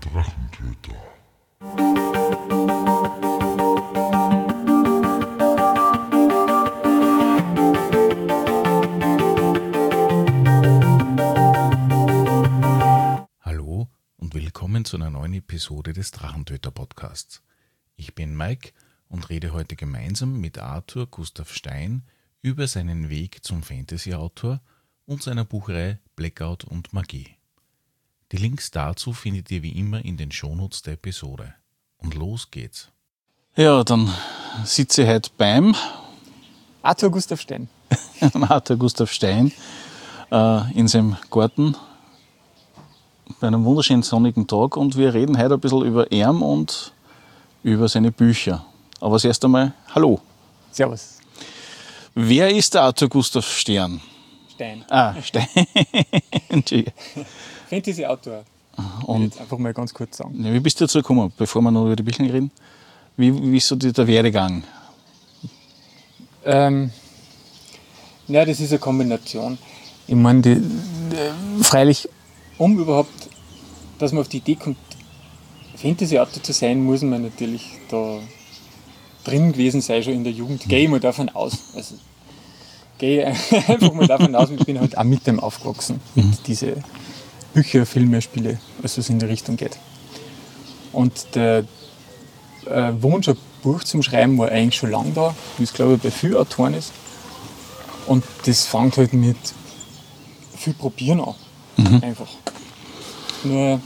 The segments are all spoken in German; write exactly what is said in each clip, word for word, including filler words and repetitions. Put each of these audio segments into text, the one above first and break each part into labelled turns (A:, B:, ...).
A: Drachentöter.
B: Hallo und willkommen zu einer neuen Episode des Drachentöter-Podcasts. Ich bin Mike und rede heute gemeinsam mit Arthur Gustav Stein über seinen Weg zum Fantasy-Autor und seiner Buchreihe Blackout und Magie. Die Links dazu findet ihr wie immer in den Shownotes der Episode. Und los geht's.
C: Ja, dann sitze ich heute beim
D: Arthur Gustav Stein.
C: Arthur Gustav Stein äh, in seinem Garten bei einem wunderschönen sonnigen Tag und wir reden heute ein bisschen über ihn und über seine Bücher. Aber zuerst einmal, hallo.
D: Servus.
C: Wer ist der Arthur Gustav Stein?
D: Stein.
C: Ah, Stein. Entschuldige.
D: Fantasy-Autor.
C: Und
D: Jetzt einfach mal ganz kurz sagen.
C: ja, wie bist du dazu gekommen, bevor wir noch über die Bücher reden? Wie, wie ist so die, der Werdegang?
D: Ähm, ja, das ist eine Kombination. Ich meine, die, die, freilich, um überhaupt, dass man auf die Idee kommt, Fantasy-Autor zu sein, muss man natürlich da drin gewesen sein, schon in der Jugend. Gehe ich mal davon aus. Also, gehe einfach mal davon aus, ich bin halt auch mit dem aufgewachsen, mit mhm. diese Bücher, Filme, Spiele, also es in die Richtung geht. Und der äh, Wunsch, ein Buch zum Schreiben, war eigentlich schon lange da, wie es glaube ich bei vielen Autoren ist. Und das fängt halt mit viel Probieren an, mhm. einfach. Nur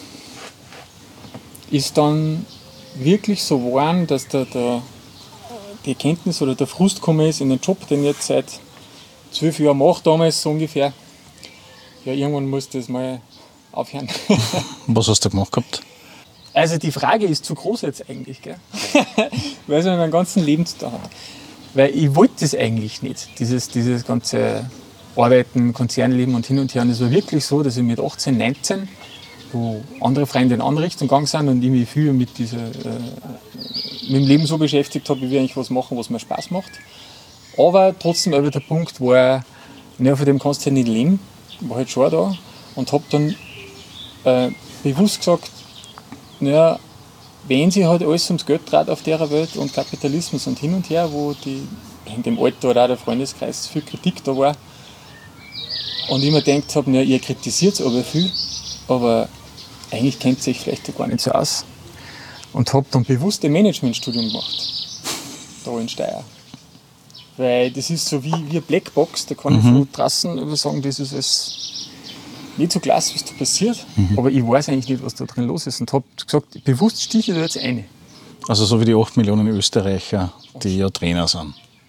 D: ist dann wirklich so geworden, dass der, der, die Erkenntnis oder der Frust gekommen ist in den Job, den ich jetzt seit zwölf Jahren mache, damals so ungefähr. Ja, irgendwann muss das mal aufhören.
C: Was hast du gemacht gehabt?
D: Also die Frage ist zu groß jetzt eigentlich, gell? Weil es mit meinem ganzen Leben zu tun hat. Weil ich wollte das eigentlich nicht, dieses, dieses ganze Arbeiten, Konzernleben und hin und her. Und es war wirklich so, dass ich mit achtzehn, neunzehn, wo andere Freunde in eine andere Richtung gegangen sind und ich mich viel mit, dieser, äh, mit dem Leben so beschäftigt habe, ich will eigentlich was machen, was mir Spaß macht. Aber trotzdem aber der Punkt war, naja, von dem kannst du ja nicht leben. War halt schon da und habe dann äh, bewusst gesagt, naja, wenn sich halt alles ums Geld dreht auf der Welt und Kapitalismus und hin und her, wo die, in dem Alter oder auch der Freundeskreis viel Kritik da war und ich mir gedacht habe, naja, ihr kritisiert aber viel, aber eigentlich kennt ihr euch vielleicht gar nicht so aus und habe dann bewusst ein Managementstudium gemacht, da in Steyr. Weil das ist so wie, wie eine Blackbox, da kann mhm. ich von draußen sagen, das ist alles nicht so klasse, was da passiert. Mhm. Aber ich weiß eigentlich nicht, was da drin los ist. Und habe gesagt, bewusst stiche ich da jetzt rein.
C: Also so wie die acht Millionen Österreicher, die ja Trainer sind.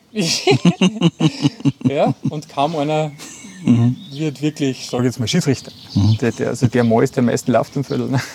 D: Ja, und kaum einer mhm. wird wirklich, sage ich jetzt mal, Schiedsrichter. Mhm. Der, der, also der Mann ist, der am meisten läuft im Viertel. Ne?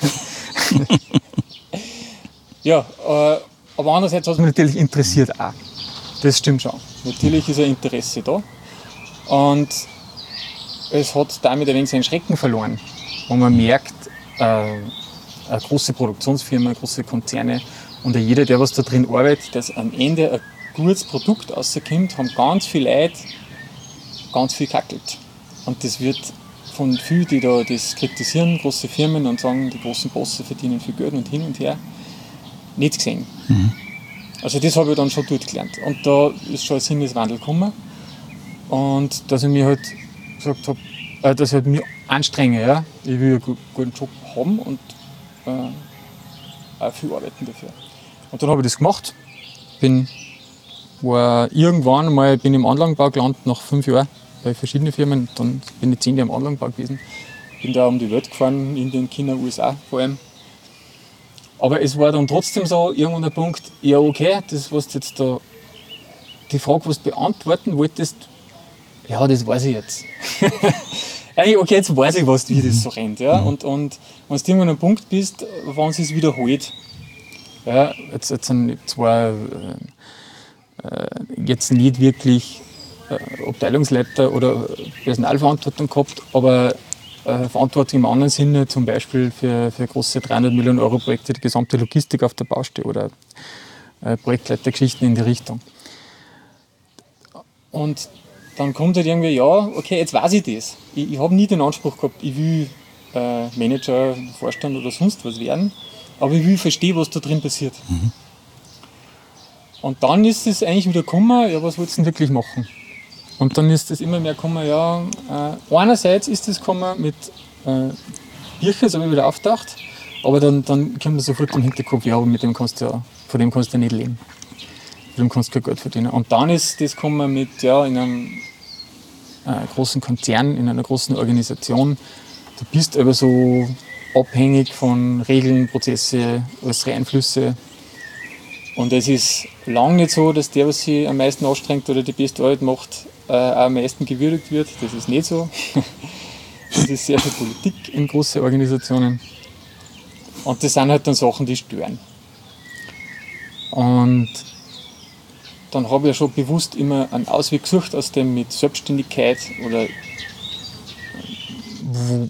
D: Ja, äh, aber andererseits hat es mich natürlich interessiert auch. Das stimmt schon. Natürlich ist ein Interesse da. Und es hat damit ein wenig seinen Schrecken verloren. Und man merkt, äh, eine große Produktionsfirma, große Konzerne und jeder, der was da drin arbeitet, dass am Ende ein gutes Produkt rauskommt, haben ganz viele Leute ganz viel kackelt. Und das wird von vielen, die da das kritisieren, große Firmen und sagen, die großen Bosse verdienen viel Geld und hin und her, nicht gesehen. Mhm. Also das habe ich dann schon dort gelernt. Und da ist schon ein Sinneswandel gekommen. Und dass ich mir halt gesagt habe, äh, dass ich halt mich anstrenge. Ja? Ich will einen guten Job haben und äh, auch viel arbeiten dafür. Und dann habe ich das gemacht. Bin, war irgendwann mal bin ich im Anlagenbau gelandet, nach fünf Jahren bei verschiedenen Firmen. Dann bin ich zehn Jahre im Anlagenbau gewesen. Bin da um die Welt gefahren, Indien, China, U S A vor allem. Aber es war dann trotzdem so, irgendwann der Punkt, ja okay, das was du jetzt da, die Frage, was du beantworten wolltest, ja, das weiß ich jetzt. Eigentlich, okay, jetzt weiß ich, was, wie das so rennt. Ja? Und, und wenn du irgendwann an einem Punkt bist, wenn es sich wiederholt, ja, jetzt, jetzt sind zwar äh, jetzt nicht wirklich äh, Abteilungsleiter oder Personalverantwortung gehabt, aber äh, Verantwortung im anderen Sinne, zum Beispiel für, für große dreihundert Millionen Euro Projekte, die gesamte Logistik auf der Baustelle oder äh, Projektleitergeschichten in die Richtung. Und dann kommt halt irgendwie, ja, okay, jetzt weiß ich das. Ich, ich habe nie den Anspruch gehabt, ich will äh, Manager, Vorstand oder sonst was werden, aber ich will verstehen, was da drin passiert. Mhm. Und dann ist es eigentlich wieder gekommen, ja, was willst du denn wirklich machen? Und dann ist es immer mehr gekommen, ja, äh, einerseits ist es gekommen mit äh, Büchern, das habe ich wieder aufgedacht, aber dann, dann kommt mir sofort im Hinterkopf, ja, aber mit dem kannst du ja, von dem kannst du ja nicht leben. Von dem kannst du kein Geld verdienen. Und dann ist das gekommen mit, ja, in einem äh, großen Konzern, in einer großen Organisation, du bist aber so abhängig von Regeln, Prozesse, äußere Einflüsse. Und es ist lange nicht so, dass der, was sich am meisten anstrengt oder die beste Arbeit macht, äh, auch am meisten gewürdigt wird. Das ist nicht so. Das ist sehr viel Politik in großen Organisationen. Und das sind halt dann Sachen, die stören. Und dann habe ich ja schon bewusst immer einen Ausweg gesucht aus dem mit Selbstständigkeit oder wo,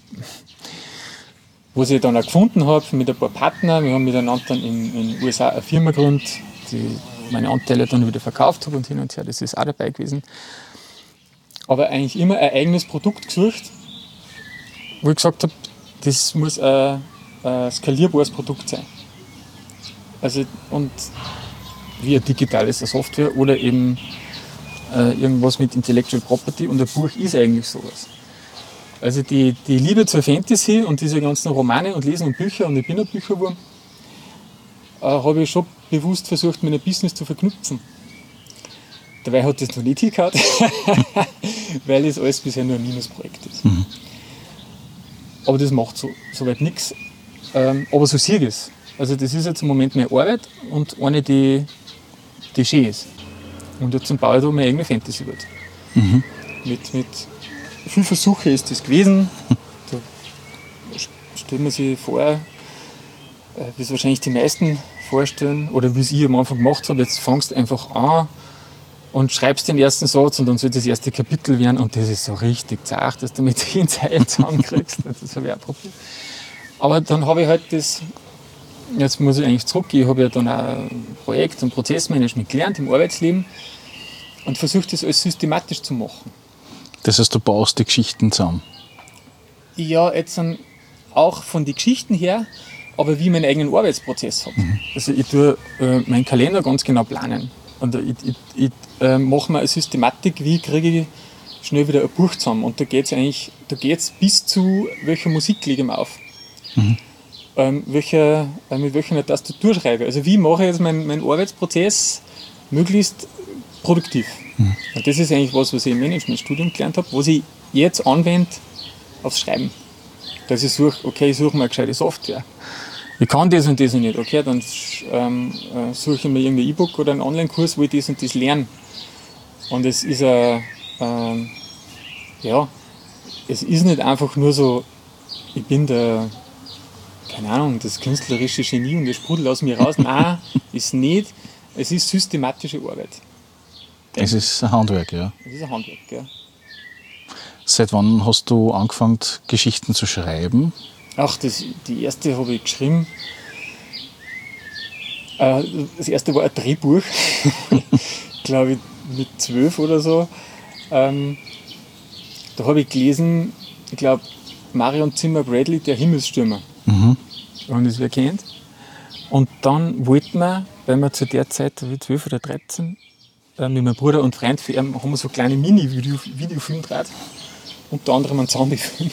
D: was ich dann auch gefunden habe mit ein paar Partnern. Wir haben miteinander dann in den U S A eine Firma gegründet, die meine Anteile dann wieder verkauft habe und hin und her. Das ist auch dabei gewesen. Aber eigentlich immer ein eigenes Produkt gesucht, wo ich gesagt habe, das muss ein, ein skalierbares Produkt sein. Also, und wie eine digitale Software oder eben äh, irgendwas mit Intellectual Property, und ein Buch ist eigentlich sowas. Also die, die Liebe zur Fantasy und diese ganzen Romane und Lesen und Bücher, und ich bin ein Bücherwurm, äh, habe ich schon bewusst versucht, mit einem Business zu verknüpfen. Dabei hat das noch nicht hingehauen, weil das alles bisher nur ein Minusprojekt ist. Mhm. Aber das macht so, soweit nichts. Ähm, aber so sehe ich es. Also das ist jetzt im Moment meine Arbeit und eine, die, die schön ist. Und jetzt baue ich da meine eigene Fantasy-Welt. Mhm. Mit, mit viel Versuche ist das gewesen. Da stellt man sich vor, wie es wahrscheinlich die meisten vorstellen, oder wie es ich am Anfang gemacht habe, jetzt fangst du einfach an und schreibst den ersten Satz und dann soll das erste Kapitel werden, und das ist so richtig zart, dass du mit zehn Zeilen zusammenkriegst. Das habe ich auch probiert. Aber dann habe ich halt das, jetzt muss ich eigentlich zurück, ich habe ja dann auch Projekt- und Prozessmanagement gelernt im Arbeitsleben und versucht das alles systematisch zu machen.
C: Das heißt, du baust die Geschichten zusammen?
D: Ja, jetzt auch von den Geschichten her, aber wie ich meinen eigenen Arbeitsprozess habe. Mhm. Also ich tue äh, meinen Kalender ganz genau planen. Und ich, ich, ich äh, mache mir eine Systematik, wie kriege ich schnell wieder ein Buch zusammen. Und da geht es eigentlich, da geht's bis zu, welcher Musik lege ich mir auf. Mhm. Ähm, welcher, äh, mit welcher Tastatur schreibe. Also wie mache ich jetzt meinen mein Arbeitsprozess möglichst produktiv. Mhm. Und das ist eigentlich was, was ich im Managementstudium gelernt habe, was ich jetzt anwende aufs Schreiben. Dass ich suche, okay, ich suche mir eine gescheite Software. Ich kann das und das und nicht. Okay, dann ähm, äh, suche ich mir irgendein E-Book oder einen Online-Kurs, wo ich das und das lerne. Und es ist ein, ähm, ja, es ist nicht einfach nur so, ich bin der, keine Ahnung, das künstlerische Genie und das sprudelt aus mir raus. Nein, ist nicht. Es ist systematische Arbeit.
C: Es ist ein Handwerk, ja.
D: Es ist ein Handwerk, ja.
C: Seit wann hast du angefangen, Geschichten zu schreiben?
D: Ach, das, die erste habe ich geschrieben. Äh, das erste war ein Drehbuch, glaube ich, mit zwölf oder so. Ähm, da habe ich gelesen, ich glaube, Marion Zimmer Bradley, der Himmelsstürmer. Mhm. Wenn das wer kennt. Und dann wollten wir, weil wir zu der Zeit, wie zwölf oder dreizehn, äh, mit meinem Bruder und Freund für ihn, haben wir so kleine Mini-Videofilme gedreht. Unter anderem einen Zombie-Film.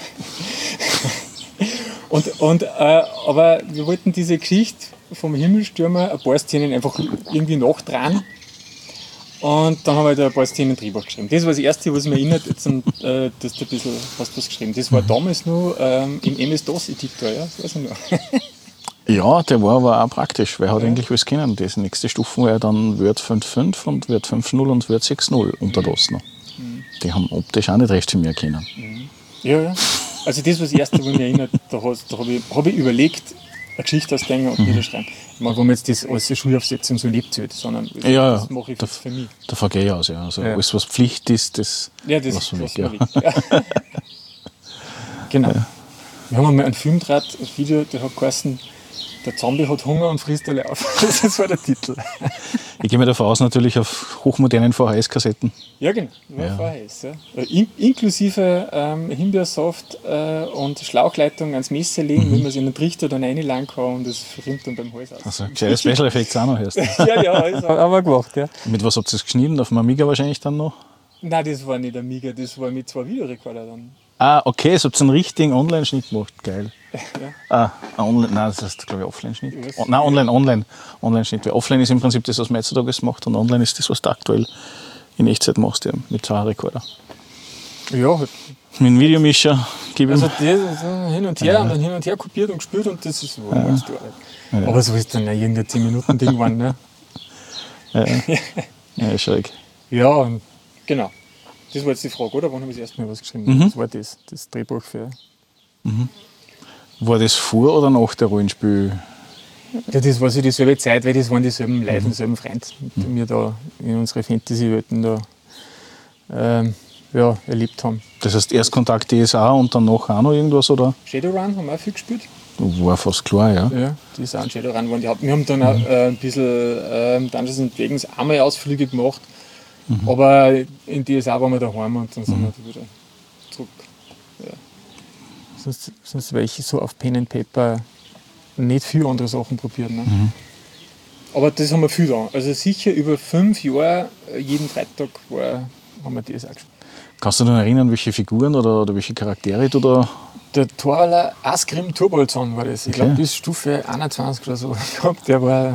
D: und, und, äh, aber wir wollten diese Geschichte vom Himmelsstürmer ein paar Szenen einfach irgendwie nachdrehen. Und dann haben wir da ein paar Szenen drüber geschrieben. Das war das Erste, was mich erinnert, jetzt, äh, dass du ein bisschen hast was geschrieben. Das war damals noch ähm, im M S-DOS-Editor, ja, das weiß ich noch.
C: Ja, der war aber auch praktisch, weil er hat ja. eigentlich alles kennen. Die nächste Stufe war ja dann Word fünf Punkt fünf und Word fünf Punkt null und Word sechs Punkt null unter DOS noch. Mhm. Die haben optisch auch nicht recht viel mehr kennen.
D: Mhm. Ja, ja. Also das war das Erste, was mich erinnert. Da, da habe ich, hab ich überlegt, eine Geschichte ausdenken und mhm. niederschreiben. Ich meine, wenn man jetzt das als Schulaufsetzung so lebt, sondern das,
C: ja,
D: das mache ich
C: da,
D: für mich.
C: Da vergehe ich aus, ja. Also
D: ja.
C: alles, was Pflicht ist, das,
D: ja, das
C: lassen wir weg.
D: Ja. Ja. Genau. Ja. Wir haben einmal einen Film gedreht, ein Video, der hat geheißen Der Zombie hat Hunger und frisst alle auf. Das war der Titel.
C: Ich gehe mir davon aus, natürlich auf hochmodernen V H S-Kassetten.
D: Ja, genau. Nur
C: Ja.
D: V H S. Ja. In, inklusive ähm, Himbeersaft äh, und Schlauchleitung ans Messer legen, wenn man sich in den Trichter dann reinlegen kann und das rinnt dann beim Hals aus.
C: Also, gescheite Special Effects auch noch erst.
D: ja, ja, alles haben wir gemacht. Ja.
C: Mit was habt ihr das geschnitten? Auf dem Amiga wahrscheinlich dann noch?
D: Nein, das war nicht Amiga, das war mit zwei Videorekorder dann.
C: Ah, okay, so habt ihr einen richtigen Online-Schnitt gemacht. Geil.
D: Ja.
C: Ah, ein Online, nein, das heißt, glaube ich, Offline-Schnitt.
D: Was?
C: Oh, nein, online, online. Online-Schnitt. Weil offline ist im Prinzip das, was man heutzutage macht, und online ist das, was du aktuell in Echtzeit machst, ja, mit zwei Rekorder.
D: Ja, halt.
C: Mit einem Videomischer gebe ich
D: Also
C: ihm.
D: das so hin und her und dann hin und her kopiert und gespielt und das ist so ja. Arbeit. Ja. Aber so ist dann ja irgendein zehn Minuten Ding geworden. Ne?
C: Ja, ja, schräg.
D: Ja, und genau. Das war jetzt die Frage, oder? Wann habe ich das erste Mal was geschrieben?
C: Mhm.
D: Das war das, das Drehbuch für.
C: War das vor oder nach der Rollenspiel?
D: Ja, das war so dieselbe Zeit, weil das waren dieselben Leute, dieselben Freunde, die wir da in unsere Fantasy-Welten da ähm, ja, erlebt haben.
C: Das heißt, Erstkontakt D S A und danach auch noch irgendwas, oder?
D: Shadowrun haben wir auch viel gespielt.
C: War fast klar, ja.
D: Ja, die ist auch ein Shadowrun geworden. Die hat- Wir haben dann auch äh, ein bisschen äh, Dungeons and Dragons einmal Ausflüge gemacht, aber in D S A waren wir daheim und dann sind wir da wieder zurück. Ja. Sonst, sonst wäre ich so auf Pen and Paper nicht viel andere Sachen probiert. Ne? Aber das haben wir viel da. Also sicher über fünf Jahre, äh, jeden Freitag war, haben wir D S A gespielt.
C: Kannst du dich noch erinnern, welche Figuren oder, oder welche Charaktere du da.
D: Der Thorwaller Asgrim Turbolzahn war das. Ich
C: Okay.
D: glaube, bis Stufe einundzwanzig oder so gehabt. Der war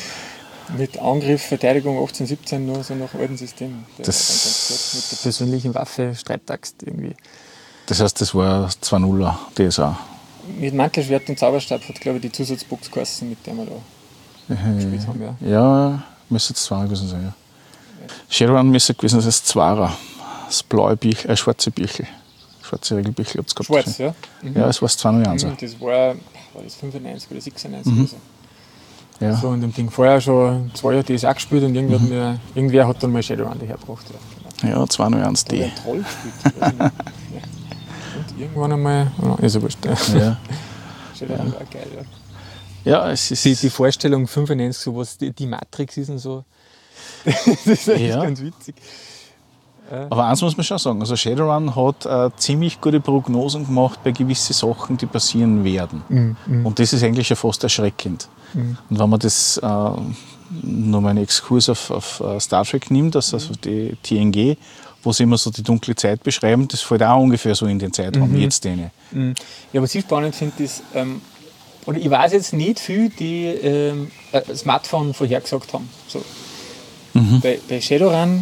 D: mit Angriff, Verteidigung achtzehn, siebzehn nur so nach alten System. Der
C: Das-
D: war dann ganz gut mit der persönlichen Waffe, Streitaxt irgendwie.
C: Das heißt, das war zwei nuller D S A.
D: Mit Mantelschwert und Zauberstab hat, glaube ich, die Zusatzbox geheißen, mit der wir da gespielt haben. Ja.
C: Ja, müsste es zweier gewesen sein, ja. Shadowrun müsste gewesen sein, das Zwarer. Das blaue Büchel, äh, schwarze Büchel. Schwarze Regelbüchel habt ihr gehabt.
D: Schwarz, ja. Mhm.
C: Ja, es war das zwei null eins.
D: Mhm, Das war, war das fünfundneunzig oder sechsundneunzig oder so.
C: Ja.
D: So in dem Ding. Vorher schon zwei Jahre D S A gespielt und irgendwer, hat, mir, irgendwer hat dann mal Shadowrun dahergebracht. Ja, genau.
C: Ja, zwei null eins
D: Da hab ich
C: D.
D: einen Troll gespielt. weiß ich nicht. Ja. Und irgendwann einmal, oh, ist ja wurscht.
C: Ja.
D: Shadowrun war geil. Ja.
C: Ja, es ist.
D: Die, die Vorstellung fünfundneunzig, so was die, die Matrix ist und so, das ist echt
C: Ja.
D: ganz witzig.
C: Aber eins muss man schon sagen, also Shadowrun hat äh, ziemlich gute Prognosen gemacht bei gewissen Sachen, die passieren werden. Und das ist eigentlich schon fast erschreckend. Und wenn man das, äh, nochmal einen Exkurs auf, auf äh, Star Trek nimmt, das also die T N G, wo sie immer so die dunkle Zeit beschreiben, das fällt auch ungefähr so in den Zeitraum jetzt denen.
D: Mhm. Ja, was ich spannend finde, ist, ähm, oder ich weiß jetzt nicht viel, die ähm, ein Smartphone vorhergesagt haben. So. Bei, bei Shadowrun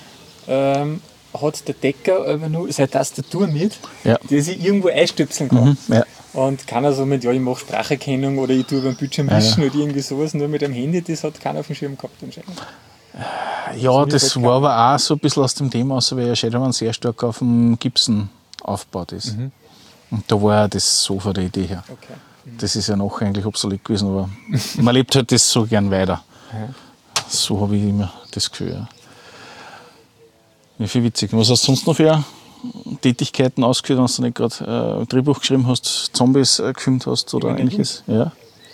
D: ähm, hat der Decker aber nur seine Tastatur mit,
C: Ja.
D: die sich irgendwo einstöpseln kann.
C: Ja.
D: Und keiner so mit, ja, ich mache Spracherkennung oder ich tue beim Bildschirm
C: Ja,
D: wischen
C: ja.
D: oder irgendwie sowas, nur mit dem Handy, das hat keiner auf dem Schirm gehabt anscheinend.
C: Ja,
D: Das
C: das
D: ist halt
C: war aber auch so ein bisschen aus dem Thema, also weil ja Shadowrun sehr stark auf dem Gibson aufgebaut ist. Und da war ja das so von der Idee her.
D: Okay.
C: Das ist ja noch eigentlich obsolet gewesen, aber man lebt halt das so gern weiter. So habe ich immer das Gefühl. Ja. Ja, viel witzig. Was hast du sonst noch für Tätigkeiten ausgeführt, wenn du nicht gerade äh, ein Drehbuch geschrieben hast, Zombies äh, gefilmt hast oder
D: Über
C: ähnliches? Ja.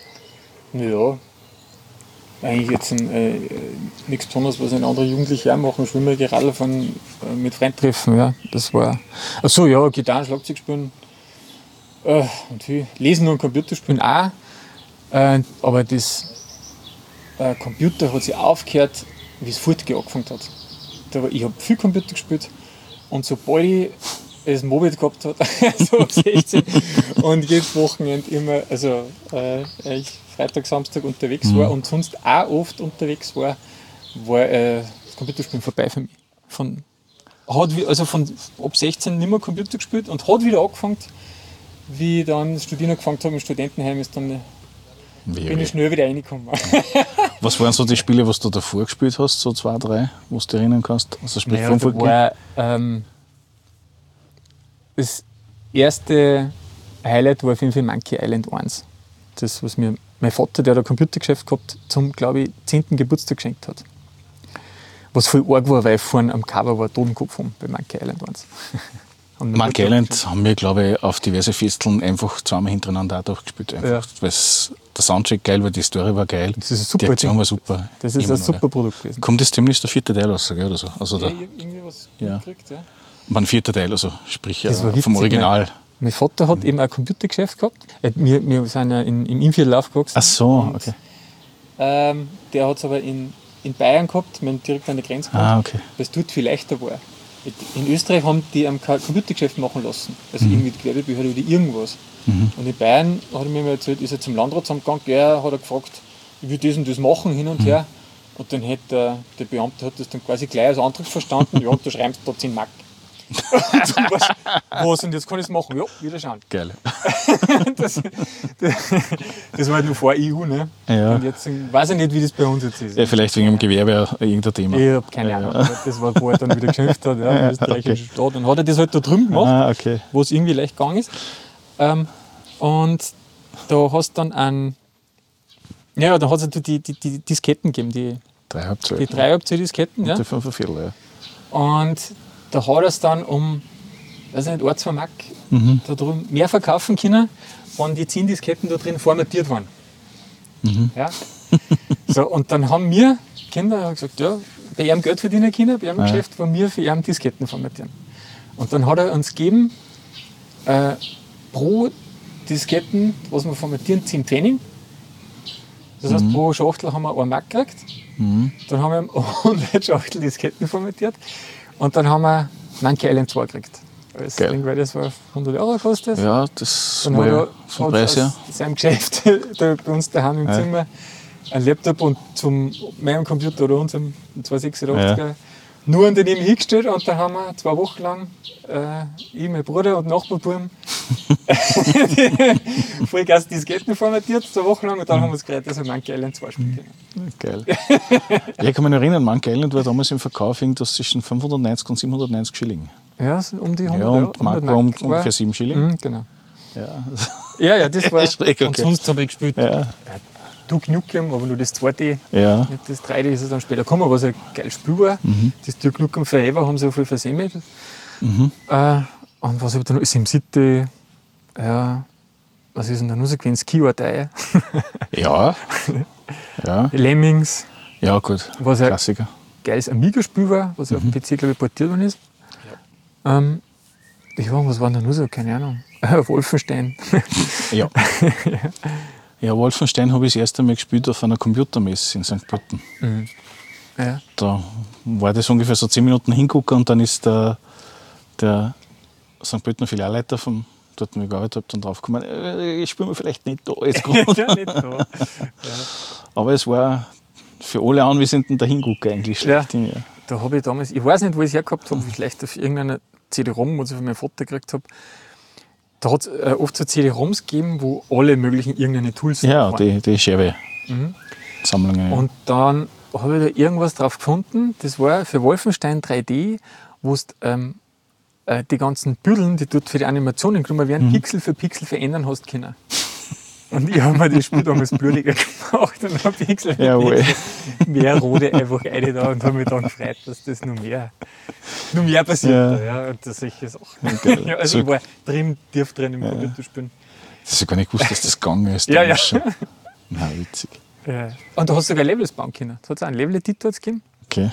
D: Ja, eigentlich jetzt ein, äh, nichts Besonderes, was ein anderer Jugendliche auch machen. Schwimmen, Geradel fahren, äh, mit Freunden treffen. Ja, das war. Achso, ja, Gitarre, Schlagzeug spielen. Äh, und viel. Lesen und Computer spielen auch. Äh, aber das äh, Computer hat sich aufgehört, wie es Furtge angefangen hat. Da war, ich habe viel Computer gespielt und sobald ich das Mobile gehabt hat, so ab sechzehn, und jedes Wochenende immer, also äh, ich Freitag, Samstag unterwegs war und sonst auch oft unterwegs war, war äh, das Computerspielen vorbei für mich. Von, hat, wie- also von ab sechzehn nicht mehr Computer gespielt und hat wieder angefangen, wie ich dann das Studieren angefangen habe im Studentenheim, ist dann bin ich schnell wieder reingekommen.
C: Was waren so die Spiele, was du davor gespielt hast, so zwei, drei, wo du dich erinnern kannst? Also sprich
D: Naja,
C: vom
D: da
C: Furtge?
D: war, ähm, das erste Highlight war auf jeden Fall Monkey Island eins. Das, was mir mein Vater, der hat ein Computergeschäft gehabt, zum, glaube ich, zehnten Geburtstag geschenkt hat. Was voll arg war, weil vorne am Cover war Totenkopf um bei Monkey Island eins. Und meine
C: Monkey
D: Mutter hat
C: Island haben wir, glaube ich, auf diverse Festeln einfach zweimal hintereinander auch durchgespielt. Einfach,
D: Ja.
C: weil es der Soundtrack geil, weil die Story war geil.
D: Das ist ein super
C: Die Aktion
D: Ding.
C: war super.
D: Das ist
C: Immer
D: ein
C: noch,
D: super
C: ja.
D: Produkt gewesen.
C: Kommt jetzt demnächst der vierte Teil raus, gell, oder so? Also
D: Ja,
C: der,
D: ich hab irgendwie was
C: Ja.
D: gekriegt, ja.
C: mein vierter Teil, also sprich
D: Das war
C: äh,
D: witzig,
C: vom Original.
D: Mein Vater hat eben ein Computergeschäft gehabt. Äh, Wir, wir sind ja in, im Innviertel aufgewachsen.
C: Ach so,
D: Und,
C: okay.
D: Ähm, der hat es aber in, in Bayern gehabt, wir haben direkt an der Grenze gehabt,
C: Ah, okay.
D: weil es dort viel leichter war. In Österreich haben die am Computergeschäft machen lassen. Also
C: Mhm.
D: irgendwie die Gewerbebehörde oder irgendwas.
C: Mhm.
D: Und in Bayern hat er mir mal erzählt, ist er zum Landrat zusammengegangen, ja, hat er gefragt, ich will das und das machen, hin und
C: Mhm.
D: her. Und dann hat der, der Beamte hat das dann quasi gleich als Antrag verstanden, ja, du schreibst da zehn Mark. Und du warst, was, und jetzt kann ich es machen? Ja, wieder schauen.
C: Geil.
D: Das, das, das war halt nur vor E U, ne?
C: Ja.
D: Und jetzt weiß ich nicht, wie das bei uns jetzt ist.
C: Ja, vielleicht wegen dem Gewerbe auch irgendein Thema.
D: Ich habe keine Ahnung, aber das war, wo er dann wieder geschimpft hat, ja, im österreichischen Staat. Und hat er das halt da drüben gemacht,
C: Ah, okay.
D: wo es irgendwie leicht gegangen ist. Ähm, und da hast du dann einen, ja, da hat es die, die, die Disketten gegeben, die,
C: Drei halb
D: die
C: zwölf.
D: drei Disketten, ja.
C: Die fünf Viertel, ja.
D: Und da hat er es dann um, weiß nicht, ein, zwei Mark
C: Mhm.
D: da drüben mehr verkaufen können, wenn die zehn Disketten da drin formatiert waren.
C: Mhm.
D: Ja. So, und dann haben wir Kinder gesagt, ja, bei ihm Geld verdienen können, bei ihm
C: Ja.
D: Geschäft, wo wir für ihn Disketten formatieren. Und dann hat er uns gegeben, äh, pro Disketten, was wir formatieren, zehn Pfennig. Das heißt, pro Schachtel haben wir eine Mark gekriegt.
C: Mhm.
D: Dann haben wir hundert Schachtel Disketten formatiert. Und dann haben wir Monkey Island zwei gekriegt. Als
C: Geil.
D: Ding, weil das war hundert Euro gekostet.
C: Ja, das
D: Dann
C: war
D: hat
C: ja
D: er
C: vom
D: hat
C: Preis her.
D: aus seinem Geschäft da bei uns daheim im
C: Ja.
D: Zimmer ein Laptop und zum meinem Computer oder unserem zwei sechsundachtzig er nur an daneben hingestellt und dann haben wir zwei Wochen lang, äh, ich, mein Bruder und Nachbarbuben, Vollgas Disketten formatiert, zwei Wochen lang und dann haben wir es gerade also Monkey Island zwei spielen können.
C: Geil. Ja, ich kann mich noch erinnern, Monkey Island war damals im Verkauf irgendwas zwischen fünfhundertneunzig und siebenhundertneunzig Schilling.
D: Ja, so um die hundert
C: Ja,
D: Euro.
C: und Mark war um, ungefähr sieben Schilling.
D: Mhm, genau.
C: Ja.
D: Ja, ja, das war.
C: Schräg, okay.
D: Und sonst habe ich gespielt
C: Ja.
D: Duke Nukem, aber nur das zwei D.
C: Ja.
D: Nicht das drei D ist es dann später gekommen, was ein geiles Spiel war.
C: Mhm.
D: Das Duke Nukem Forever haben sie auch viel versemmelt. Mhm. Äh, und was habe ich da noch? SimCity, ja, was ist denn da noch so gewesen? Ski-Ortei,
C: Ja. Ja.
D: Lemmings,
C: Ja, gut.
D: was ein
C: Klassiker.
D: geiles Amiga-Spiel war, was auf dem P C, glaube ich, portiert worden ist. Ähm, ja, was war denn da noch so? Keine Ahnung. Wolfenstein.
C: Ja. Ja, Wolfenstein habe ich das erste Mal gespielt auf einer Computermesse in Sankt Pölten.
D: Ja.
C: Da war das ungefähr so zehn Minuten hingucken und dann ist der, der Sankt Pöltener Filialleiter vom dort, wo ich gearbeitet habe, dann draufgekommen, äh, ich spiele mir vielleicht nicht da alles gut.
D: Ja, nicht da.
C: Aber es war für alle Anwesenden der Hingucker eigentlich schlecht. Ja.
D: Da habe ich damals, ich weiß nicht, wo ich es hergehabt habe, vielleicht auf irgendeiner C D-ROM, was ich von meinem Vater gekriegt habe. Da hat es äh, oft so C D-ROMs gegeben, wo alle möglichen irgendeine Tools
C: Ja,
D: waren.
C: die, die Scherbe.
D: Mhm.
C: Sammlungen. Ja.
D: Und dann habe ich da irgendwas drauf gefunden, das war für Wolfenstein drei D, wo du ähm, äh, die ganzen Büdeln, die dort für die Animationen genommen werden,
C: Mhm.
D: Pixel für Pixel verändern hast können. Und ich habe mir das Spiel damals blutiger gemacht und habe Pixel für
C: Jawohl.
D: Pixel mehr Rode einfach rein da und habe mich dann gefreut, dass das noch mehr, noch mehr passiert.
C: Ja.
D: Da, ja, und das solche Sachen.
C: Geil.
D: Ja, also
C: So-
D: ich war drin, tief drin im Computerspielen.
C: Das ist gar nicht gewusst, dass das gegangen ist.
D: Ja,
C: damals
D: ja.
C: schon. Na, witzig.
D: Ja. Und da hast du sogar Levels bauen können. Da hat es auch einen Level-Editor gegeben.
C: Okay.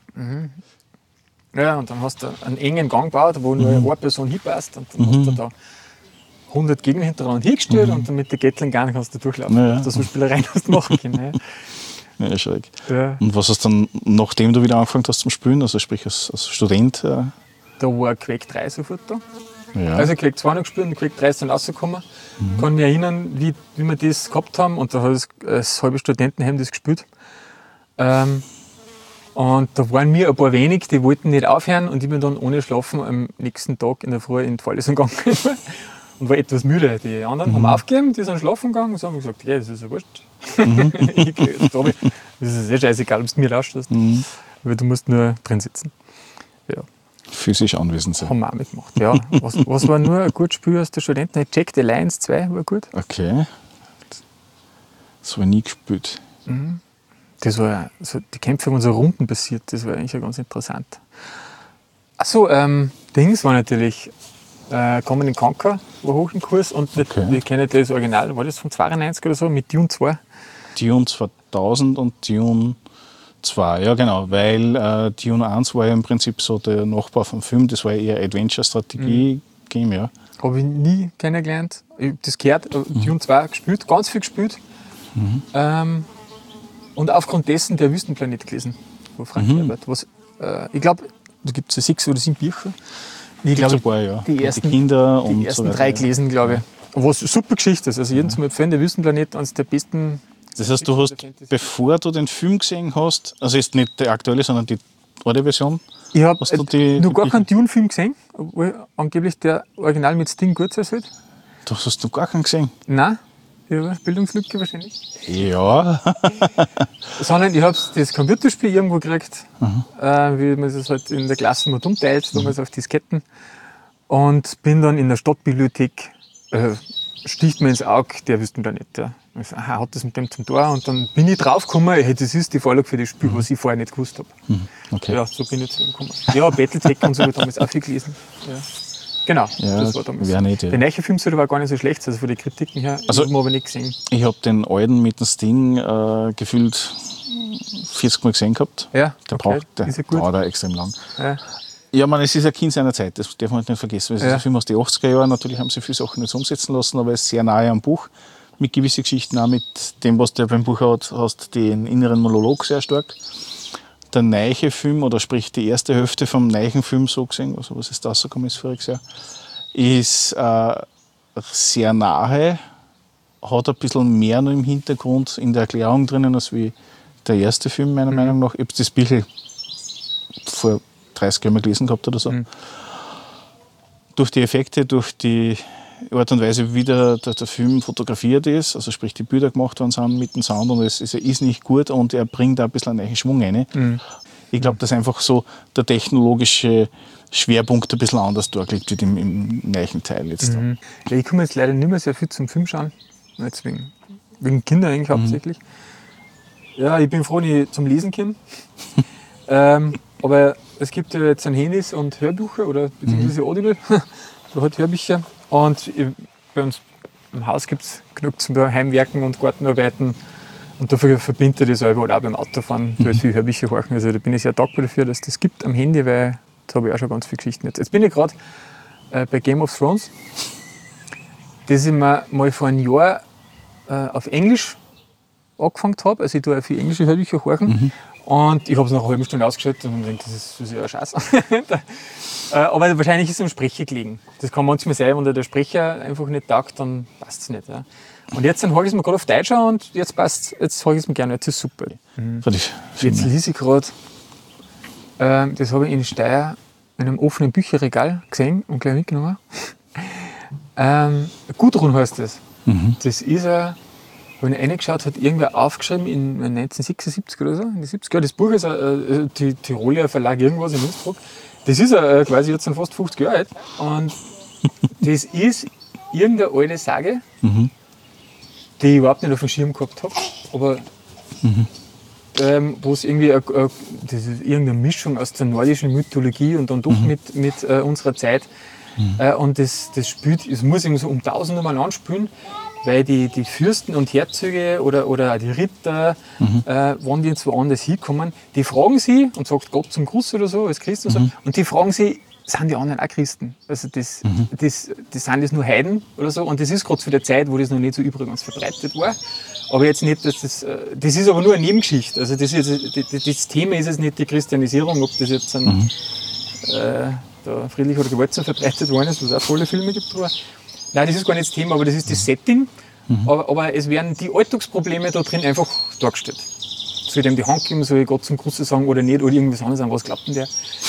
D: Ja, und dann hast du einen engen Gang gebaut, wo nur eine Person hinpasst. Und dann hast du da hundert Gegner hintereinander hingestellt und dann mit der Gatling Gun kannst du durchlaufen.
C: Ja, ja.
D: Dass du so Spielereien hast du machen können.
C: Ja, schräg.
D: Ja.
C: Und was hast du dann, nachdem du wieder angefangen hast zum Spielen, also sprich als, als Student? Äh,
D: Da war Quake drei sofort da.
C: ja.
D: Also Quake zwei noch gespielt und Quake drei ist dann rausgekommen. Ich kann mich erinnern, wie, wie wir das gehabt haben. Und da hat das, das halbe Studentenheim das gespielt. Ähm, und da waren mir ein paar wenig, die wollten nicht aufhören. Und ich bin dann ohne Schlafen am nächsten Tag in der Früh in die Vorlesung gegangen. Und war etwas müde. Die anderen haben aufgegeben, die sind schlafen gegangen und haben gesagt, ja, das ist ja wurscht. ich, da hab ich, das ist eh scheißegal, ob du mir lauscht hast. Weil du musst nur drin sitzen. Ja,
C: Physisch anwesend sein.
D: haben wir auch mitgemacht. Ja, was, was war nur ein gutes Spiel aus der Studenten? Jack the Lions zwei war gut.
C: Okay. Das habe ich nie gespielt.
D: Das war so, die Kämpfe waren so Runden basiert, das war eigentlich ja ganz interessant. Achso, ähm, Dings war natürlich Äh, Common Conquer war hoch im Kurs und
C: Okay.
D: wir kennen das Original, war das von zweiundneunzig oder so, mit Dune zwei.
C: Dune zweitausend und Dune zwei, ja genau, weil äh, Dune eins war ja im Prinzip so der Nachbau vom Film, das war ja eher Adventure-Strategie-Game, ja.
D: Habe ich nie kennengelernt. Ich hab das gehört, äh, Dune zwei gespielt, ganz viel gespielt. Ähm, und aufgrund dessen der Wüstenplanet gelesen, von Frank Herbert. Was, äh, ich glaube, da gibt es ja sechs oder sieben Bücher. Ich
C: Gibt's
D: glaube,
C: ein paar, ja.
D: die
C: Und
D: ersten,
C: Kinder und
D: die ersten
C: so weiter,
D: drei
C: ja.
D: gelesen, glaube ich. Was eine super Geschichte ist. Also jeden zum Empfehlen, der Wüstenplanet, eines der besten.
C: Das heißt, du hast, bevor du den Film gesehen hast, also jetzt nicht die aktuelle, sondern die alte Version,
D: Ich habe
C: hast du die,
D: noch
C: die
D: gar keinen Dune-Film gesehen, obwohl angeblich der Original mit Sting gut sein soll.
C: Du hast du gar keinen gesehen?
D: Nein, ich habe eine Bildungslücke wahrscheinlich.
C: Ja.
D: Sondern ich habe das Computerspiel irgendwo gekriegt, äh, wie man es halt in der Klasse mal umteilt, damals auf Disketten. Und bin dann in der Stadtbibliothek, äh, sticht mir ins Auge der Wüstenplanet. Ja. Ich so, aha, hat das mit dem zum Tor? Und dann bin ich draufgekommen, hey, das ist die Vorlage für das Spiel, was ich vorher nicht gewusst habe.
C: Okay.
D: Ja, so bin ich zu ihm gekommen. Ja, Battletech und so habe ich damals auch viel gelesen. Ja. Genau,
C: Ja,
D: das war damals.
C: wer nicht, ja.
D: Der neue Film soll aber gar nicht so schlecht sein, also von den Kritiken her.
C: Also-
D: ich habe ihn aber nicht gesehen.
C: Ich habe den alten mit dem Sting äh, gefühlt vierzig Mal gesehen gehabt.
D: Ja,
C: Der
D: okay.
C: braucht, der
D: Ist er gut?
C: dauert auch extrem lang.
D: Ja.
C: Ja, man, es ist ein Kind seiner Zeit, das darf man nicht vergessen. Es ist
D: Ja.
C: ein Film aus den achtziger Jahren, natürlich haben sie viele Sachen nicht so umsetzen lassen, aber es ist sehr nahe am Buch. Mit gewissen Geschichten, auch mit dem, was du beim Buch hat, hast, den inneren Monolog sehr stark. Der neue Film, oder sprich die erste Hälfte vom neuen Film so gesehen, also was ist das rausgekommen ist voriges Jahr, ist äh, sehr nahe, hat ein bisschen mehr noch im Hintergrund in der Erklärung drinnen, als wie der erste Film, meiner Meinung nach. Ich habe das Büchel vor dreißig Jahren mal gelesen gehabt oder so.
D: Mhm.
C: Durch die Effekte, durch die Art und Weise, wie der, der, der Film fotografiert ist, also sprich die Bilder gemacht worden sind mit dem Sound, und es ist, er ist nicht gut und er bringt da ein bisschen einen neuen Schwung rein.
D: Mhm.
C: Ich glaube, dass einfach so der technologische Schwerpunkt ein bisschen anders dargelegt wird im, im neuen Teil jetzt. da.
D: Mhm. Ja, ich komme jetzt leider nicht mehr sehr viel zum Film schauen. Jetzt wegen, wegen Kinder eigentlich hauptsächlich. Ja, ich bin froh, dass ich zum Lesen komme. ähm, aber es gibt ja jetzt an Handys und Hörbücher oder beziehungsweise Audible, so halt Hörbücher. Und ich, bei uns im Haus gibt es genug zum Heimwerken und Gartenarbeiten. Und dafür verbinde ich das selber halt auch beim Autofahren, weil ich viel Hörbücher horchen. Also da bin ich sehr dankbar dafür, dass das gibt am Handy, weil da habe ich auch schon ganz viele Geschichten jetzt. Jetzt bin ich gerade äh, bei Game of Thrones. Das ich mir mal vor einem Jahr äh, auf Englisch angefangen habe. Also ich tue auch viel englische Hörbücher horchen. Und ich habe es nach einer halben Stunde ausgeschaltet und habe gedacht, das ist, das ist ja ein Scheiß. äh, aber wahrscheinlich ist es am Sprecher gelegen. Das kann manchmal sein, wenn der Sprecher einfach nicht taugt, dann passt es nicht. Ja. Und jetzt höre ich es mir gerade auf Deutsch an und jetzt passt jetzt höre ich es mir gerne. Jetzt ist es super.
C: Für die Filme.
D: Jetzt lese ich gerade, ähm, das habe ich in Steyr in einem offenen Bücherregal gesehen und gleich mitgenommen. ähm, Gudrun heißt das. Das ist ein, wenn ich reingeschaut hat irgendwer aufgeschrieben in neunzehnhundertsechsundsiebzig oder so, in die siebziger. Das Buch ist ein äh, die Tiroler Verlag irgendwas in Innsbruck. Das ist äh, quasi jetzt schon fast fünfzig Jahre alt. Und das ist irgendeine alte Sage, die ich überhaupt nicht auf dem Schirm gehabt habe. Aber ähm, wo es irgendwie eine, eine, das ist irgendeine Mischung aus der nordischen Mythologie und dann doch mit, mit äh, unserer Zeit. Äh, und das, das spielt, es muss irgendwie so um tausende Mal anspielen, weil die, die Fürsten und Herzöge oder, oder auch die Ritter, äh, wenn die jetzt woanders hinkommen, die fragen sie und sagt Gott zum Gruß oder so, als Christen, so, und die fragen sie, sind die anderen auch Christen? Also das, das, das sind das nur Heiden oder so, und das ist gerade zu der Zeit, wo das noch nicht so übrigens verbreitet war. Aber jetzt nicht, dass das, äh, das ist aber nur eine Nebengeschichte. Also das, ist, das, das Thema ist jetzt nicht die Christianisierung, ob das jetzt ein, äh, da friedlich oder gewaltsam verbreitet worden ist, was auch tolle Filme gibt. Aber nein, das ist gar nicht das Thema, aber das ist das Setting. Aber, aber es werden die Alltagsprobleme da drin einfach dargestellt. Soll ich dem die Hand geben, soll ich Gott zum Gruß sagen oder nicht, oder irgendwas anderes sagen, was glaubt denn der?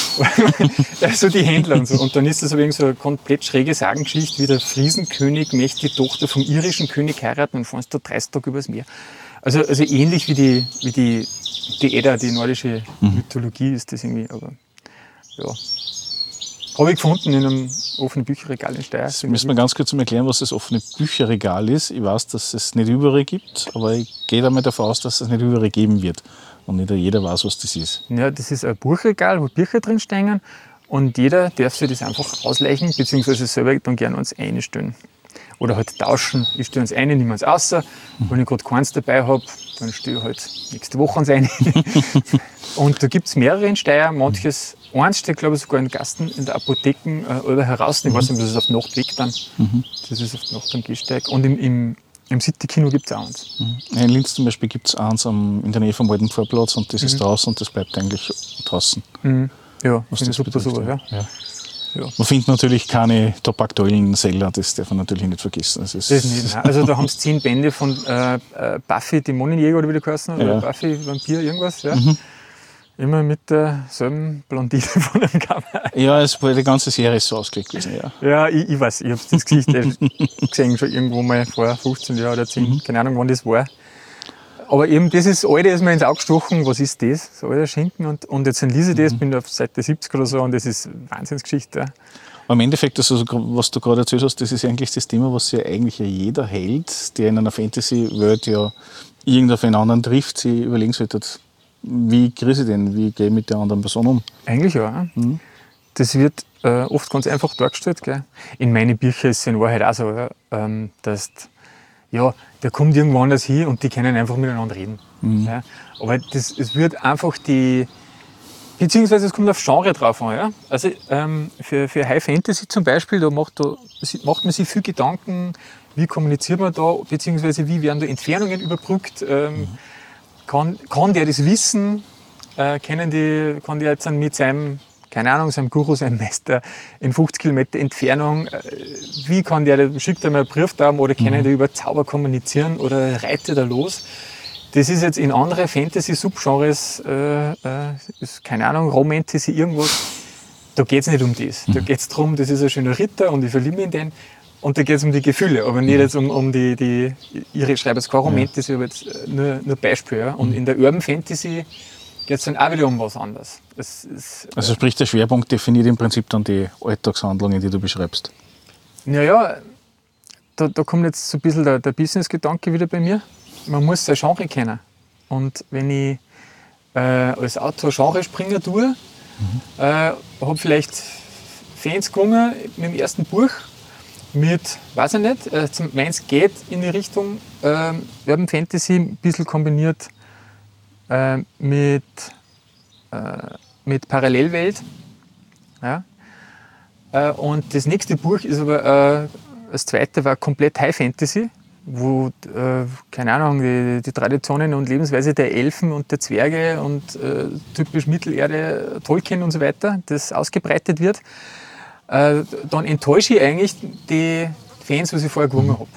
D: Also die Händler und so. Und dann ist das aber irgendwie so eine komplett schräge Sagengeschichte, wie der Friesenkönig möchte die Tochter vom irischen König heiraten und fahren da dreißig Tage übers Meer. Also, also ähnlich wie die, wie die, die Edda, die nordische Mythologie ist das irgendwie, aber ja. Habe ich gefunden in einem offenen Bücherregal in Steyr.
C: Jetzt müssen wir ganz kurz mal erklären, was das offene Bücherregal ist. Ich weiß, dass es nicht überall gibt, aber ich gehe damit davon aus, dass es nicht überall geben wird. Und nicht jeder weiß, was das ist.
D: Ja, das ist ein Buchregal, wo Bücher drin stehen. Und jeder darf sich das einfach ausleichen, beziehungsweise selber dann gerne uns einstellen. Oder halt tauschen. Ich stelle uns ein, nehme uns raus. Wenn ich gerade keins dabei habe, dann stelle ich halt nächste Woche uns ein. Und da gibt es mehrere in Steyr. Manches, eins steht glaube ich sogar in Gasten in der Apotheke äh, heraus. Ich weiß nicht, das ist auf die Nacht weg dann. Mhm. Das ist auf die Nacht am Gehsteig. Und im, im, im City-Kino gibt es auch eins.
C: Mhm. In Linz zum Beispiel gibt es eins am, in der Nähe vom alten Vorplatz und das mhm. ist draußen und das bleibt eigentlich draußen.
D: Mhm. Ja, was das super so, ja. ja. Ja.
C: Man findet natürlich keine topaktuellen Seller, das darf man natürlich nicht vergessen. Das ist
D: das nicht, nein. Also da haben es zehn Bände von äh, Buffy, Dämonenjäger oder wie der geheißen hat,
C: ja.
D: oder Buffy, Vampir, irgendwas. Ja.
C: Mhm.
D: Immer mit derselben Blondine von einem Cover.
C: Ja, es war die ganze Serie so ausgelegt gewesen, ja.
D: Ja, ich, ich weiß, ich habe das Gesicht gesehen, schon irgendwo mal vor fünfzehn Jahren oder zehn, mhm. keine Ahnung wann das war. Aber eben, das ist alte, ist mir ins Auge gestochen, was ist das? So alter Schinken. Und, und jetzt lese ich das, mhm. bin auf Seite siebzig oder so und das ist eine Wahnsinnsgeschichte.
C: Aber im Endeffekt, also, was du gerade erzählt hast, das ist eigentlich das Thema, was ja eigentlich ja jeder Held, der in einer Fantasy-Welt ja irgendeinen einen anderen trifft, sich überlegen sollte, wie kriege ich den, wie gehe ich mit der anderen Person um?
D: Eigentlich ja. Mhm. Das wird äh, oft ganz einfach dargestellt. Gell? In meinen Büchern ist es in Wahrheit auch so, ja, ähm, dass ja, der kommt irgendwo anders hin und die können einfach miteinander reden. Mhm. Ja. Aber das, es wird einfach die, beziehungsweise es kommt auf Genre drauf an. Ja. Also ähm, für, für High Fantasy zum Beispiel, da macht, da macht man sich viel Gedanken, wie kommuniziert man da, beziehungsweise wie werden da Entfernungen überbrückt. Ähm, mhm. kann, kann der das wissen? Äh, können die, kann der jetzt mit seinem, keine Ahnung, seinem Guru, seinem Meister in fünfzig Kilometer Entfernung, wie kann der, schickt er mal einen Brief da oder können mhm. die über Zauber kommunizieren oder reitet er los? Das ist jetzt in andere Fantasy-Subgenres, äh, äh, ist, keine Ahnung, Romantasy, irgendwas, da geht es nicht um das. Mhm. Da geht es darum, das ist ein schöner Ritter und ich verliebe mich in den und da geht es um die Gefühle, aber nicht mhm. jetzt um, um die, die, ihre schreibe jetzt kein Romantasy, aber jetzt nur, nur Beispiel. Ja. Und mhm. in der Urban Fantasy geht es dann auch wieder um was anderes. Das ist,
C: also sprich, der Schwerpunkt definiert im Prinzip dann die Alltagshandlungen, die du beschreibst.
D: Naja, da, da kommt jetzt so ein bisschen der, der Business-Gedanke wieder bei mir. Man muss sein Genre kennen. Und wenn ich äh, als Autor Genrespringer tue, mhm. äh, habe vielleicht Fans gewonnen mit dem ersten Buch mit, weiß ich nicht, äh, meins geht in die Richtung äh, Urban Fantasy, ein bisschen kombiniert Äh, mit, äh, mit Parallelwelt. Ja. Äh, und das nächste Buch ist aber, äh, das zweite war komplett High Fantasy, wo, äh, keine Ahnung, die, die Traditionen und Lebensweise der Elfen und der Zwerge und äh, typisch Mittelerde, Tolkien und so weiter, das ausgebreitet wird. Äh, dann enttäusche ich eigentlich die Fans, was ich vorher gewonnen habe.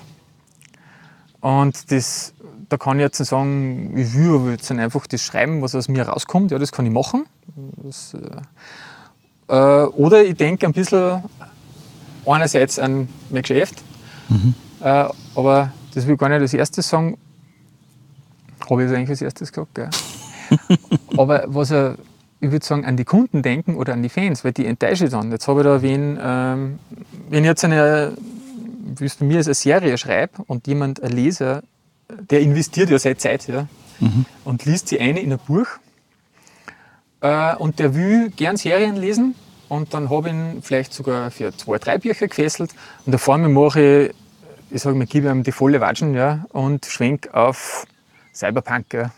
D: Und das, da kann ich jetzt sagen, ich will aber jetzt einfach das schreiben, was aus mir rauskommt. Ja, das kann ich machen. Das, äh, oder ich denke ein bisschen einerseits an mein Geschäft, mhm. äh, aber das will ich gar nicht als erstes sagen. Habe ich das eigentlich als erstes gesagt, gell? Aber was er, ich würde sagen, an die Kunden denken oder an die Fans, weil die enttäusche ich dann. Jetzt habe ich da wen, ähm, wenn ich jetzt eine, wie es bei mir ist, eine Serie schreibe und jemand, ein Leser, der investiert ja seine Zeit, ja, mhm. und liest sie eine in ein Buch äh, und der will gern Serien lesen und dann habe ich ihn vielleicht sogar für zwei, drei Bücher gefesselt und da vorne mache ich, ich sage mal, gebe ihm die volle Watschen, ja, und schwenke auf Cyberpunk, ja.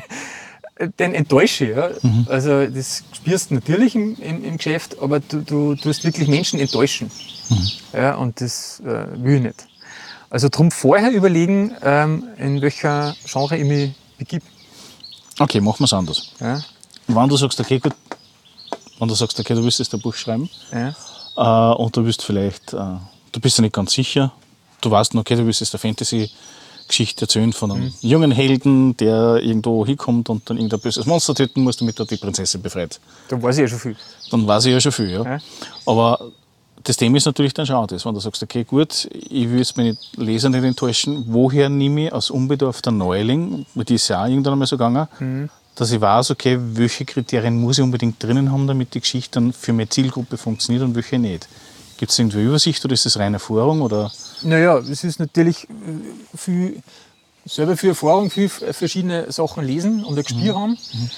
D: Den enttäusche ich, ja. Mhm. Also das spürst du natürlich im, im, im Geschäft, aber du, du, du tust wirklich Menschen enttäuschen. Mhm. Ja, und das äh, will ich nicht. Also darum vorher überlegen, ähm, in welcher Genre ich mich begib.
C: Okay, machen wir es anders.
D: Ja.
C: Wenn du sagst, okay, gut, wenn du sagst, okay, du willst jetzt ein Buch schreiben,
D: ja.
C: äh, und du bist vielleicht, äh, du bist ja nicht ganz sicher, du weißt noch, okay, du willst jetzt eine Fantasy-Geschichte erzählen von einem mhm. jungen Helden, der irgendwo hinkommt und dann irgendein böses Monster töten muss, damit er die Prinzessin befreit.
D: Dann weiß ich ja schon viel.
C: Dann weiß ich ja schon viel, ja.
D: ja.
C: Aber das Thema ist natürlich dann schon das, wenn du sagst, okay, gut, ich will jetzt meine Leser nicht enttäuschen, woher nehme ich als unbedarfter Neuling, mit die ist ja auch irgendwann einmal so gegangen, mhm. dass ich weiß, okay, welche Kriterien muss ich unbedingt drinnen haben, damit die Geschichte dann für meine Zielgruppe funktioniert und welche nicht. Gibt es irgendwie Übersicht oder ist das reine Erfahrung? Oder?
D: Naja, es ist natürlich viel, selber viel Erfahrung, viel verschiedene Sachen lesen und ein Gespür mhm. haben. Mhm.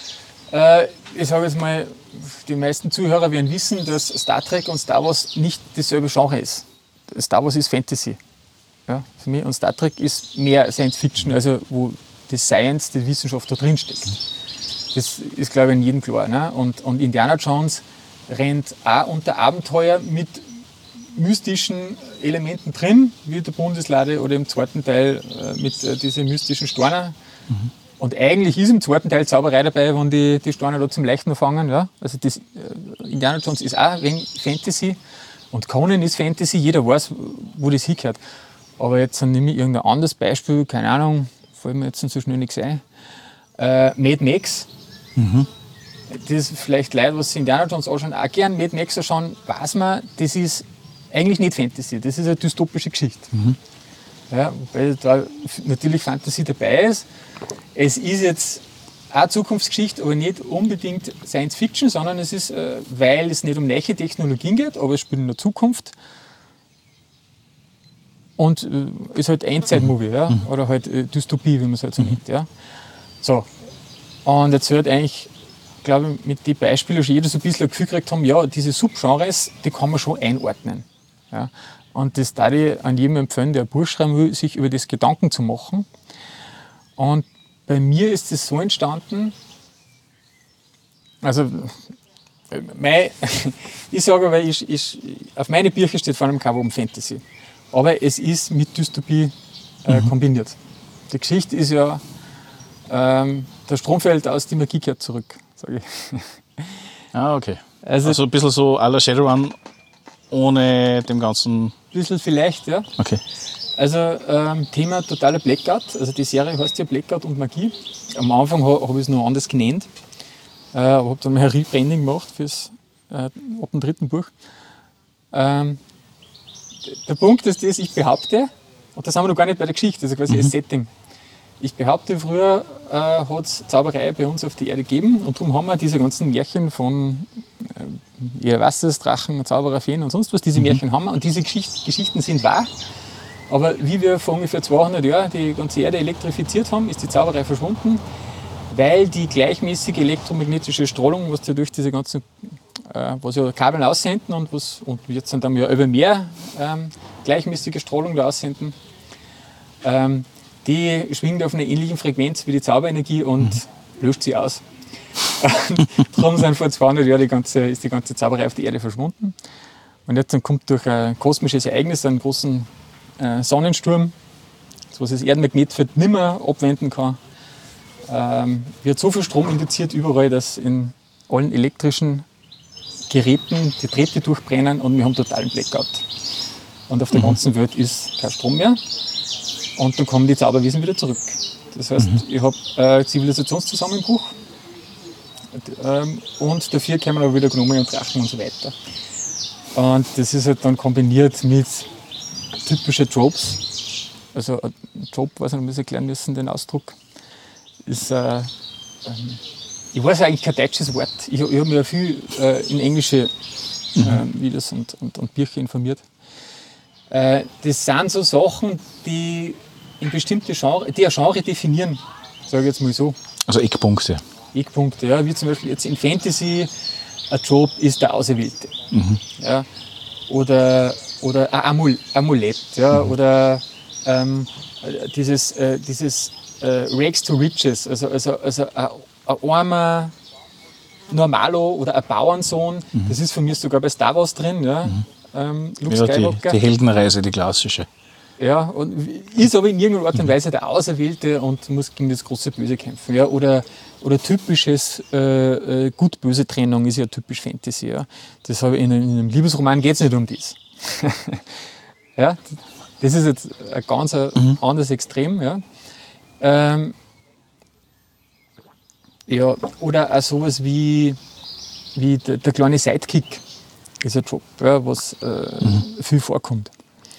D: Äh, ich sage jetzt mal, die meisten Zuhörer werden wissen, dass Star Trek und Star Wars nicht dasselbe Genre ist. Star Wars ist Fantasy. Ja, für mich. Und Star Trek ist mehr Science Fiction, also wo die Science, die Wissenschaft da drin steckt. Das ist, glaube ich, in jedem klar. Ne? Und, und Indiana Jones rennt auch unter Abenteuer mit mystischen Elementen drin, wie der Bundeslade oder im zweiten Teil äh, mit äh, diesen mystischen Steinen. Mhm. Und eigentlich ist im zweiten Teil Zauberei dabei, wenn die, die Steine da zum Leichten fangen. Ja? Also das, äh, Indiana Jones ist auch ein wenig Fantasy und Conan ist Fantasy, jeder weiß, wo das hingehört. Aber jetzt nehme ich irgendein anderes Beispiel, keine Ahnung, fällt mir jetzt so schnell nichts ein. Äh, Mad Max. Mhm. Das ist vielleicht Leute, was Indiana Jones anschauen, auch gern Mad Max anschauen, weiß man, das ist eigentlich nicht Fantasy, das ist eine dystopische Geschichte. Mhm. Ja, weil da natürlich Fantasy dabei ist. Es ist jetzt auch Zukunftsgeschichte, aber nicht unbedingt Science Fiction, sondern es ist, äh, weil es nicht um neue Technologien geht, aber es spielt in der Zukunft. Und äh, ist halt Endzeit-Movie, ja? Mhm. Oder halt äh, Dystopie, wie man es halt so nennt. Ja? So. Und jetzt wird eigentlich, glaube ich, mit den Beispielen schon jeder so ein bisschen ein Gefühl gekriegt haben, ja, diese Subgenres, die kann man schon einordnen. Ja? Und das darf ich an jedem empfehlen, der ein Buch schreiben will, sich über das Gedanken zu machen. Und bei mir ist es so entstanden, also mein, ich sage aber, ich, ich, auf meine Bücher steht vor allem kein Wort Fantasy. Aber es ist mit Dystopie äh, mhm. kombiniert. Die Geschichte ist ja, ähm, der Strom fällt aus, die Magie kehrt zurück, sage ich.
C: Ah, okay. Also, also ein bisschen so à la Shadowrun, ohne dem ganzen...
D: Ein bisschen vielleicht, ja.
C: Okay.
D: Also ähm, Thema totaler Blackout, also die Serie heißt ja Blackout und Magie. Am Anfang ha, habe ich es noch anders genannt, äh, habe dann mal ein Rebranding gemacht fürs, äh, ab dem dritten Buch. Ähm, der Punkt ist das, ich behaupte, und das haben wir noch gar nicht bei der Geschichte, also quasi mhm. das Setting. Ich behaupte, früher äh, hat es Zauberei bei uns auf der Erde gegeben und darum haben wir diese ganzen Märchen von, äh, ihr weiß es, Drachen, Zauberer, Feen und sonst was, diese mhm. Märchen haben wir und diese Geschicht, Geschichten sind wahr. Aber wie wir vor ungefähr zweihundert Jahren die ganze Erde elektrifiziert haben, ist die Zauberei verschwunden, weil die gleichmäßige elektromagnetische Strahlung, was ja durch diese ganzen, äh, was ja Kabeln aussenden und was, und jetzt sind dann ja über mehr ähm, gleichmäßige Strahlung da aussenden, ähm, die schwingt auf einer ähnlichen Frequenz wie die Zauberenergie und mhm. löscht sie aus. Darum sind vor zweihundert Jahren die ganze, ist die ganze Zauberei auf der Erde verschwunden. Und jetzt dann kommt durch ein kosmisches Ereignis, einen großen äh, Sonnensturm, was das Erdenmagnetfeld nicht mehr abwenden kann, ähm, wird so viel Strom induziert überall, dass in allen elektrischen Geräten die Drähte durchbrennen und wir haben totalen Blackout. Und auf der mhm. ganzen Welt ist kein Strom mehr. Und dann kommen die Zauberwesen wieder zurück. Das heißt, mhm. ich habe äh, Zivilisationszusammenbruch ähm, und dafür kommen aber wieder Gnome und Drachen und so weiter. Und das ist halt dann kombiniert mit typischen Tropes. Also ein Trope, weiß nicht, ob wir es erklären müssen, den Ausdruck, ist, äh, ähm, ich weiß eigentlich kein deutsches Wort. Ich, ich habe mich ja viel äh, in englische äh, mhm. Videos und, und, und Bücher informiert. Äh, das sind so Sachen, die in bestimmte Genre, die ein Genre definieren, sage ich jetzt mal so.
C: Also Eckpunkte.
D: Eckpunkte, ja, wie zum Beispiel jetzt in Fantasy, ein Trope ist der Auserwählte. Mhm. Ja, oder, oder ein Amul Amulett, ja, mhm. oder ähm, dieses, äh, dieses äh, Rags to Riches, also, also, also ein, ein armer Normalo oder ein Bauernsohn, mhm. das ist von mir sogar bei Star Wars drin, ja. Mhm. Ähm, Luke
C: ja, die, die Heldenreise, die klassische.
D: Ja, und ist aber in irgendeiner Art und Weise der Auserwählte und muss gegen das große Böse kämpfen. Ja, oder, oder typisches äh, äh, Gut-Böse-Trennung ist ja typisch Fantasy. Ja. Das habe ich in, in einem Liebesroman geht es nicht um das. Ja, das ist jetzt ein ganz mhm. anderes Extrem. Ja. Ähm, ja, oder auch sowas wie, wie der, der kleine Sidekick ist ein Job, ja, was äh, mhm. viel vorkommt.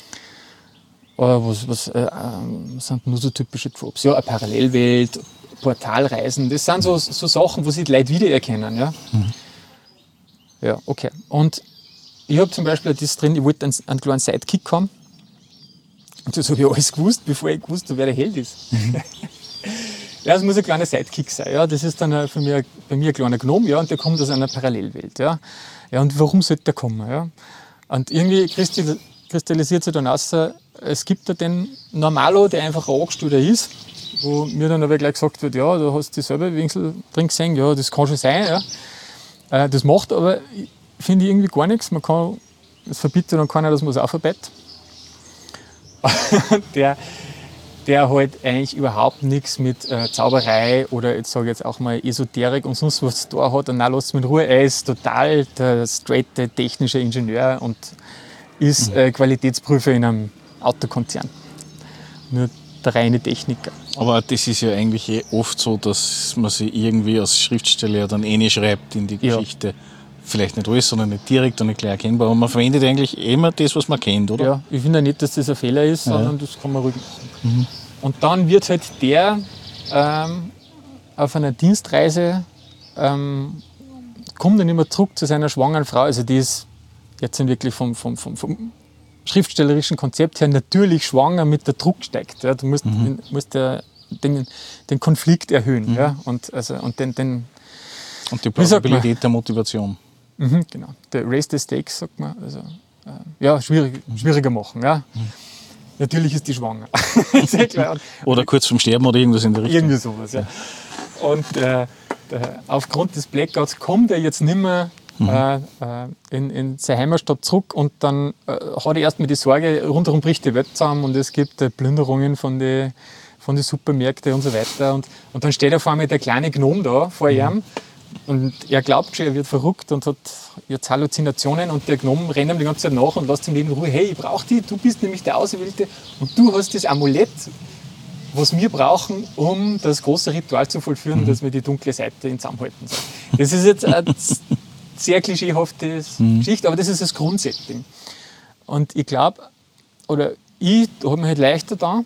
D: Was, was äh, sind nur so typische Tropes? Ja, eine Parallelwelt, Portalreisen, das sind so, so Sachen, wo sich die Leute wiedererkennen. Ja, mhm. ja, okay. Und ich habe zum Beispiel das drin, ich wollte einen, einen kleinen Sidekick haben. Und das habe ich alles gewusst, bevor ich gewusst habe, wer der Held ist. Mhm. Ja, es muss ein kleiner Sidekick sein. Ja. Das ist dann äh, für mich, bei mir ein kleiner Gnome, ja, und der kommt aus einer Parallelwelt. Ja. Ja, und warum sollte der kommen? Ja? Und irgendwie kristallisiert sich dann aus, es gibt da den Normalo, der einfach ein Angestellter ist, wo mir dann aber gleich gesagt wird, ja, du hast dieselbe Wingsel drin gesehen, ja, das kann schon sein. Ja. Das macht aber, finde ich, irgendwie gar nichts. Man kann, das verbietet dann keiner, dass man es aufarbeitet. der, der halt eigentlich überhaupt nichts mit äh, Zauberei oder jetzt sage ich jetzt auch mal Esoterik und sonst was da hat. Und nein, lasst mich in Ruhe. Er ist total der straighte technische Ingenieur und ist äh, Qualitätsprüfer in einem Autokonzern. Nur der reine Techniker.
C: Aber das ist ja eigentlich eh oft so, dass man sich irgendwie als Schriftsteller dann eh nicht schreibt in die
D: Ja.
C: Geschichte. Vielleicht nicht alles, sondern nicht direkt und nicht gleich erkennbar. Aber man verwendet eigentlich immer das, was man kennt, oder?
D: Ja, ich finde nicht, dass das ein Fehler ist, sondern das kann man ruhig machen. Mhm. Und dann wird halt der ähm, auf einer Dienstreise, ähm, kommt dann immer zurück zu seiner schwangeren Frau. Also die ist jetzt wirklich vom, vom, vom, vom schriftstellerischen Konzept her natürlich schwanger, mit der Druck steigt. Ja. Du musst, mhm. musst der, den, den Konflikt erhöhen. Mhm. Ja. Und, also, und, den, den,
C: und die Plausibilität der Motivation.
D: Mhm, genau. Der Raise the Stakes, sagt man. Also, äh, ja, schwierig, schwieriger machen. Ja. Mhm. Natürlich ist die schwanger. Ist ja klar.
C: Oder kurz vorm Sterben oder irgendwas in der Richtung.
D: Irgendwie sowas, ja. Und äh, der, aufgrund des Blackouts kommt er jetzt nicht mehr mhm. äh, in, in seine Heimatstadt zurück und dann äh, hat er erstmal die Sorge, rundherum bricht die Welt zusammen und es gibt äh, Plünderungen von den von die Supermärkten und so weiter. Und, und dann steht auf einmal der kleine Gnome da vor mhm. ihm. Und er glaubt schon, er wird verrückt und hat jetzt Halluzinationen und der Gnome rennt ihm die ganze Zeit nach und lässt ihm in Ruhe, hey, ich brauche dich, du bist nämlich der Auserwählte und du hast das Amulett, was wir brauchen, um das große Ritual zu vollführen, mhm. dass wir die dunkle Seite in Zusammenhalten sollen. Das ist jetzt eine sehr klischeehafte mhm. Geschichte, aber das ist das Grundsetting. Und ich glaube, oder ich habe mich halt leichter da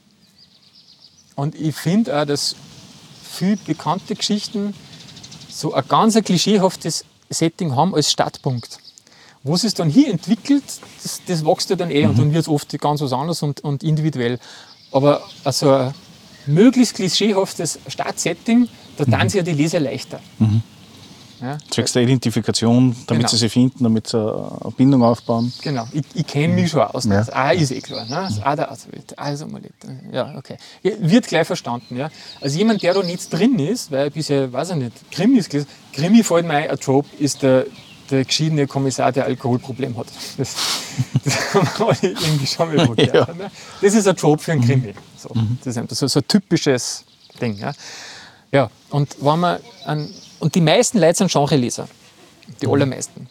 D: und ich finde auch, dass viele bekannte Geschichten so ein ganz ein klischeehaftes Setting haben als Startpunkt. Wo es dann hier entwickelt, das, das wächst ja dann eh mhm. und dann wird es oft ganz was anderes und, und individuell. Aber also ein möglichst klischeehaftes Startsetting, da tun sich ja die Leser leichter.
C: Mhm.
D: Ja?
C: Zwecks der Identifikation, damit
D: genau.
C: sie sie finden, damit sie eine Bindung aufbauen.
D: Genau, ich, ich kenne mich schon aus.
C: Ja.
D: Das A ist eh klar. Ne? Das A der Auserwählte, A ist Amulett. Ja, okay. Wird gleich verstanden. Ja? Also jemand, der da nicht drin ist, weil bisher, weiß ich nicht, Krimis gelesen, Krimi fällt mir ein, ein Trope ist der, der geschiedene Kommissar, der Alkoholproblem hat. Das, das haben wir alle irgendwie schon mal gehört. Ja. Ne? Das ist ein Trope für einen Krimi. So, mhm. Das ist so, so ein typisches Ding. Ja, ja und wenn man an Und die meisten Leute sind Genreleser. Die mhm. allermeisten.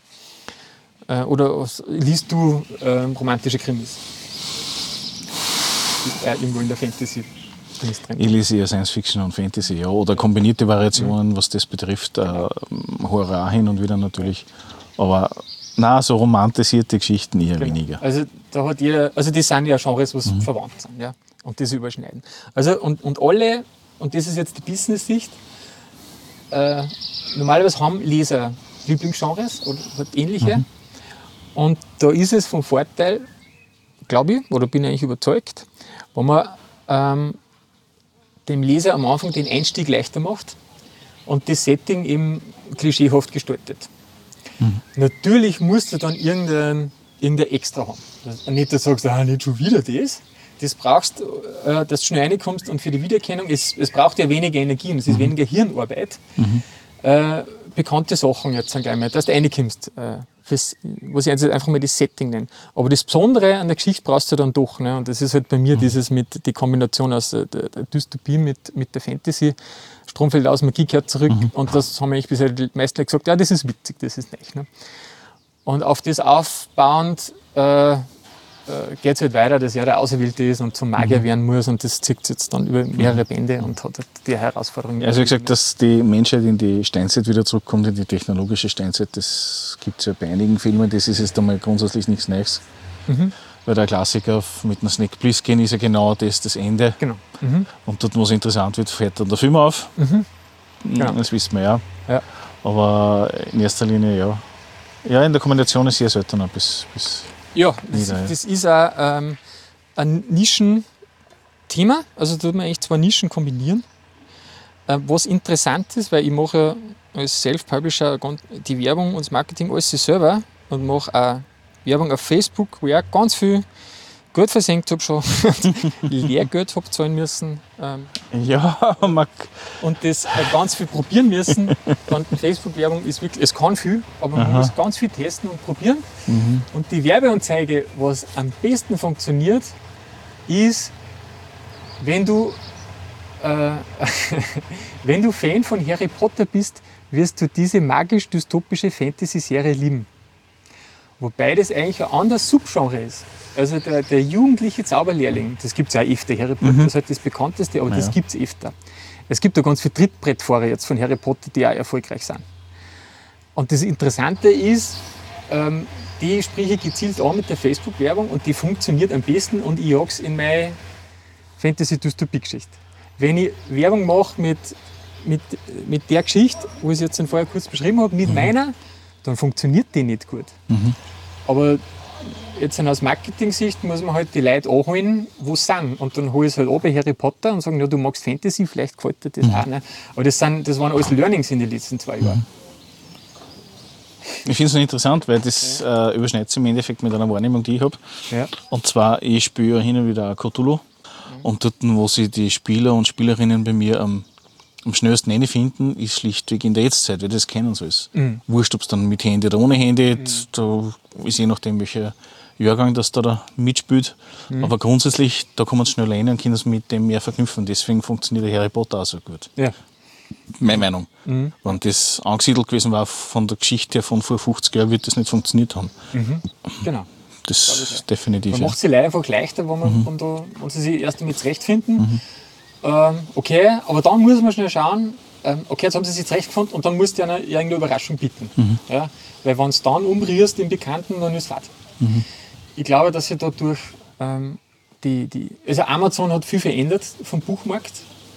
D: Äh, oder liest du äh, romantische Krimis? Äh, irgendwo in der Fantasy. Drin.
C: Ich lese eher Science Fiction und Fantasy, ja. Oder kombinierte Variationen, mhm. was das betrifft. Äh, Horror hin und wieder natürlich. Aber nein, so romantisierte Geschichten eher genau. weniger.
D: Also da hat jeder, also die sind ja Genres, was mhm. verwandt sind. Ja? Und das überschneiden. Also und, und alle, und das ist jetzt die Business-Sicht, Äh, normalerweise haben Leser Lieblingsgenres oder ähnliche. Mhm. Und da ist es vom Vorteil, glaube ich, oder bin ich eigentlich überzeugt, wenn man ähm, dem Leser am Anfang den Einstieg leichter macht und das Setting eben klischeehaft gestaltet. Mhm. Natürlich musst du dann irgendein, irgendein Extra haben. Also nicht, dass du sagst, ah, nicht schon wieder das. Das brauchst, äh, dass du schnell reinkommst und für die Wiedererkennung, es, es braucht ja weniger Energie und es ist mhm. weniger Hirnarbeit. Mhm. Äh, bekannte Sachen jetzt dann gleich mal, dass du reinkommst, äh, fürs, was ich jetzt einfach mal das Setting nenne. Aber das Besondere an der Geschichte brauchst du dann doch. Ne? Und das ist halt bei mir mhm. dieses mit, die Kombination aus der, der Dystopie mit, mit der Fantasy. Strom fällt aus, Magie kehrt zurück mhm. und das haben eigentlich bisher die meisten gesagt, ja, das ist witzig, das ist nett. Ne? Und auf das aufbauend äh, geht es halt weiter, dass er der Auserwählte ist und zum Magier mhm. werden muss und das zieht jetzt dann über mehrere Bände und hat halt die Herausforderung.
C: Also wie gesagt, dass die Menschheit in die Steinzeit wieder zurückkommt, in die technologische Steinzeit, das gibt es ja bei einigen Filmen, das ist jetzt einmal grundsätzlich nichts Neues. Mhm. Weil der Klassiker mit einem Snake Plissken ist ja genau das, das Ende.
D: Genau. Mhm.
C: Und dort, wo es interessant wird, fährt dann der Film auf. Mhm. Genau. Das wissen wir ja. ja. Aber in erster Linie, ja. Ja, in der Kombination ist sehr selten bis, bis
D: Ja, das, das ist auch ähm, ein Nischenthema. Also da tut man echt zwei Nischen kombinieren. Äh, was interessant ist, weil ich mache ja als Self-Publisher die Werbung und das Marketing alles selber und mache auch Werbung auf Facebook, wo ich auch ganz viel Geld versenkt habe schon, Lehrgeld habe zahlen müssen. Ähm,
C: Ja, Marc.
D: und das äh, ganz viel probieren müssen. Dann Facebook-Werbung ist wirklich, es kann viel, aber man
C: Aha.
D: muss ganz viel testen und probieren.
C: Mhm.
D: Und die Werbeanzeige, was am besten funktioniert, ist, wenn du, äh, wenn du Fan von Harry Potter bist, wirst du diese magisch-dystopische Fantasy-Serie lieben. Wobei das eigentlich ein anderes Subgenre ist. Also der, der jugendliche Zauberlehrling, das gibt es ja auch öfter. Harry Potter ist halt das bekannteste, aber
C: Ja.
D: das gibt es öfter. Es gibt da ganz viele Trittbrettfahrer jetzt von Harry Potter, die auch erfolgreich sind. Und das Interessante ist, ähm, die spreche ich gezielt an mit der Facebook-Werbung und die funktioniert am besten und ich jage es in meine Fantasy-Dystopie-Geschichte. Wenn ich Werbung mache mit, mit, mit der Geschichte, wo ich es jetzt vorher kurz beschrieben habe, mit mhm. meiner, dann funktioniert die nicht gut.
C: Mhm.
D: Aber jetzt aus Marketing-Sicht muss man halt die Leute anholen, wo sie sind. Und dann hole ich es halt an bei Harry Potter und sagen, ja, du magst Fantasy, vielleicht gefällt dir das
C: mhm.
D: auch. Ne? Aber das, sind, das waren alles Learnings in den letzten zwei Jahren.
C: Ich finde es noch interessant, weil das äh, überschneidet sich im Endeffekt mit einer Wahrnehmung, die ich habe.
D: Ja.
C: Und zwar, ich spiele ja hin und wieder auch Cthulhu. Und dort, wo sich die Spieler und Spielerinnen bei mir am, am schnellsten reinfinden, ist schlichtweg in der Jetztzeit, weil das kennen sie alles.
D: Mhm.
C: Wurscht, ob es dann mit Handy oder ohne Handy,
D: Mhm.
C: da ist je nachdem, welcher Jahrgang das da, da mitspielt.
D: Mhm.
C: Aber grundsätzlich, da kommen sie schnell rein und können es mit dem mehr verknüpfen. Deswegen funktioniert der Harry Potter auch so gut.
D: Ja.
C: Meine Meinung.
D: Mhm.
C: Wenn das angesiedelt gewesen war von der Geschichte her von vor fünfzig Jahren, wird das nicht funktioniert haben.
D: Mhm. Genau.
C: Das ist definitiv.
D: Man
C: Ja.
D: macht sie leider einfach leichter, wenn, man,
C: Mhm.
D: wenn, da, wenn sie sich erst damit zurechtfinden. Mhm. Ähm, okay, aber dann muss man schnell schauen, ähm, okay, jetzt haben sie sich zurechtgefunden und dann musst du ihnen irgendeine Überraschung bieten.
C: Mhm.
D: Ja? Weil wenn es dann umrührst im Bekannten, dann ist es fertig.
C: Mhm.
D: Ich glaube, dass sich dadurch ähm, die, die, also Amazon hat viel verändert vom Buchmarkt.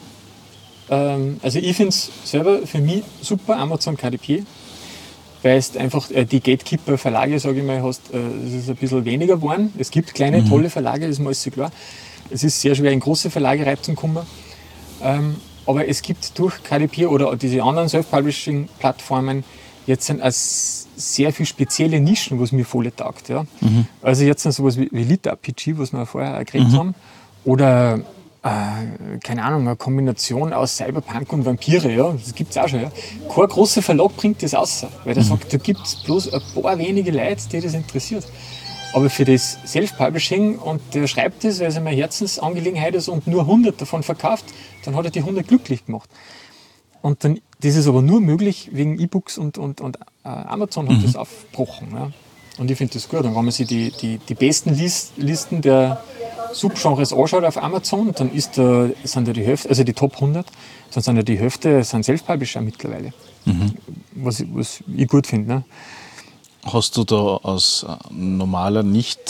D: Ähm, also ich finde es selber für mich super, Amazon K D P, weil es einfach äh, die Gatekeeper-Verlage, sage ich mal, hast, äh, es ist ein bisschen weniger geworden. Es gibt kleine,
C: Mhm.
D: tolle Verlage, das ist mir alles so klar. Es ist sehr schwer, in große Verlage reinzukommen. Ähm, aber es gibt durch K D P oder diese anderen Self-Publishing-Plattformen jetzt sind es sehr viele spezielle Nischen, was mir voll taugt. Ja.
C: Mhm.
D: Also jetzt sind sowas wie, wie Lit-R P G, was wir vorher auch geredet
C: Mhm.
D: haben, oder äh, keine Ahnung, eine Kombination aus Cyberpunk und Vampire, ja, das gibt es auch schon. Ja. Kein großer Verlag bringt das raus, weil der
C: Mhm.
D: sagt, da gibt es bloß ein paar wenige Leute, die das interessiert. Aber für das Self-Publishing und der schreibt das, weil es eine Herzensangelegenheit ist und nur hundert davon verkauft, dann hat er die hundert glücklich gemacht. Und dann, das ist aber nur möglich wegen E-Books und, und, und äh, Amazon hat
C: Mhm.
D: das aufgebrochen. Ja. Und ich finde das gut. Und wenn man sich die, die, die besten Lis- Listen der Subgenres anschaut auf Amazon, dann ist da, sind da die Hälfte, also die Top hundert, dann sind ja die Hälfte sind Self-Publisher mittlerweile.
C: Mhm.
D: Was, ich- was ich gut finde. Ne?
C: Hast du da als äh, normaler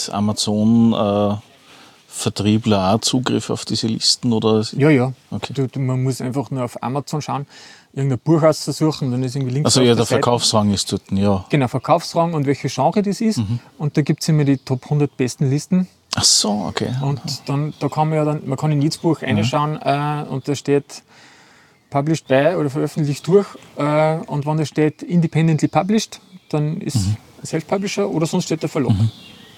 C: Nicht-Amazon-Vertriebler auch Zugriff auf diese Listen? Oder?
D: Ja, ja.
C: Okay.
D: Du, du, man muss einfach nur auf Amazon schauen, irgendein Buch auszusuchen, dann ist irgendwie links
C: Also
D: auf
C: ja,
D: der
C: der
D: Seite.
C: Verkaufsrang ist dort, ja.
D: Genau, Verkaufsrang und welche Genre das ist.
C: Mhm.
D: Und da gibt es immer die Top hundert besten Listen.
C: Ach so, okay.
D: Und dann da kann man ja dann, man kann in jedes Buch reinschauen äh, und da steht published by oder veröffentlicht durch. Äh, und wenn da steht independently published, dann ist
C: Mhm.
D: Self-Publisher oder sonst steht der Verlag.
C: Mhm.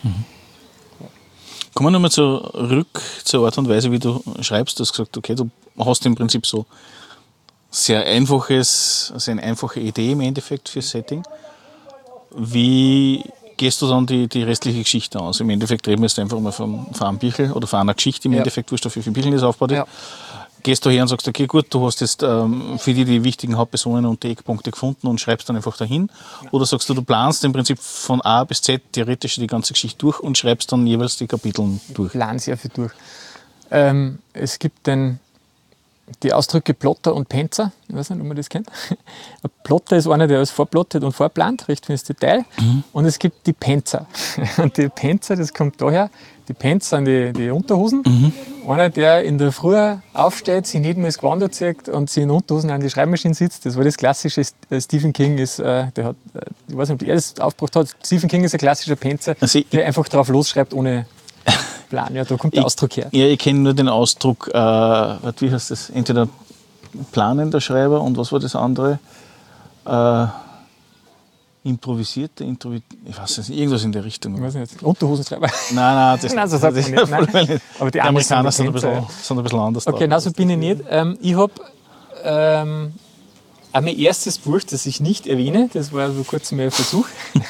C: Kommen wir nochmal zurück zur Art und Weise, wie du schreibst. Du hast gesagt, okay, du hast im Prinzip so sehr einfaches, also eine einfache Idee im Endeffekt für Setting. Wie gehst du dann die, die restliche Geschichte aus? Im Endeffekt reden wir jetzt einfach mal von, von einem Büchel oder von einer Geschichte im
D: Ja.
C: Endeffekt, wurscht, auf wie viele Büchel das aufgebaut ist.
D: Ja.
C: Gehst du her und sagst, okay, gut, du hast jetzt ähm, für die die wichtigen Hauptpersonen und die Eckpunkte gefunden und schreibst dann einfach dahin? Oder sagst du, du planst im Prinzip von A bis Z theoretisch die ganze Geschichte durch und schreibst dann jeweils die Kapitel durch?
D: Plan sehr viel durch. Ähm, es gibt den, die Ausdrücke Plotter und Panzer. Ich weiß nicht, ob man das kennt. Ein Plotter ist einer, der alles vorplottet und vorplant, recht ins Detail.
C: Mhm.
D: Und es gibt die Panzer. Und die Panzer, das kommt daher, die Pants sind die, die Unterhosen.
C: Mhm.
D: Einer, der in der Früh aufsteht, sich nicht mehr das Gewand anzieht und sich in Unterhosen an die Schreibmaschine sitzt. Das war das klassische. Stephen King ist, äh, der hat, äh, ich weiß nicht, ob er das aufgebracht hat. Stephen King ist ein klassischer Panzer,
C: Also ich-
D: der einfach drauf losschreibt ohne Plan. Ja, da kommt der
C: Ich-
D: Ausdruck her.
C: Ja, ich kenne nur den Ausdruck, äh, warte, wie heißt das? Entweder planender Schreiber und was war das andere? Äh, improvisierter, Introvi ich weiß nicht, irgendwas in der Richtung.
D: Ich weiß nicht, Unterhosenschreiber.
C: Nein, nein, das,
D: Nein, so sagt
C: das
D: man nicht. Nein.
C: voll nicht.
D: Aber die,
C: Die Amerikaner sind ein,
D: bekannt,
C: bisschen, sind ein bisschen anders
D: Okay,
C: drauf.
D: nein, so bin ich nicht. Ähm, ich habe ähm, auch mein erstes Buch, das ich nicht erwähne, das war vor kurzem mein Versuch.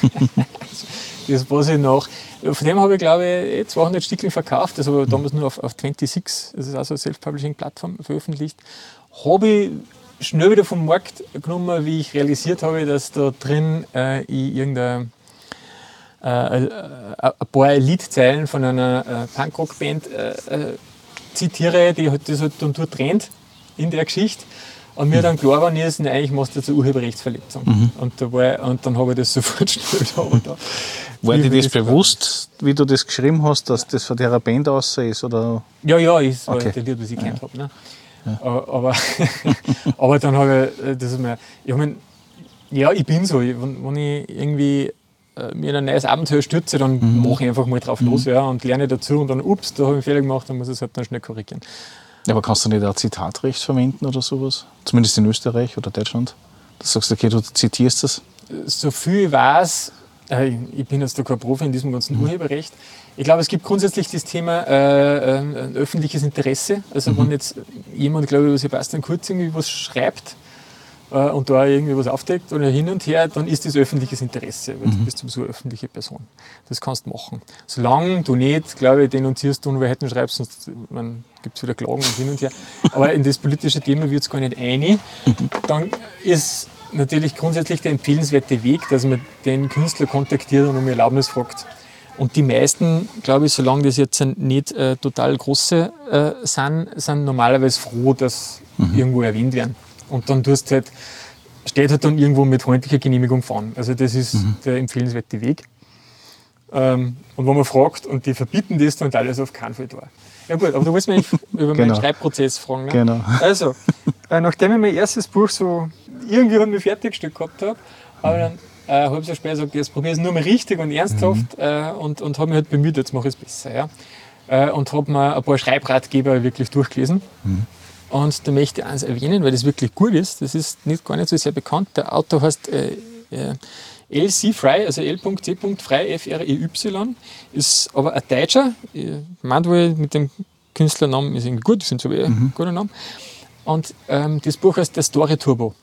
D: Das, was ich nach, von dem habe ich, glaube ich, zweihundert Stückchen verkauft. Das habe ich damals nur auf, auf sechsundzwanzig, das ist also eine Self-Publishing-Plattform, veröffentlicht. Habe ich schnell wieder vom Markt genommen, wie ich realisiert habe, dass da drin äh, ich irgendeine äh, äh, ein paar Liedzeilen von einer äh, Punkrock-Band äh, äh, zitiere, die halt, das halt dann dort trennt in der Geschichte. Und mir dann klar war, ist, nein, eigentlich machst du jetzt eine Urheberrechtsverletzung. Mhm. Und, da war, und dann habe ich das sofort schnell da. da
C: war dir das bewusst, wie du das geschrieben hast, dass das von der Band aus ist? Oder?
D: Ja, ja, ist
C: okay.
D: der Lied, was ich kennt
C: ja.
D: habe. Ne?
C: Ja.
D: Aber, aber dann habe ich, das ist mir, ich mein, ja, ich bin so, wenn, wenn ich irgendwie äh, mir in ein neues Abenteuer stürze, dann mhm. mache ich einfach mal drauf mhm. los, ja, und lerne dazu und dann, ups, da habe ich einen Fehler gemacht, dann muss ich es halt dann schnell korrigieren.
C: Ja, aber kannst du nicht auch Zitatrecht verwenden oder sowas? Zumindest in Österreich oder Deutschland? Du sagst, okay, du zitierst das?
D: So viel ich weiß, äh, ich bin jetzt da kein Profi in diesem ganzen mhm. Urheberrecht. Ich glaube, es gibt grundsätzlich das Thema äh, ein öffentliches Interesse. Also mhm. wenn jetzt jemand, glaube ich, über Sebastian Kurz irgendwie was schreibt äh, und da irgendwie was aufdeckt oder hin und her, dann ist das öffentliches Interesse, weil mhm. du bist sowieso eine öffentliche Person. Das kannst du machen. Solange du nicht, glaube ich, denunzierst, Unwahrheiten schreibst, sonst gibt es wieder Klagen und hin und her. Aber in das politische Thema wird es gar nicht ein. Dann ist natürlich grundsätzlich der empfehlenswerte Weg, dass man den Künstler kontaktiert und um Erlaubnis fragt. Und die meisten, glaube ich, solange das jetzt nicht äh, total große äh, sind, sind normalerweise froh, dass mhm. irgendwo erwähnt werden. Und dann tust halt, steht halt dann irgendwo mit freundlicher Genehmigung fahren. Also das ist mhm. der empfehlenswerte Weg. Ähm, und wenn man fragt und die verbieten das, dann alles auf keinen Fall da. Ja gut, aber du wolltest mich über
C: genau.
D: meinen Schreibprozess fragen. Ne?
C: Genau.
D: Also, äh, nachdem ich mein erstes Buch so irgendwie halt mich fertiggestellt gehabt habe, habe ich dann äh, halbes Jahr später gesagt, jetzt probiere ich es nur mal richtig und ernsthaft mhm. äh, und, und habe mich halt bemüht, jetzt mache ich es besser. Ja? Äh, und habe mir ein paar Schreibratgeber wirklich durchgelesen. Mhm. Und da möchte ich eins erwähnen, weil das wirklich gut ist. Das ist nicht, gar nicht so sehr bekannt. Der Autor heißt äh, äh, L C Frey, also L C Frey, F R E Y, ist aber ein Deutscher. Ich meine wohl mit dem Künstlernamen ist irgendwie gut, ich finde es aber mhm. ein guter Name. Und ähm, das Buch heißt Der Story Turbo.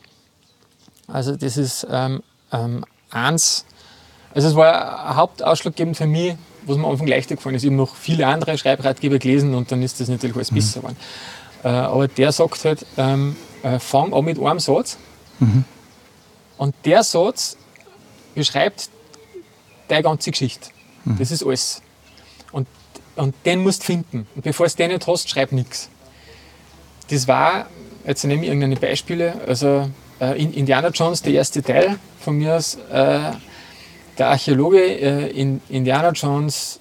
D: Also das ist ähm, ähm, eins, also es war hauptausschlaggebend für mich, was mir am Anfang leichter gefallen ist. Ich habe noch viele andere Schreibratgeber gelesen und dann ist das natürlich alles mhm. besser geworden. Äh, aber der sagt halt, ähm, äh, fang an mit einem Satz mhm. und der Satz beschreibt deine ganze Geschichte. Mhm. Das ist alles. Und, und den musst du finden. Und bevor du den nicht hast, schreib nichts. Das war, jetzt nehme ich irgendeine Beispiele, also äh, in Indiana Jones, der erste Teil von mir aus, äh, der Archäologe äh, in Indiana Jones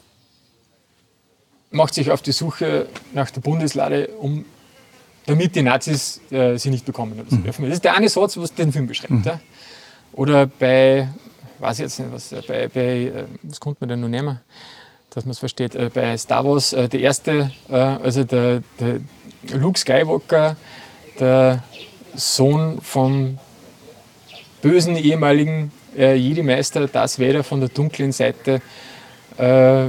D: macht sich auf die Suche nach der Bundeslade, um, damit die Nazis äh, sie nicht bekommen. Oder so. Mhm. Das ist der eine Satz, was den Film beschreibt. Mhm. Ja? Oder bei, weiß ich jetzt nicht, was, bei, bei was konnte man denn noch nehmen, dass man es versteht, äh, bei Star Wars, äh, der erste, äh, also der, der Luke Skywalker, der Sohn vom bösen ehemaligen äh, Jedi-Meister Darth Vader von der dunklen Seite, äh,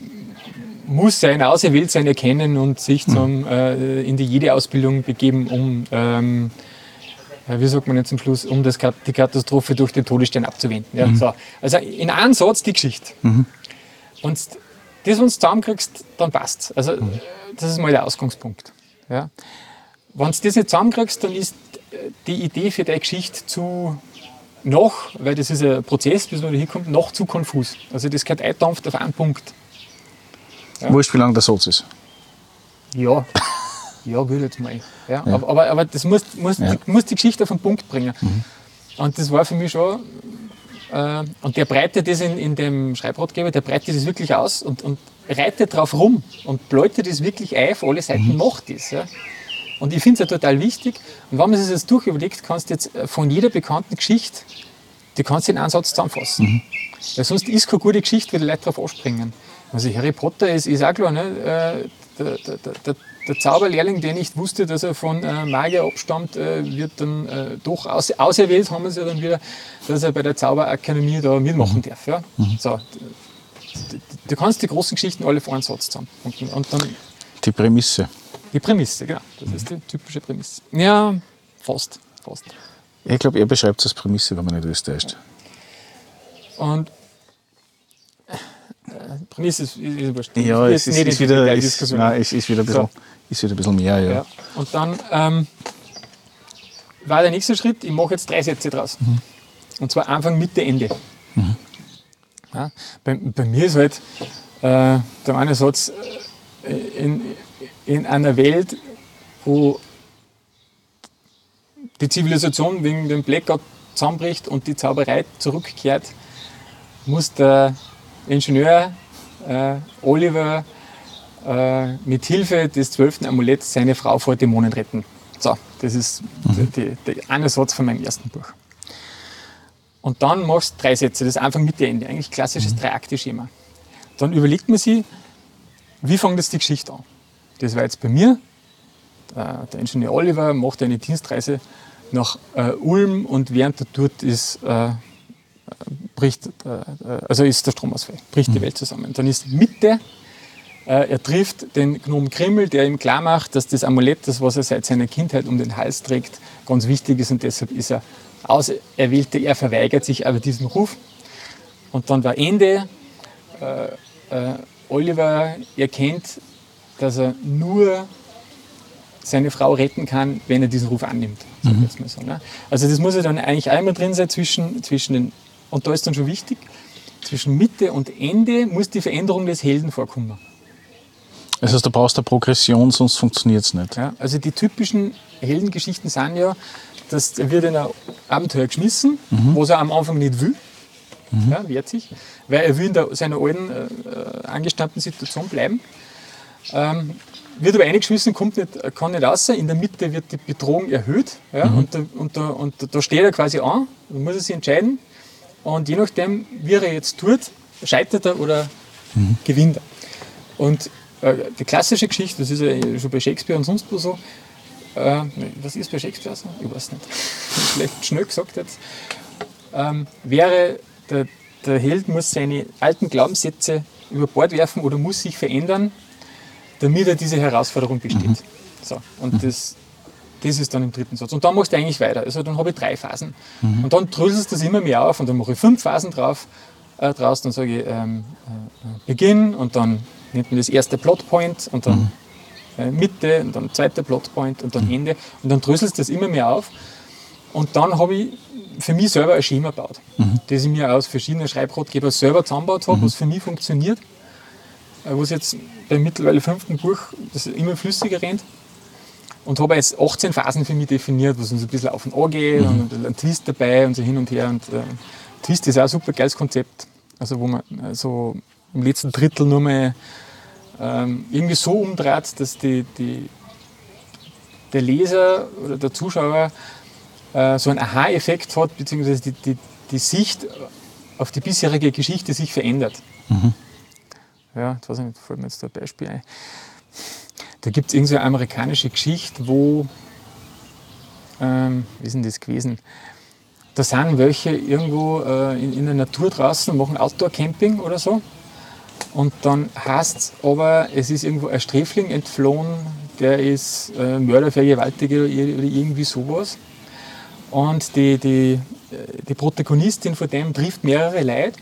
D: muss sein Auserwähltsein erkennen und sich zum, äh, in die Jedi-Ausbildung begeben, um, ähm, wie sagt man jetzt zum Schluss, um das, die Katastrophe durch den Todesstern abzuwenden. Ja, mhm. so. Also in einem Satz die Geschichte. Mhm. Und das, wenn du zusammenkriegst, dann passt. Also mhm. das ist mal der Ausgangspunkt. Ja. Wenn du das nicht zusammenkriegst, dann ist die Idee für deine Geschichte zu noch, weil das ist ein Prozess, bis man da hinkommt, noch zu konfus. Also das gehört eindampft auf einen Punkt. Ja.
C: Wurscht, wie lang der Satz ist.
D: Ja, ja, würde jetzt mal. Ja, ja. Aber, aber, aber das muss, muss, ja. die, muss die Geschichte auf den Punkt bringen. Mhm. Und das war für mich schon. Äh, und der breitet das in, in dem Schreibratgeber, der breitet das wirklich aus und, und reitet drauf rum und bläutet das wirklich ein, auf alle Seiten mhm. macht das. Ja. Und ich finde es ja total wichtig. Und wenn man sich das jetzt durchüberlegt, kannst du jetzt von jeder bekannten Geschichte, die kannst du in einen Satz zusammenfassen. Mhm. Weil sonst ist keine gute Geschichte, weil die Leute darauf anspringen. Also Harry Potter ist, ist auch klar, ne? der, der, der, der Zauberlehrling, der nicht wusste, dass er von äh, Magier abstammt, äh, wird dann äh, doch aus, auserwählt, haben wir es ja dann wieder, dass er bei der Zauberakademie da mitmachen darf. Ja? Mhm. So, du, du kannst die großen Geschichten alle vor einen Satz zusammen. Und, und dann
C: die Prämisse.
D: Die Prämisse, genau. Das ist die typische Prämisse. Ja, fast. fast.
C: Ich glaube, er beschreibt es als Prämisse, wenn man nicht alles täuscht.
D: Und äh, Prämisse ist, ist, ist wurscht.
C: Ja, es ist, ist, wieder, ist, nein, es ist, wieder ein bisschen, so. ist wieder ein bisschen mehr. Ja.
D: Ja. Und dann ähm, war der nächste Schritt, ich mache jetzt drei Sätze draus. Mhm. Und zwar Anfang, Mitte, Ende. Mhm. Ja, bei, bei mir ist halt äh, der eine Satz, äh, in, in einer Welt, wo die Zivilisation wegen dem Blackout zusammenbricht und die Zauberei zurückkehrt, muss der Ingenieur äh, Oliver äh, mit Hilfe des zwölften Amuletts seine Frau vor Dämonen retten. So, das ist mhm. der, der eine Satz von meinem ersten Buch. Und dann machst du drei Sätze, das ist Anfang, Mitte, Ende. Eigentlich klassisches mhm. Drei-Akte-Schema. Dann überlegt man sich, wie fängt jetzt die Geschichte an? Das war jetzt bei mir. Der Ingenieur Oliver macht eine Dienstreise nach äh, Ulm und während er dort ist, äh, bricht, äh, also ist der Stromausfall, bricht mhm. die Welt zusammen. Dann ist Mitte, äh, er trifft den Gnom Grimmel, der ihm klar macht, dass das Amulett, das was er seit seiner Kindheit um den Hals trägt, ganz wichtig ist und deshalb ist er Auserwählte, er verweigert sich aber diesen Ruf. Und dann war Ende, äh, äh, Oliver erkennt, dass er nur seine Frau retten kann, wenn er diesen Ruf annimmt. Mhm. Jetzt mal so, ne? Also das muss ja dann eigentlich einmal drin sein zwischen, zwischen den, und da ist dann schon wichtig, zwischen Mitte und Ende muss die Veränderung des Helden vorkommen.
C: Das heißt, du brauchst eine Progression, sonst funktioniert es nicht.
D: Ja, also die typischen Heldengeschichten sind ja, dass er wird in ein Abenteuer geschmissen, mhm. was er am Anfang nicht will, mhm. ja, wehrt sich, weil er will in der, seiner alten, äh, angestammten Situation bleiben. Ähm, wird aber eingeschmissen, kommt nicht, kann nicht raus. In der Mitte wird die Bedrohung erhöht. Ja, mhm. und, da, und, da, und da steht er quasi an, da muss er sich entscheiden. Und je nachdem, wie er jetzt tut, scheitert er oder mhm. gewinnt er. Und äh, die klassische Geschichte, das ist ja schon bei Shakespeare und sonst wo so, äh, was ist bei Shakespeare so? Ich weiß nicht. Vielleicht schnell gesagt jetzt. Ähm, wäre, der, der Held muss seine alten Glaubenssätze über Bord werfen oder muss sich verändern, damit er diese Herausforderung besteht. Mhm. So, und mhm. das, das ist dann im dritten Satz. Und dann machst du eigentlich weiter. Also dann habe ich drei Phasen. Mhm. Und dann dröselst du das immer mehr auf und dann mache ich fünf Phasen drauf, äh, draus. Dann sage ich ähm, äh, Beginn und dann nennt man das erste Plotpoint und dann mhm. äh, Mitte und dann zweiter Plotpoint und dann mhm. Ende. Und dann dröselst du das immer mehr auf. Und dann habe ich für mich selber ein Schema gebaut, mhm. das ich mir aus verschiedenen Schreibratgebern selber zusammengebaut habe, mhm. was für mich funktioniert. Was jetzt beim mittlerweile fünften Buch das immer flüssiger rennt. Und habe jetzt achtzehn Phasen für mich definiert, was uns ein bisschen auf und an geht mhm. und ein bisschen ein Twist dabei und so hin und her. Und äh, Twist ist auch ein super geiles Konzept. Also wo man äh, so im letzten Drittel nur mal ähm, irgendwie so umdreht, dass die, die, der Leser oder der Zuschauer äh, so einen Aha-Effekt hat, beziehungsweise die, die, die Sicht auf die bisherige Geschichte sich verändert. Mhm. Ja, jetzt weiß ich nicht, fällt mir jetzt da ein Beispiel ein. Da gibt es irgendeine amerikanische Geschichte, wo, ähm, wie ist denn das gewesen? Da sind welche irgendwo äh, in, in der Natur draußen und machen Outdoor-Camping oder so. Und dann heißt es aber, es ist irgendwo ein Sträfling entflohen, der ist äh, Mörder, Vergewaltiger oder irgendwie sowas. Und die, die, die Protagonistin von dem trifft mehrere Leute.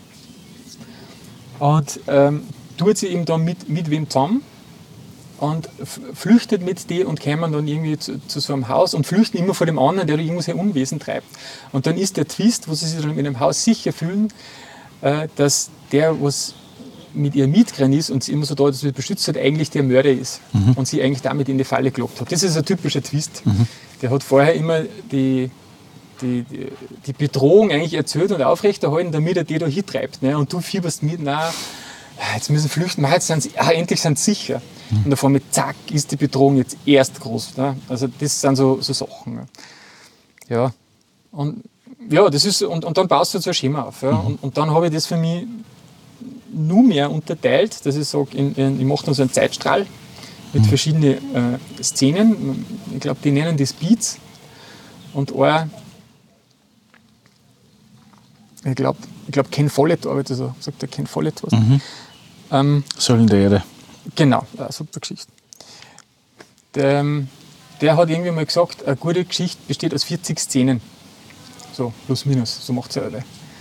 D: Und ähm, tut sie ihm dann mit, mit wem zusammen und flüchtet mit dir und kommen dann irgendwie zu, zu so einem Haus und flüchten immer vor dem anderen, der irgendwas ein Unwesen treibt. Und dann ist der Twist, wo sie sich dann in einem Haus sicher fühlen, äh, dass der, was mit ihr mitgerannt ist und sie immer so da, dass sie beschützt hat, eigentlich der Mörder ist mhm. und sie eigentlich damit in die Falle gelockt hat. Das ist ein typischer Twist. Mhm. Der hat vorher immer die, die, die, die Bedrohung eigentlich erzählt und aufrechterhalten, damit er die da hintreibt. Ne? Und du fieberst mit, na, jetzt müssen sie flüchten, jetzt sind sie, ah, endlich sind sie sicher. Mhm. Und davor mit zack, ist die Bedrohung jetzt erst groß. Ne? Also das sind so, so Sachen. Ne? Ja, und, ja das ist, und, und dann baust du so ein Schema auf. Ja? Mhm. Und, und dann habe ich das für mich nur mehr unterteilt, dass ich sage, in, in, ich mache dann so einen Zeitstrahl. mit mhm. verschiedenen äh, Szenen. Ich glaube, die nennen das Beats. Und ein, ich glaube, ich glaub, Ken Follett arbeitet, also sagt der Ken Follett was.
C: Mhm.
D: Ähm,
C: Soll in der Erde.
D: Genau, eine super Geschichte. Der, der hat irgendwie mal gesagt, eine gute Geschichte besteht aus vierzig Szenen. So, plus minus, so macht es ja alle.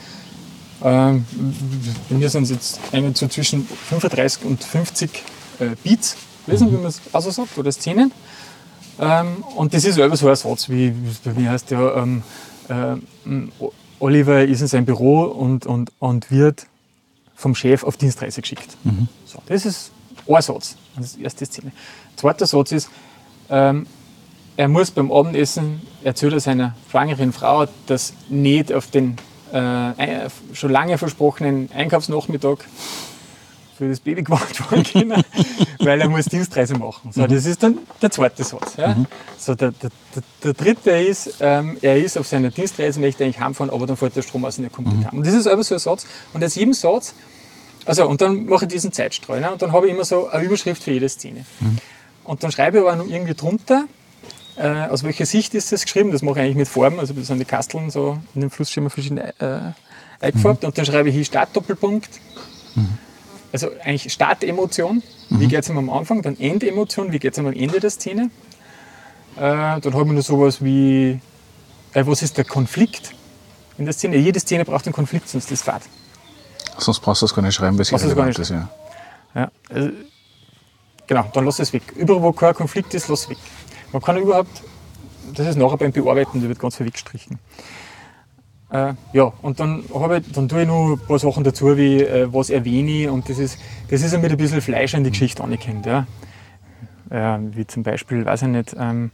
D: Ähm, bei mir sind es jetzt eigentlich so zwischen fünfunddreißig und fünfzig äh, Beats gewesen, wie man es also sagt, oder Szenen. Ähm, und das ist selber so ein Satz, wie, wie bei mir heißt ja, ähm, äh, Oliver ist in sein Büro und, und, und wird vom Chef auf Dienstreise geschickt. Mhm. So, das ist ein Satz, das ist die erste Szene. Der zweite Satz ist, ähm, er muss beim Abendessen, erzählt er seiner schwangeren Frau, dass nicht auf den äh, schon lange versprochenen Einkaufsnachmittag für das Baby gewartet worden können, weil er muss Dienstreise machen. So, das ist dann der zweite Satz. Ja. Mhm. So, der, der, der, der dritte ist, ähm, er ist auf seiner Dienstreise, möchte eigentlich heimfahren, aber dann fällt der Strom aus und er kommt nicht heim. Und das ist einfach so ein Satz. Und aus jedem Satz, also und dann mache ich diesen Zeitstrahl. Ne? Und dann habe ich immer so eine Überschrift für jede Szene. Mhm. Und dann schreibe ich aber noch irgendwie drunter, äh, aus welcher Sicht ist das geschrieben. Das mache ich eigentlich mit Farben, also das sind die Kasteln so in dem Flussschema verschieden äh, eingefärbt. Mhm. Und dann schreibe ich hier Start-Doppelpunkt. Mhm. Also eigentlich Startemotion, mhm. wie geht es ihm am Anfang, dann Endemotion, wie geht es ihm am Ende der Szene. Äh, dann habe ich noch sowas wie, äh, was ist der Konflikt in der Szene? Jede Szene braucht einen Konflikt, sonst ist das fad.
C: Sonst brauchst du das gar nicht schreiben, weil es irrelevant ist. Ja.
D: Ja, also, genau, dann lass es weg. Überall, wo kein Konflikt ist, lass es weg. Man kann überhaupt, das ist nachher beim Bearbeiten, da wird ganz viel weggestrichen. Äh, ja, und dann, habe ich, dann tue ich noch ein paar Sachen dazu, wie äh, was erwähne ich, und das ist, das ist mit ein bisschen Fleisch an die Geschichte angehängt. Ja. Äh, wie zum Beispiel, weiß ich nicht, ähm,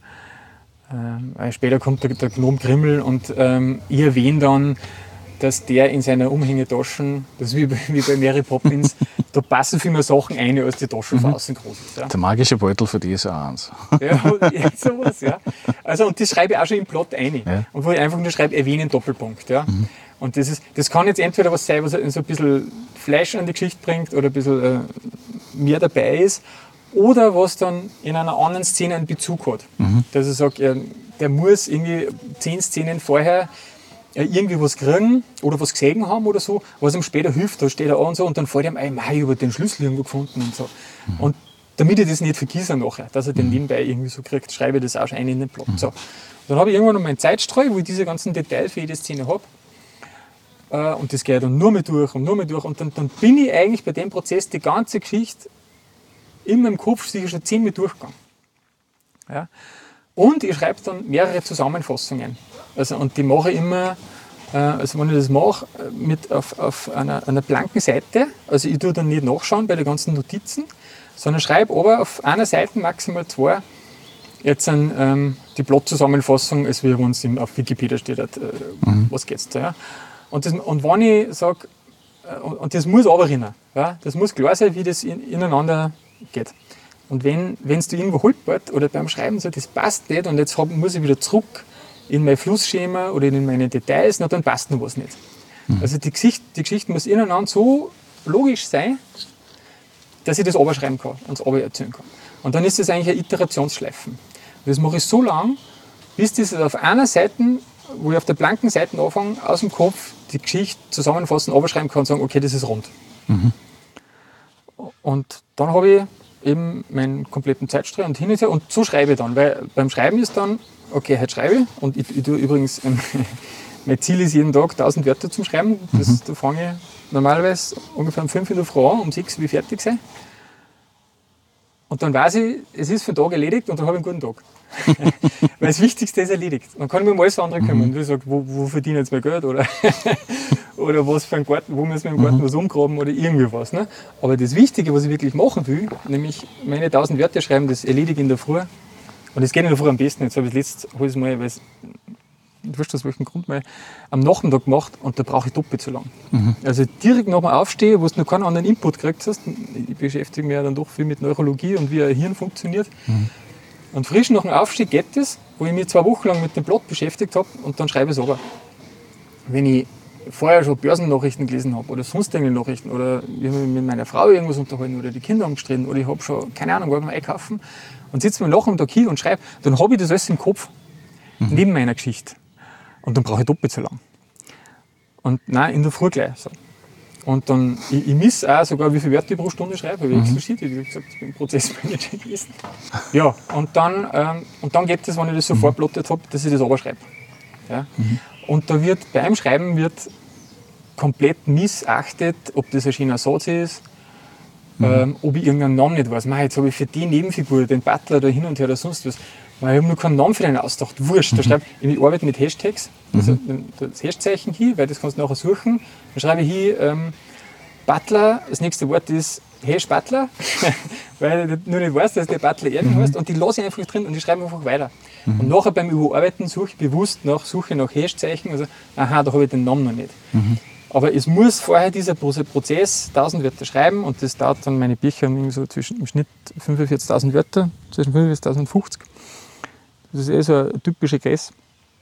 D: äh, später kommt der, der Gnome Grimmel und ähm, ich erwähne dann, dass der in seiner Umhängetasche, das ist wie bei, wie bei Mary Poppins, da passen viel mehr Sachen ein, als die Tasche von außen groß ist. Ja.
C: Der magische Beutel für die ist auch eins.
D: Ja, sowas, ja. Also, und das schreibe ich auch schon im Plot ein. Ja. Und wo ich einfach nur schreibe, erwähnen Doppelpunkt. Ja. Mhm. Und das, ist, das kann jetzt entweder was sein, was so ein bisschen Fleisch an die Geschichte bringt oder ein bisschen äh, mehr dabei ist, oder was dann in einer anderen Szene einen Bezug hat. Mhm. Dass ich sage, er, der muss irgendwie zehn Szenen vorher irgendwie was kriegen oder was gesehen haben oder so, was ihm später hilft. Da steht er an und so, und dann fällt ihm ein, ich habe den Schlüssel irgendwo gefunden und so. Mhm. Und damit ich das nicht vergesse nachher, dass er den nebenbei irgendwie so kriegt, schreibe ich das auch schon ein in den Plot. Mhm. So. Dann habe ich irgendwann noch meinen Zeitstrahl, wo ich diese ganzen Details für jede Szene habe. Äh, und das geht dann nur mehr durch und nur mehr durch. Und dann, dann bin ich eigentlich bei dem Prozess die ganze Geschichte in meinem Kopf sicher schon zehnmal durchgegangen. Ja. Und ich schreibe dann mehrere Zusammenfassungen. Also, und die mache ich immer, äh, also wenn ich das mache, mit auf, auf einer, einer blanken Seite. Also ich tue dann nicht nachschauen bei den ganzen Notizen, sondern schreibe aber auf einer Seite, maximal zwei, jetzt ein, ähm, die Plot-Zusammenfassung, als wie wenn es auf Wikipedia steht, äh, mhm. was geht's da. Ja? Und, das, und wenn ich sage, äh, und, und das muss aber rein, ja? Das muss klar sein, wie das in, ineinander geht. Und wenn es da irgendwo holpert oder beim Schreiben so, das passt nicht und jetzt hab, muss ich wieder zurück in mein Flussschema oder in meine Details, na, dann passt noch was nicht. Mhm. Also die Geschichte, die Geschichte muss ineinander so logisch sein, dass ich das runterschreiben kann und es erzählen kann. Und dann ist das eigentlich ein Iterationsschleifen. Und das mache ich so lang, bis das auf einer Seite, wo ich auf der blanken Seite anfange, aus dem Kopf die Geschichte zusammenfassen, runterschreiben kann und sagen, okay, das ist rund. Mhm. Und dann habe ich eben meinen kompletten Zeitstrahl und hin und her, und so schreibe ich dann, weil beim Schreiben ist dann, okay, heute schreibe ich, und ich, ich tue übrigens, ähm, mein Ziel ist jeden Tag tausend Wörter zum Schreiben, das, mhm. da fange ich normalerweise ungefähr um fünf in der Früh an, um sechs will ich fertig sein, und dann weiß ich, es ist für den Tag erledigt und dann habe ich einen guten Tag. Weil das Wichtigste ist erledigt. Dann kann ich mich um alles andere kümmern. Mhm. Ich sage, wo, wo verdiene ich jetzt mein Geld? Oder, oder was für einen Garten, wo müssen wir im Garten mhm. was umgraben oder irgendwie was. Ne? Aber das Wichtige, was ich wirklich machen will, nämlich meine tausend Wörter schreiben, das erledige ich in der Früh. Und das geht in der Früh am besten. Jetzt habe ich das letzte habe ich mal, weil es, ich weiß aus welchem Grund, mal am Nachmittag gemacht, und da brauche ich doppelt so lang. Mhm. Also direkt nach dem Aufstehen, wo du noch keinen anderen Input gekriegt hast, ich beschäftige mich ja dann doch viel mit Neurologie und wie ein Hirn funktioniert. Mhm. Und frisch nach dem Aufstieg geht das, wo ich mich zwei Wochen lang mit dem Plot beschäftigt habe, und dann schreibe ich es runter. Wenn ich vorher schon Börsennachrichten gelesen habe oder sonst irgendwelche Nachrichten oder ich habe mich mit meiner Frau irgendwas unterhalten oder die Kinder haben gestritten oder ich habe schon, keine Ahnung, wollte mal einkaufen und sitze mir nach dem Tag hin und schreibe, dann habe ich das alles im Kopf, mhm. neben meiner Geschichte. Und dann brauche ich doppelt so lang. Und nein, in der Früh gleich. So. Und dann, ich, ich miss auch sogar, wie viele Wörter ich pro Stunde schreibe, weil ich exerziert, ich habe gesagt, ich bin Prozessmanager gewesen. Ja, und dann, ähm, und dann geht es, wenn ich das so mhm. vorplottet habe, dass ich das runterschreibe. Ja? Mhm. Und da wird beim Schreiben wird komplett missachtet, ob das ein schöner Satz ist, mhm. ähm, ob ich irgendeinen Namen nicht weiß. Mei, jetzt habe ich für die Nebenfigur, den Butler da hin und her oder sonst was, Mei, ich habe nur keinen Namen für den ausgedacht. Wurscht. Mhm. Da schreibe ich, ich arbeite mit Hashtags, also mhm. das Hashzeichen hier, weil das kannst du nachher suchen. Dann schreibe ich hier ähm, Butler, das nächste Wort ist Hash Butler, weil ich nur nicht weiß, dass der Butler Erwin heißt. Und die lasse ich einfach drin und ich schreibe einfach weiter. Mhm. Und nachher beim Überarbeiten suche ich bewusst nach, suche nach Hashzeichen, also aha, da habe ich den Namen noch nicht. Mhm. Aber es muss vorher dieser Prozess tausend Wörter schreiben und das dauert dann, meine Bücher haben so zwischen, im Schnitt fünfundvierzigtausend Wörter, zwischen fünfundvierzigtausend und fünfzig. Das ist eh so eine typische Größe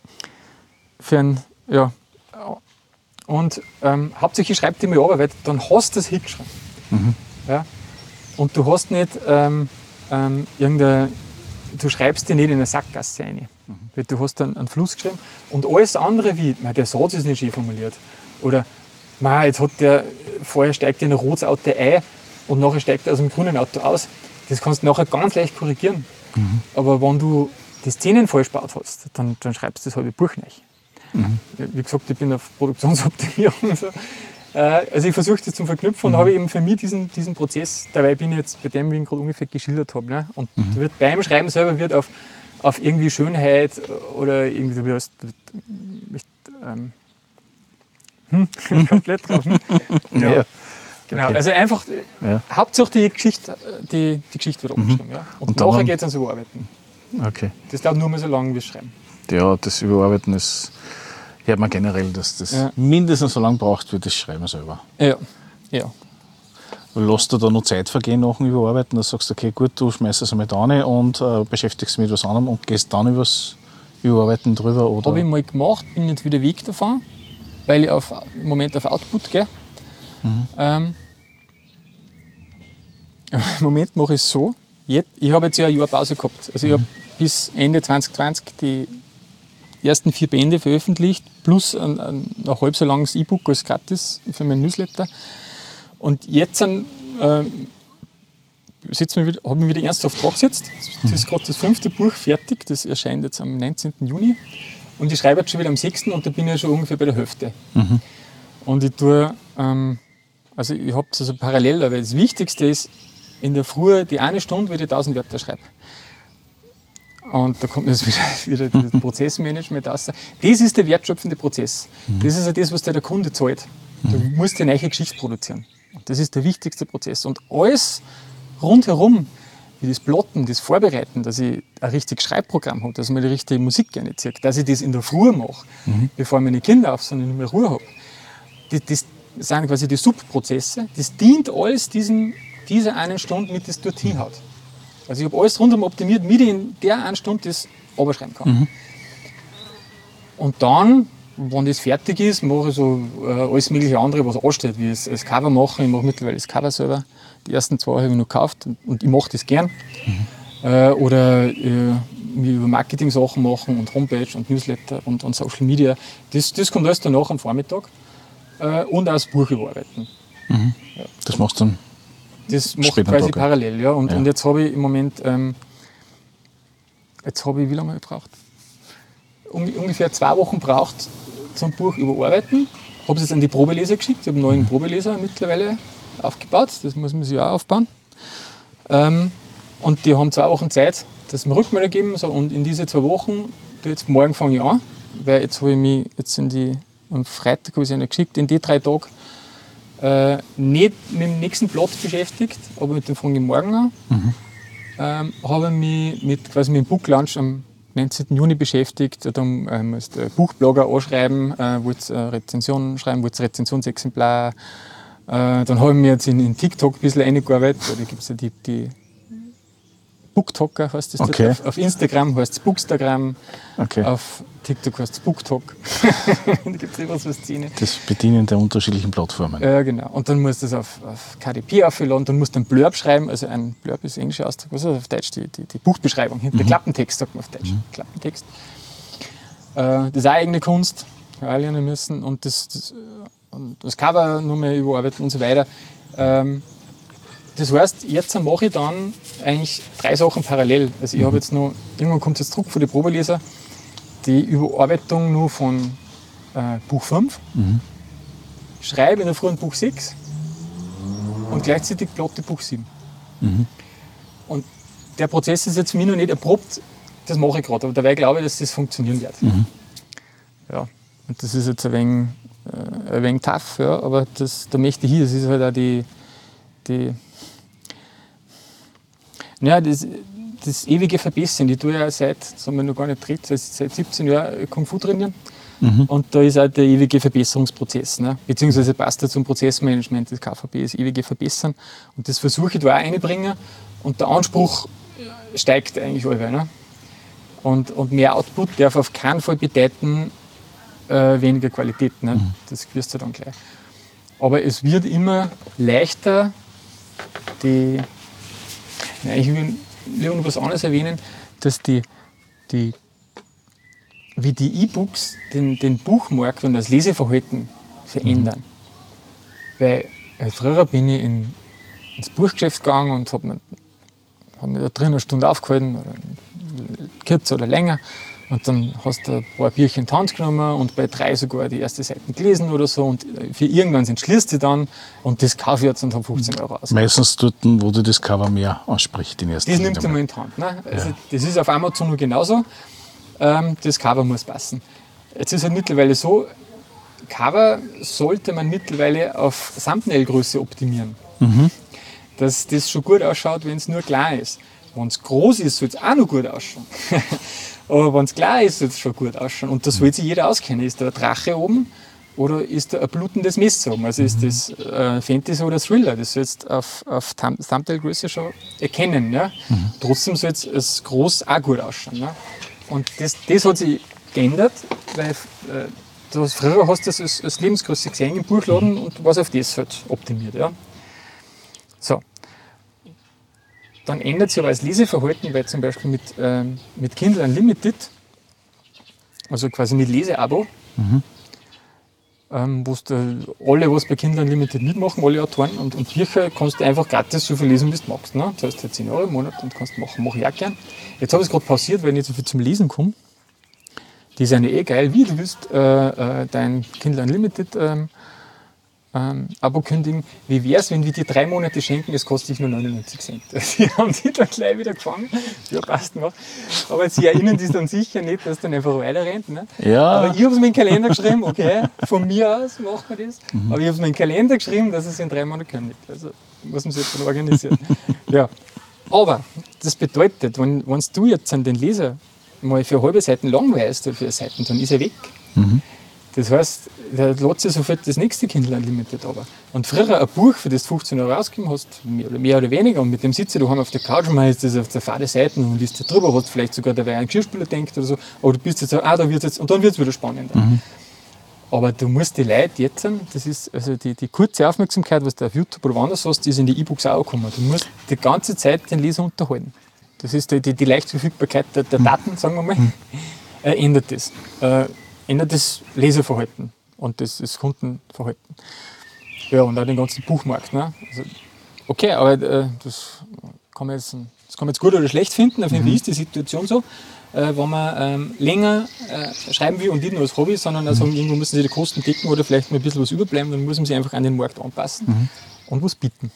D: für ein, ja. Und ähm, hauptsächlich schreibt die mal ab, weil dann hast du das hingeschrieben. Mhm. Ja? Und du hast nicht ähm, ähm, irgendeine, du schreibst die nicht in eine Sackgasse rein. Mhm. Weil du hast dann einen Fluss geschrieben und alles andere wie, man, der Satz ist nicht schön formuliert. Oder man, jetzt hat der, vorher steigt er in ein rotes Auto ein und nachher steigt er aus dem grünen Auto aus. Das kannst du nachher ganz leicht korrigieren. Mhm. Aber wenn du die Szenen falsch gebaut hast, dann, dann schreibst du das halbe Buch nicht. Mhm. Wie gesagt, ich bin auf Produktionsoptimierung. So. Also ich versuche das zu verknüpfen und mhm. habe eben für mich diesen, diesen Prozess, dabei bin ich jetzt bei dem, wie ich ihn gerade ungefähr geschildert habe. Ne? Und mhm. wird beim Schreiben selber wird auf, auf irgendwie Schönheit oder irgendwie, wie heißt das, ähm, hm, komplett drauf. Hm? Ja. Ja. Genau, okay. Also einfach, ja. Hauptsache die Geschichte, die, die Geschichte wird abgeschrieben. Mhm. Ja? Und, und nachher geht es ans Überarbeiten. Okay. Das dauert nur mal so lange wie das Schreiben.
C: Ja, das Überarbeiten ist, hört man generell, dass das ja. mindestens so lange braucht wie das Schreiben selber.
D: Ja, ja.
C: Lässt du da noch Zeit vergehen nach dem Überarbeiten, dass du sagst, okay, gut, du schmeißt es einmal da rein und äh, beschäftigst dich mit etwas anderem und gehst dann übers Überarbeiten drüber?
D: Habe ich mal gemacht, bin jetzt wieder weg davon, weil ich auf, im Moment auf Output gehe. Mhm. Ähm, Im Moment mache ich es so, jetzt, ich habe jetzt ja ein Jahr Pause gehabt. Also ich habe bis Ende zwanzig zwanzig die ersten vier Bände veröffentlicht, plus ein, ein, ein halb so langes E-Book als gratis für meinen Newsletter. Und jetzt äh, habe ich mich wieder ernsthaft dran gesetzt. Das ist gerade das fünfte Buch fertig, das erscheint jetzt am neunzehnten Juni. Und ich schreibe jetzt schon wieder am sechsten und da bin ich ja schon ungefähr bei der Hälfte. Mhm. Und ich tue, ähm, also ich habe es also parallel, aber das Wichtigste ist, in der Früh die eine Stunde, wie ich tausend Wörter schreibe. Und da kommt jetzt wieder, wieder das Prozessmanagement raus. Das ist der wertschöpfende Prozess. Mhm. Das ist ja das, was dir der Kunde zahlt. Du mhm. musst eine neue Geschichte produzieren. Und das ist der wichtigste Prozess. Und alles rundherum, wie das Plotten, das Vorbereiten, dass ich ein richtiges Schreibprogramm habe, dass ich mir die richtige Musik gerne ziehe, dass ich das in der Früh mache, mhm. bevor meine Kinder auf sind und ich mehr Ruhe habe. Das, das sind quasi die Subprozesse. Das dient alles diesem, dieser einen Stunde, mit das dorthin hat. Also ich habe alles rundherum optimiert, damit ich in der einen Stunde das runterschreiben kann. Mhm. Und dann, wenn das fertig ist, mache ich so äh, alles mögliche andere, was ansteht, wie das, das Cover machen. Ich mache mittlerweile das Cover selber. Die ersten zwei habe ich noch gekauft und, und ich mache das gern. Mhm. Äh, oder äh, mir über Marketing-Sachen machen und Homepage und Newsletter und, und Social Media. Das, das kommt alles danach am Vormittag. Äh, und auch das Buch überarbeiten. Mhm.
C: Ja. Das machst du dann?
D: Das mache ich quasi parallel. Ja. Und, ja. und jetzt habe ich im Moment, ähm, jetzt habe ich, wie lange habe ich gebraucht? Um, ungefähr zwei Wochen braucht zum Buch überarbeiten. Ich habe es jetzt an die Probeleser geschickt. Ich habe einen neuen Probeleser mittlerweile aufgebaut. Das muss man sich auch aufbauen. Ähm, und die haben zwei Wochen Zeit, dass sie mir Rückmeldung geben. So, und in diese zwei Wochen, jetzt morgen fange ich an, weil jetzt habe ich mich jetzt in die, am Freitag habe ich es ihnen geschickt, in die drei Tage äh, nicht mit dem nächsten Plot beschäftigt, aber mit dem fange ich morgen an. Mhm. Ähm, habe mich mit, quasi mit dem Book Launch am neunzehnten Juni beschäftigt. Dann ähm, ist der Buchblogger anschreiben, äh, wollte äh, Rezensionen schreiben, wollte Rezensionsexemplar. Äh, dann habe ich mich jetzt in, in TikTok ein bisschen eingearbeitet. Da gibt es ja die, die, BookToker heißt das.
C: Okay.
D: Auf, auf Instagram heißt es Bookstagram,
C: Okay.
D: auf TikTok heißt es BookTok. Da gibt es etwas was Szene.
C: Das Bedienen der unterschiedlichen Plattformen.
D: Ja, genau. Und dann musst du das auf, auf K D P aufladen, dann musst du einen Blurb schreiben, also ein Blurb ist englischer Ausdruck, was ist das auf Deutsch? Die, die, die Buchbeschreibung, hinter der Klappentext sagt man auf Deutsch. Klappentext. Äh, das ist auch eigene Kunst, auch lernen müssen. Und das, das, und das Cover nur mehr überarbeiten und so weiter. Ähm, das heißt, jetzt mache ich dann eigentlich drei Sachen parallel. Also ich habe jetzt noch, irgendwann kommt jetzt Druck von den Probeleser, die Überarbeitung nur von äh, Buch fünf,
C: Mhm.
D: schreibe in der Früh ein Buch sechs und gleichzeitig plotte Buch sieben.
C: Mhm.
D: Und der Prozess ist jetzt für mich noch nicht erprobt, das mache ich gerade, aber dabei glaube ich, dass das funktionieren wird.
C: Mhm.
D: Ja, und das ist jetzt ein wenig, äh, ein wenig tough, ja, aber das, da möchte ich hin, das ist halt auch die, die ja, das, das ewige Verbessern. Ich tue ja seit, das haben wir noch gar nicht geredet, seit, seit siebzehn Jahren Kung Fu trainieren.
C: Mhm.
D: Und da ist auch der ewige Verbesserungsprozess. Ne? Beziehungsweise passt da zum Prozessmanagement, das K V P ist ewige Verbessern. Und das versuche ich da auch einzubringen. Und der Anspruch steigt eigentlich allweil. Ne? Und, und mehr Output darf auf keinen Fall bedeuten äh, weniger Qualität. Ne?
C: Mhm.
D: Das wirst du dann gleich. Aber es wird immer leichter, die. Ja, ich will lieber noch was anderes erwähnen, dass die, die wie die E-Books den, den Buchmarkt und das Leseverhalten verändern. Mhm. Weil äh, früher bin ich in, ins Buchgeschäft gegangen und habe mir, hab mir da drin eine Stunde aufgehalten, oder kürzer oder länger. Und dann hast du ein paar Bierchen in die Hand genommen und bei drei sogar die erste Seite gelesen oder so. Und für irgendwann entschließt du dann und das kaufe ich jetzt und habe fünfzehn Euro aus.
C: Meistens dort, wo dir das Cover mehr anspricht. Den ersten
D: Das nimmt man in die Hand. Ne? Also ja. Das ist auf Amazon nur genauso. Ähm, das Cover muss passen. Jetzt ist halt mittlerweile so, Cover sollte man mittlerweile auf Thumbnail-Größe optimieren.
C: Mhm.
D: Dass das schon gut ausschaut, wenn es nur klein ist. Wenn es groß ist, soll es auch noch gut ausschauen. Aber wenn es klar ist, soll es schon gut ausschauen. Und da soll sich jeder auskennen. Ist da ein Drache oben oder ist da ein blutendes Messer oben? Also ist das äh, Fantasy oder Thriller? Das sollst du auf, auf Thumbnail-Größe schon erkennen. Ja? Mhm. Trotzdem soll es groß auch gut ausschauen. Ja? Und das, das hat sich geändert, weil äh, du hast, früher hast du das als, als Lebensgröße gesehen im Buchladen und was auf das halt optimiert. Ja? So. Dann ändert sich aber das Leseverhalten, weil zum Beispiel mit, ähm, mit Kindle Unlimited, also quasi mit Leseabo,
C: Mhm.
D: ähm, wo du alle, was bei Kindle Unlimited mitmachen, alle Autoren und, und Bücher, kannst du einfach gratis so viel lesen, wie du magst. Ne? Das heißt halt zehn Euro im Monat und kannst machen, mache ich auch gern. Jetzt habe ich es gerade pausiert, weil ich nicht so viel zum Lesen komme. Die sind ja eh geil, wie du willst äh, äh, dein Kindle Unlimited ähm, Ähm, Abo kündigen. Wie wäre es, wenn wir dir drei Monate schenken, es kostet dich nur neunundneunzig Cent. Sie haben die dann gleich wieder gefangen. Ja, passt noch. Aber sie erinnern sich dann sicher nicht, dass dann einfach weiter rennt. Ne?
C: Ja.
D: Aber ich habe es mir in den Kalender geschrieben, okay, von mir aus machen wir das. Mhm. Aber ich habe es mir in den Kalender geschrieben, dass es in drei Monaten kündigt. Also muss man sich jetzt dann organisieren. Ja. Aber das bedeutet, wenn, wenn du jetzt an den Leser mal für halbe Seiten langweilst oder für Seiten, dann ist er weg. Mhm. Das heißt, der lädt sich sofort das nächste Kindle Unlimited aber. Und früher ein Buch, für das du fünfzehn Euro ausgegeben hast, mehr oder, mehr oder weniger, und mit dem sitzt du daheim auf der Couch und machst das auf der fade Seiten und liest da drüber, hast vielleicht sogar dabei einen Geschirrspüler denkt oder so, aber du bist jetzt so, ah, da wird's jetzt, und dann wird es wieder spannender. Mhm. Aber du musst die Leute jetzt, das ist also die, die kurze Aufmerksamkeit, was du auf YouTube oder woanders hast, ist in die E-Books auch gekommen. Du musst die ganze Zeit den Leser unterhalten. Das ist die, die, die Leichtverfügbarkeit der, der Daten, sagen wir mal, mhm. äh, ändert das. Äh, ändert das Leseverhalten und das, das Kundenverhalten. Ja, und auch den ganzen Buchmarkt. Ne? Also, okay, aber äh, das, kann man jetzt, das kann man jetzt gut oder schlecht finden. Auf jeden Fall mhm. ist die Situation so, äh, wenn man ähm, länger äh, schreiben will und nicht nur als Hobby, sondern also mhm. irgendwo müssen sie die Kosten decken oder vielleicht mal ein bisschen was überbleiben, dann muss man sich einfach an den Markt anpassen mhm. und was bieten.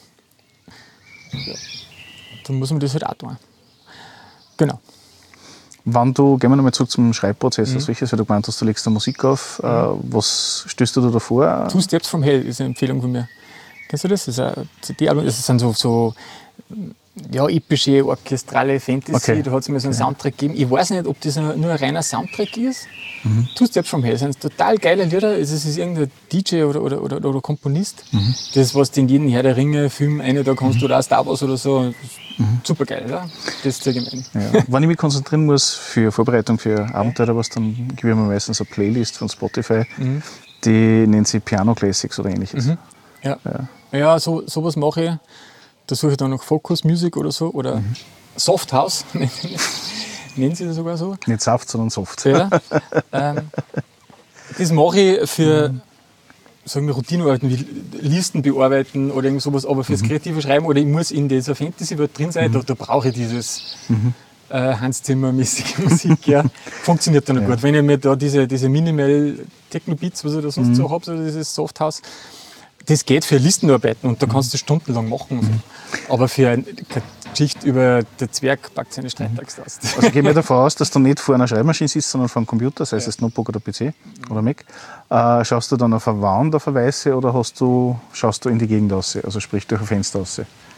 D: Ja. Dann muss man das halt auch tun. Genau.
C: Wann du, gehen wir nochmal zurück zum Schreibprozess, mhm. als welches, weil du gemeint hast, du legst da Musik auf, mhm. äh, was stößt du da davor?
D: Two Steps from Hell ist eine Empfehlung von mir. Kennst du das? Das ist ein C D-Album, das sind so, so ja, epische, orchestrale Fantasy,
C: Okay.
D: da hat es mir so einen Soundtrack gegeben. Ich weiß nicht, ob das nur, nur ein reiner Soundtrack ist. Mhm. Tust selbst vom Hell, sind total geile Lieder. Es ist, es ist irgendein D J oder, oder, oder, oder Komponist. Mhm. Das, was du in jeden Herr der Ringe-Film eine da kannst, mhm. oder auch Star Wars oder so. Mhm. Super geil, ja? Das zeige ich mir.
C: Ja. Wenn ich mich konzentrieren muss für Vorbereitung für Abenteuer, was, dann gebe ich mir meistens eine Playlist von Spotify, mhm. die nennt sich Piano Classics oder ähnliches.
D: Mhm. Ja, ja. ja so, sowas mache ich. Da suche ich dann noch Focus Music oder so oder mhm. Soft House, nennen sie das sogar so.
C: Nicht Saft, sondern Soft.
D: Ja, ähm, das mache ich für mhm. sagen wir, Routinearbeiten wie Listen bearbeiten oder irgend sowas, aber fürs mhm. kreative Schreiben oder ich muss in dieser Fantasy-Welt drin sein, mhm. da, da brauche ich dieses mhm. äh, Hans Zimmer-mäßige Musik. Ja. Funktioniert dann noch ja. gut. Wenn ich mir da diese, diese Minimal Techno-Beats, was ich da sonst mhm. so habe, so dieses Soft House, das geht für Listenarbeiten und da kannst du stundenlang machen. Mhm. Aber für eine Geschichte über den Zwerg packt seine Streittags aus.
C: Also gehen wir davon aus, dass du nicht vor einer Schreibmaschine sitzt, sondern vor einem Computer, sei es ja. das Notebook oder P C oder Mac. Äh, schaust du dann auf eine Wand, auf eine weiße oder hast du, schaust du in die Gegend raus, also sprich durch ein Fenster raus?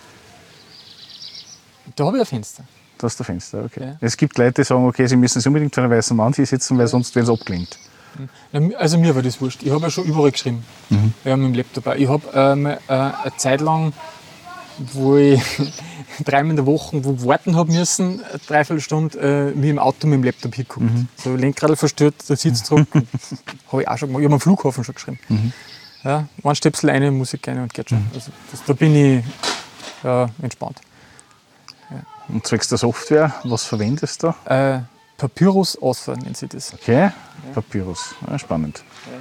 D: Da habe ich ein Fenster.
C: Da hast du ein Fenster, okay.
D: Ja.
C: Es gibt Leute, die sagen, okay, sie müssen sich unbedingt vor einer weißen Wand hier sitzen, weil sonst werden sie abgelenkt.
D: Also mir war das wurscht. Ich habe ja schon überall geschrieben. Mhm. Ja, mit dem Laptop auch. Ich habe ähm, äh, eine Zeit lang, wo ich dreimal in der Woche wo warten habe müssen, eine Dreiviertelstunde, äh, wie im Auto mit dem Laptop hingeguckt. Mhm. So Lenkrad verstört, der Sitzdruck. Habe ich auch schon gemacht. Ich habe am Flughafen schon geschrieben. Mhm. Ja, ein Stöpsel eine, Musik eine und geht schon. Mhm. Also das, da bin ich ja, entspannt. Ja.
C: Und zwecks der Software, was verwendest du?
D: Äh, Papyrus Author nennt sich das.
C: Okay, ja. Papyrus, ja, spannend.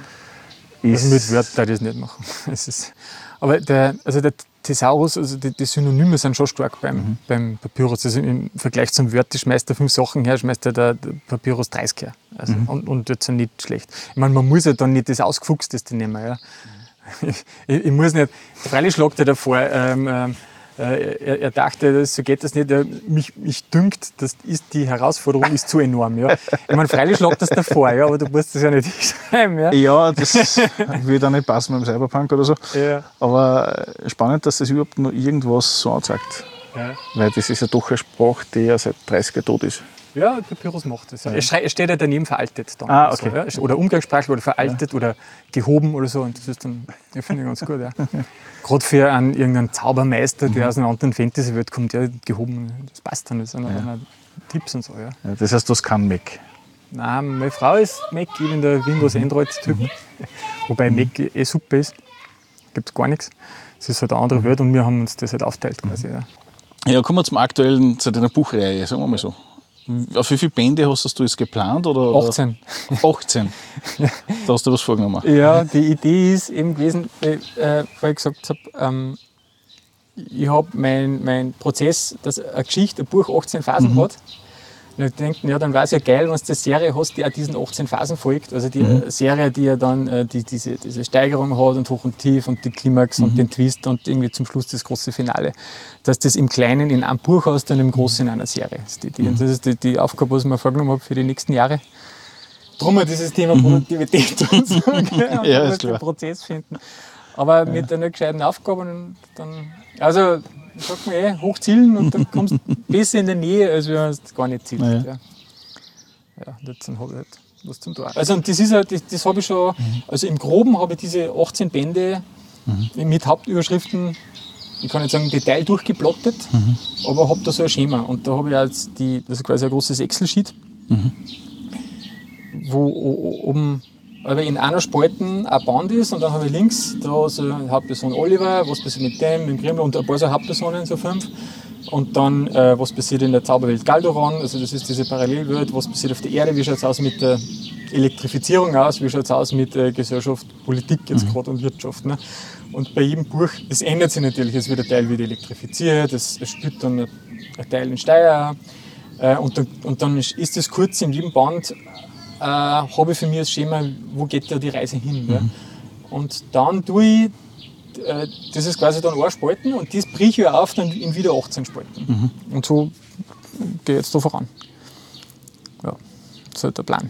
D: Ja. Also mit Word darf ich das nicht machen. Es ist, aber der, also der Thesaurus, also die, die Synonyme sind schon stark beim, mhm. beim Papyrus. Also im Vergleich zum Word, die schmeißt er fünf Sachen her, schmeißt er der, der Papyrus dreißig her. Also, mhm. Und, und jetzt nicht schlecht. Ich meine, man muss ja dann nicht das Ausgefuchsteste nehmen. Ja. Mhm. Ich, ich muss nicht, freilich schlagt er davor. Ähm, ähm, Er, er dachte, so geht das nicht. Er, mich, mich dünkt, das ist, die Herausforderung ist zu enorm. Ja. Ich meine, freilich schlagt das davor, ja, aber du musst das ja nicht schreiben. Ja,
C: ja das würde auch nicht passen mit dem Cyberpunk oder so. Ja. Aber spannend, dass das überhaupt noch irgendwas so anzeigt. Ja. Weil das ist ja doch eine Sprache, die ja seit dreißig Jahren tot ist.
D: Ja, Papyrus macht das. Ja. Ja. Es steht ja daneben veraltet. Dann
C: ah, okay.
D: So, ja. Oder umgangssprachlich oder veraltet ja. oder gehoben oder so. Und das ist dann, ich finde ich ganz gut. Ja. Gerade für einen, irgendeinen Zaubermeister, der mhm. aus einer anderen Fantasy-Welt kommt, der gehoben, das passt dann. Das sind ja. dann Tipps und so. Ja.
C: Ja, das heißt, du hast keinen Mac?
D: Nein, meine Frau ist Mac, ich bin der Windows-Android-Typ. Mhm. Wobei mhm. Mac eh super ist. Gibt es gar nichts. Es ist halt eine andere Welt und wir haben uns das halt aufteilt quasi. Ja,
C: ja kommen wir zum aktuellen, zu deiner Buchreihe, sagen wir mal so. Auf wie viele Bände hast du jetzt geplant? Oder,
D: achtzehn.
C: achtzehn? Ja. Da hast du was vorgenommen?
D: Ja, die Idee ist eben gewesen, äh, weil ich gesagt habe, ähm, ich habe meinen mein Prozess, dass eine Geschichte, ein Buch achtzehn Phasen mhm. hat. Und ich denke, ja, dann wäre es ja geil, wenn du eine Serie hast, die auch diesen achtzehn Phasen folgt. Also die mhm. Serie, die ja dann äh, die, diese, diese Steigerung hat und Hoch und Tief und die Klimax mhm. und den Twist und irgendwie zum Schluss das große Finale. Dass das im Kleinen in einem Buch hast und im Großen in einer Serie. Das ist die, mhm. das ist die, die Aufgabe, was ich mir vorgenommen habe für die nächsten Jahre. Drum halt dieses Thema Produktivität und so. Und
C: ja, ist klar.
D: Den Prozess finden. Aber ja. mit einer gescheiten Aufgabe dann, also sagt man eh, hochzielen und dann kommst du besser in der Nähe, als wenn man es gar nicht zielt. Ja, ja. Ja, jetzt habe ich halt was zum Tun. Also und das ist halt, das, das habe ich schon, mhm. also im Groben habe ich diese achtzehn Bände mhm. mit Hauptüberschriften, ich kann nicht sagen Detail durchgeplottet, mhm. aber habe da so ein Schema. Und da habe ich jetzt die, das ist quasi ein großes Excel-Sheet, mhm. wo oben aber in einer Spalten ein Band ist und dann habe ich links da so eine Hauptperson Oliver, was passiert mit dem, mit dem Grimmel und ein paar so Hauptpersonen, so fünf. Und dann, äh, was passiert in der Zauberwelt Galdoran, also das ist diese Parallelwelt, was passiert auf der Erde, wie schaut es aus mit der Elektrifizierung aus, wie schaut es aus mit äh, Gesellschaft, Politik jetzt mhm. gerade und Wirtschaft. Ne? Und bei jedem Buch, das ändert sich natürlich, es wird ein Teil wieder elektrifiziert, es, es spielt dann ein, ein Teil in Steyr äh, und, dann, und dann ist das kurz in jedem Band, äh, habe ich für mich das Schema, wo geht da die Reise hin. Mhm. Ne? Und dann tue ich, äh, das ist quasi dann ein Spalten und das brich ich auf dann in wieder achtzehn Spalten. Mhm. Und so gehe ich jetzt da voran. Ja, das ist halt der Plan.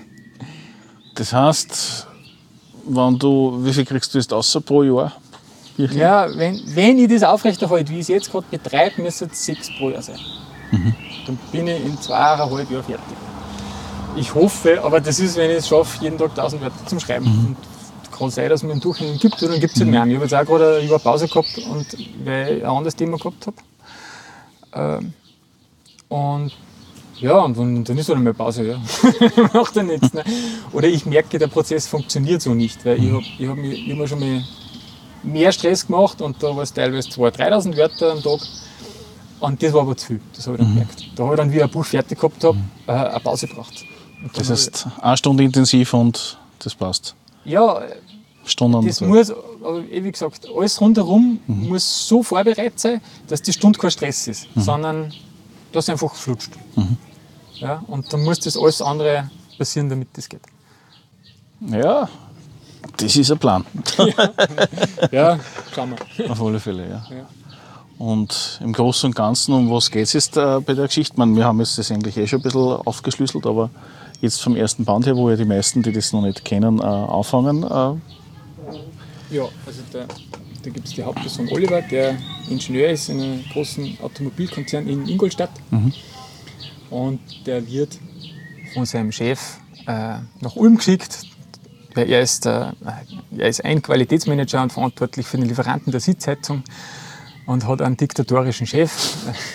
C: Das heißt, wenn du, wie viel kriegst du jetzt außer pro Jahr? Wirklich?
D: Ja, wenn, wenn ich das aufrechterhalte, wie ich es jetzt gerade betreibe, müssen es sechs pro Jahr sein.
C: Mhm.
D: Dann bin ich in zweieinhalb Jahren fertig. Ich hoffe, aber das ist, wenn ich es schaffe, jeden Tag tausend Wörter zum Schreiben.
C: Mhm.
D: Und kann sein, dass man einen Durchhängen gibt, oder dann gibt es halt mehr. Ich habe jetzt auch gerade eine Jahr Pause gehabt, und, weil ich ein anderes Thema gehabt habe. Ähm, und ja, und dann, dann ist halt mal Pause. Ja. Macht ja nichts. Ne? Oder ich merke, der Prozess funktioniert so nicht, weil ich habe ich hab mir, ich hab mir schon mal mehr Stress gemacht, und da war es teilweise zweitausend, dreitausend Wörter am Tag. Und das war aber zu viel, das habe ich dann gemerkt. Da habe ich dann, wie ich ein Buch fertig gehabt habe, äh, eine Pause gebraucht.
C: Das heißt, eine Stunde intensiv und das passt.
D: Ja,
C: Stunden.
D: das muss, aber wie gesagt, alles rundherum mhm. muss so vorbereitet sein, dass die Stunde kein Stress ist, mhm. sondern dass es einfach flutscht. Mhm. Ja, und dann muss das alles andere passieren, damit das geht.
C: Ja, das ist ein Plan.
D: Ja, ja, schauen wir.
C: Auf alle Fälle, ja.
D: Ja.
C: Und im Großen und Ganzen, um was geht es jetzt äh, bei der Geschichte? Ich meine, wir haben jetzt das eigentlich eh schon ein bisschen aufgeschlüsselt, aber jetzt vom ersten Band her, wo ja die meisten, die das noch nicht kennen, äh, anfangen. Äh.
D: Ja, also da, da gibt es die Hauptperson Oliver, der Ingenieur ist in einem großen Automobilkonzern in Ingolstadt. Mhm. Und der wird von seinem Chef äh, nach Ulm geschickt, weil er ist, äh, er ist ein Qualitätsmanager und verantwortlich für den Lieferanten der Sitzheizung und hat einen diktatorischen Chef.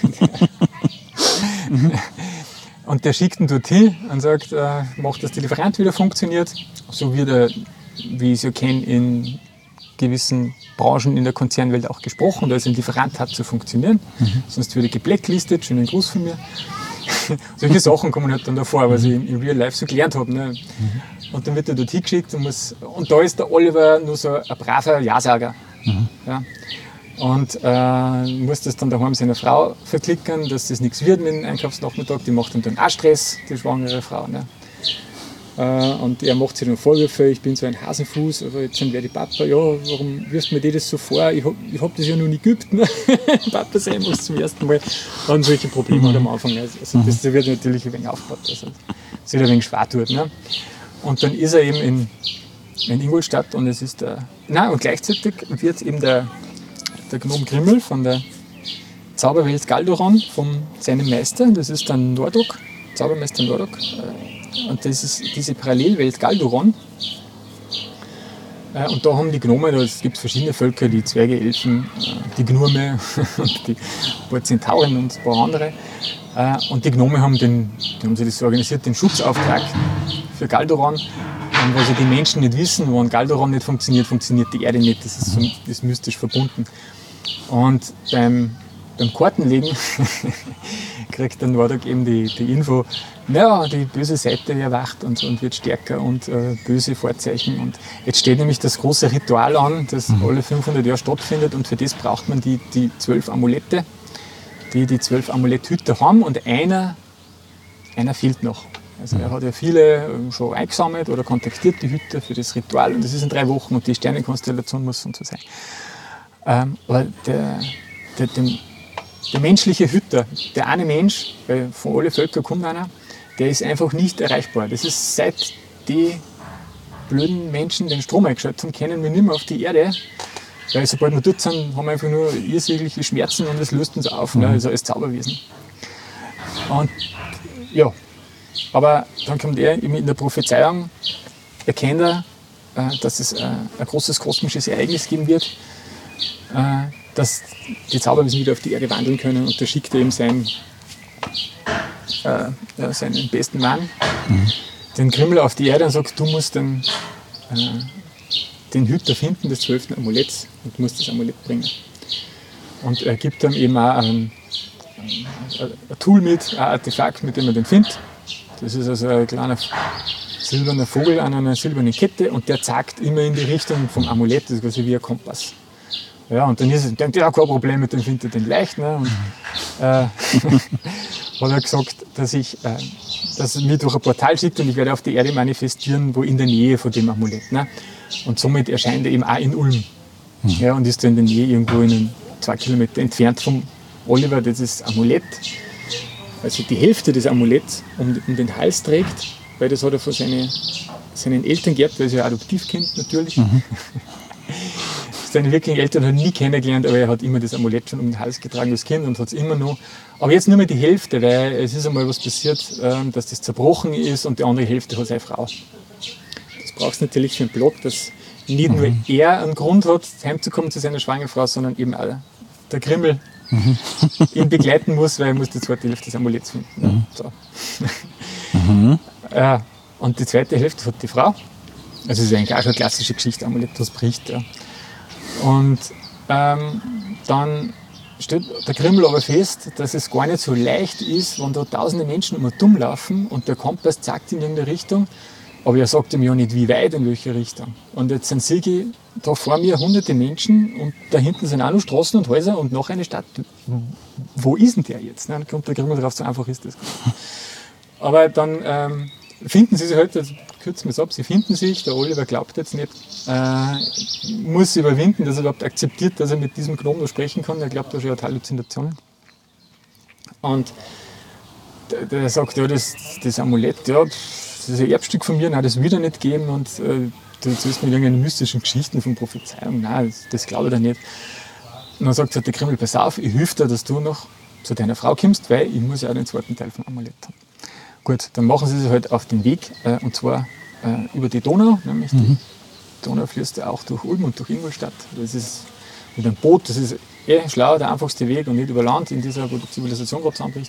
D: mhm. Und der schickt ihn dorthin und sagt, äh, macht, dass der Lieferant wieder funktioniert. So wird er, wie ich es ja kenne, in gewissen Branchen in der Konzernwelt auch gesprochen, dass ein Lieferant hat zu funktionieren. Mhm. Sonst würde geblacklistet, schönen Gruß von mir. Solche Sachen kommen halt dann davor, was ich in Real Life so gelernt habe. Ne? Mhm. Und dann wird er dorthin geschickt und, muss, und da ist der Oliver nur so ein braver Ja-Sager. Mhm. Ja? Und äh, muss das dann daheim seiner Frau verklickern, dass das nichts wird mit dem Einkaufsnachmittag. Die macht ihm dann auch Stress, die schwangere Frau. Ne? Äh, und er macht sich dann Vorwürfe, ich bin so ein Hasenfuß, aber jetzt sind wir die Papa, ja, warum wirfst du mir das so vor? Ich habe ich hab das ja noch nie geübt. Ne? Papa sein muss zum ersten Mal. Dann solche Probleme mhm. am Anfang. Also das wird natürlich ein wenig aufgebaut, also es wird ein wenig schwer tut. Ne? Und dann ist er eben in, in Ingolstadt und es ist der, nein, und gleichzeitig wird eben der der Gnome Grimmel von der Zauberwelt Galdoron, von seinem Meister, das ist der Nordok, Zaubermeister Nordok. Und das ist diese Parallelwelt Galdoron. Und da haben die Gnome, da gibt es verschiedene Völker, die Zwerge, Elfen, die Gnurme und die paar Zentauren und ein paar andere. Und die Gnome haben, den, die haben sich das so organisiert, den Schutzauftrag für Galdoron. Und was ja die Menschen nicht wissen, wenn Galdoron nicht funktioniert, funktioniert die Erde nicht. Das ist, so, das ist mystisch verbunden. Und beim, beim Kartenlegen kriegt der Nordok eben die, die Info, naja, die böse Seite erwacht und, und wird stärker und äh, böse Vorzeichen. Und jetzt steht nämlich das große Ritual an, das mhm. alle fünfhundert Jahre stattfindet, und für das braucht man die, die zwölf Amulette, die die zwölf Amuletthüter haben, und einer, einer fehlt noch. Also er hat ja viele schon eingesammelt oder kontaktiert die Hüter für das Ritual, und das ist in drei Wochen und die Sternenkonstellation muss und so sein. Ähm, aber der, der, der, der menschliche Hüter, der eine Mensch, weil von allen Völkern kommt einer, der ist einfach nicht erreichbar. Das ist, seit die blöden Menschen den Strom eingeschaltet haben, können wir nicht mehr auf die Erde. Weil sobald wir dort sind, haben wir einfach nur irrsinnige Schmerzen und das löst uns auf, mhm. ne? Also als Zauberwesen. Und ja, aber dann kommt er in der Prophezeiung, erkennt er, dass es ein großes kosmisches Ereignis geben wird, dass die Zauberwesen wieder auf die Erde wandeln können, und da schickt er eben seinen, äh, seinen besten Mann, mhm. den Grimmel, auf die Erde und sagt, du musst den, äh, den Hüter finden des zwölften Amuletts und musst das Amulett bringen. Und er gibt ihm eben auch ein, ein, ein Tool mit, ein Artefakt, mit dem er den findet. Das ist also ein kleiner silberner Vogel an einer silbernen Kette, und der zeigt immer in die Richtung vom Amulett, das ist quasi wie ein Kompass. Ja, und dann ist es, der hat auch kein Problem mit dem, findet er den leicht. Ne? Und, äh, hat er gesagt, dass, ich, äh, dass er mich durch ein Portal schickt und ich werde auf die Erde manifestieren, wo in der Nähe von dem Amulett. Ne? Und somit erscheint er eben auch in Ulm. Mhm. Ja, und ist da in der Nähe irgendwo in einen, zwei Kilometer entfernt vom Oliver, das ist Amulett. Also die Hälfte des Amuletts um, um den Hals trägt, weil das hat er von seine, seinen Eltern geerbt, weil sie ein Adoptivkind natürlich. Mhm. seine wirklichen Eltern hat er nie kennengelernt, aber er hat immer das Amulett schon um den Hals getragen als Kind und hat es immer noch. Aber jetzt nur mehr die Hälfte, weil es ist einmal was passiert, dass das zerbrochen ist und die andere Hälfte hat seine Frau. Das braucht es natürlich für einen Blog, dass nicht mhm. nur er einen Grund hat, heimzukommen zu seiner schwangeren Frau, sondern eben auch der Grimmel mhm. ihn begleiten muss, weil er muss die zweite Hälfte des Amuletts finden. Mhm. So. Mhm. Ja, und die zweite Hälfte hat die Frau. Also es ist eigentlich auch schon eine klassische Geschichte, Amulett, das bricht. Ja. Und ähm, dann stellt der Grimmel aber fest, dass es gar nicht so leicht ist, wenn da tausende Menschen immer dumm laufen und der Kompass zeigt in irgendeine Richtung, aber er sagt ihm ja nicht, wie weit, in welche Richtung. Und jetzt sind Siege da vor mir hunderte Menschen und da hinten sind auch noch Straßen und Häuser und noch eine Stadt. Wo ist denn der jetzt? Dann kommt der Grimmel drauf, so einfach ist das. Aber dann ähm, finden sie sich halt, also kürzen wir es ab, sie finden sich, der Oliver glaubt jetzt nicht, äh, muss überwinden, dass er überhaupt akzeptiert, dass er mit diesem Gnom noch sprechen kann. Er glaubt, er schon hat Halluzinationen. Und der, der sagt, ja, das, das Amulett, ja, das ist ein Erbstück von mir, nein, das will er nicht geben und äh, du erzählst mir irgendwelche mystischen Geschichten von Prophezeiung, nein, das, das glaube ich dir nicht. Und dann sagt der Grimmel, pass auf, ich helfe dir, dass du noch zu deiner Frau kommst, weil ich muss ja auch den zweiten Teil vom Amulett haben. Gut, dann machen sie sich halt auf den Weg, äh, und zwar äh, über die Donau, nämlich mhm. die Donau fließt ja auch durch Ulm und durch Ingolstadt. Das ist mit einem Boot, das ist eh schlau, der einfachste Weg und nicht über Land in dieser, wo die Zivilisation gerade zusammenbricht.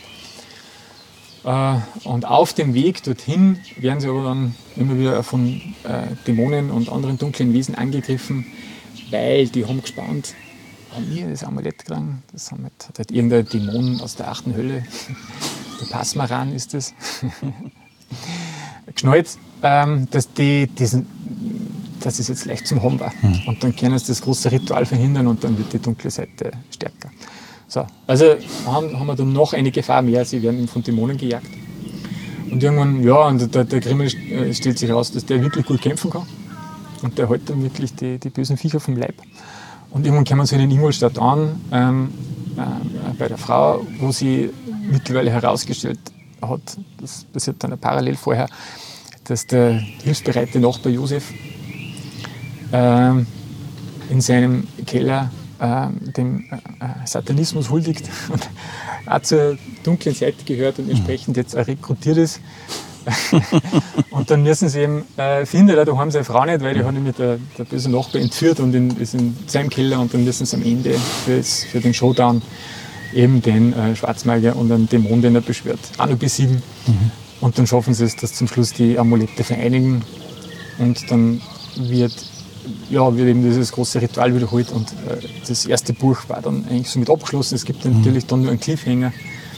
D: Äh, und auf dem Weg dorthin werden sie aber dann immer wieder von äh, Dämonen und anderen dunklen Wesen angegriffen, weil die haben gespannt, haben wir das Amulett gekriegt, das haben halt, hat halt irgendein Dämon aus der achten Hölle. Der Pasmaran ist das. Geschnallt, ähm, dass, die, diesen, dass es jetzt leicht zum haben war. Mhm. Und dann können sie das große Ritual verhindern und dann wird die dunkle Seite stärker. So, also haben, haben wir dann noch eine Gefahr mehr, sie werden von Dämonen gejagt. Und irgendwann, ja, und der, der Grimmel stellt sich raus, dass der wirklich gut kämpfen kann. Und der hält dann wirklich die, die bösen Viecher vom Leib. Und irgendwann kommen sie in Ingolstadt an, ähm, äh, bei der Frau, wo sie mittlerweile herausgestellt hat, das passiert dann parallel vorher, dass der hilfsbereite Nachbar Josef ähm, in seinem Keller ähm, dem äh, Satanismus huldigt und auch zur dunklen Seite gehört und entsprechend jetzt auch rekrutiert ist. Und dann müssen sie eben äh, finden, da haben seine Frau nicht, weil die hat nämlich der, der böse Nachbar entführt und in, ist in seinem Keller und dann müssen sie am Ende für, für den Showdown eben den äh, Schwarzmagier und einen Dämon, den er beschwört, auch noch besiegen. Mhm. Und dann schaffen sie es, dass zum Schluss die Amulette vereinigen und dann wird, ja, wird eben dieses große Ritual wiederholt und äh, das erste Buch war dann eigentlich somit abgeschlossen. Es gibt mhm. natürlich dann nur einen Cliffhanger,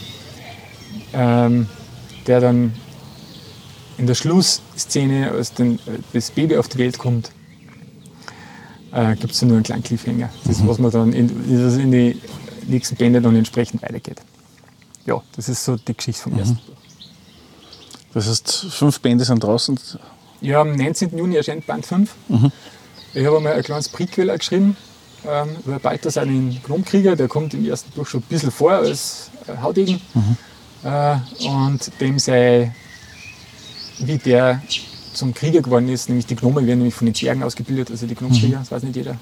D: ähm, der dann in der Schlussszene, als dann das Baby auf die Welt kommt, äh, gibt es nur einen kleinen Cliffhanger. Das, mhm. was man dann in, in die nächsten Bände dann entsprechend weitergeht. Ja, das ist so die Geschichte vom mhm. ersten Buch.
C: Das heißt, fünf Bände sind draußen?
D: Ja, am neunzehnten Juni erscheint Band fünf. Mhm. Ich habe einmal ein kleines Prequel geschrieben, ähm, über Balthasar den Gnomkrieger, der kommt im ersten Buch schon ein bisschen vor als äh, Haudegen. Mhm. Äh, und dem sei, wie der zum Krieger geworden ist, nämlich die Gnomen werden nämlich von den Zwergen ausgebildet, also die Gnomkrieger, mhm. das weiß nicht jeder.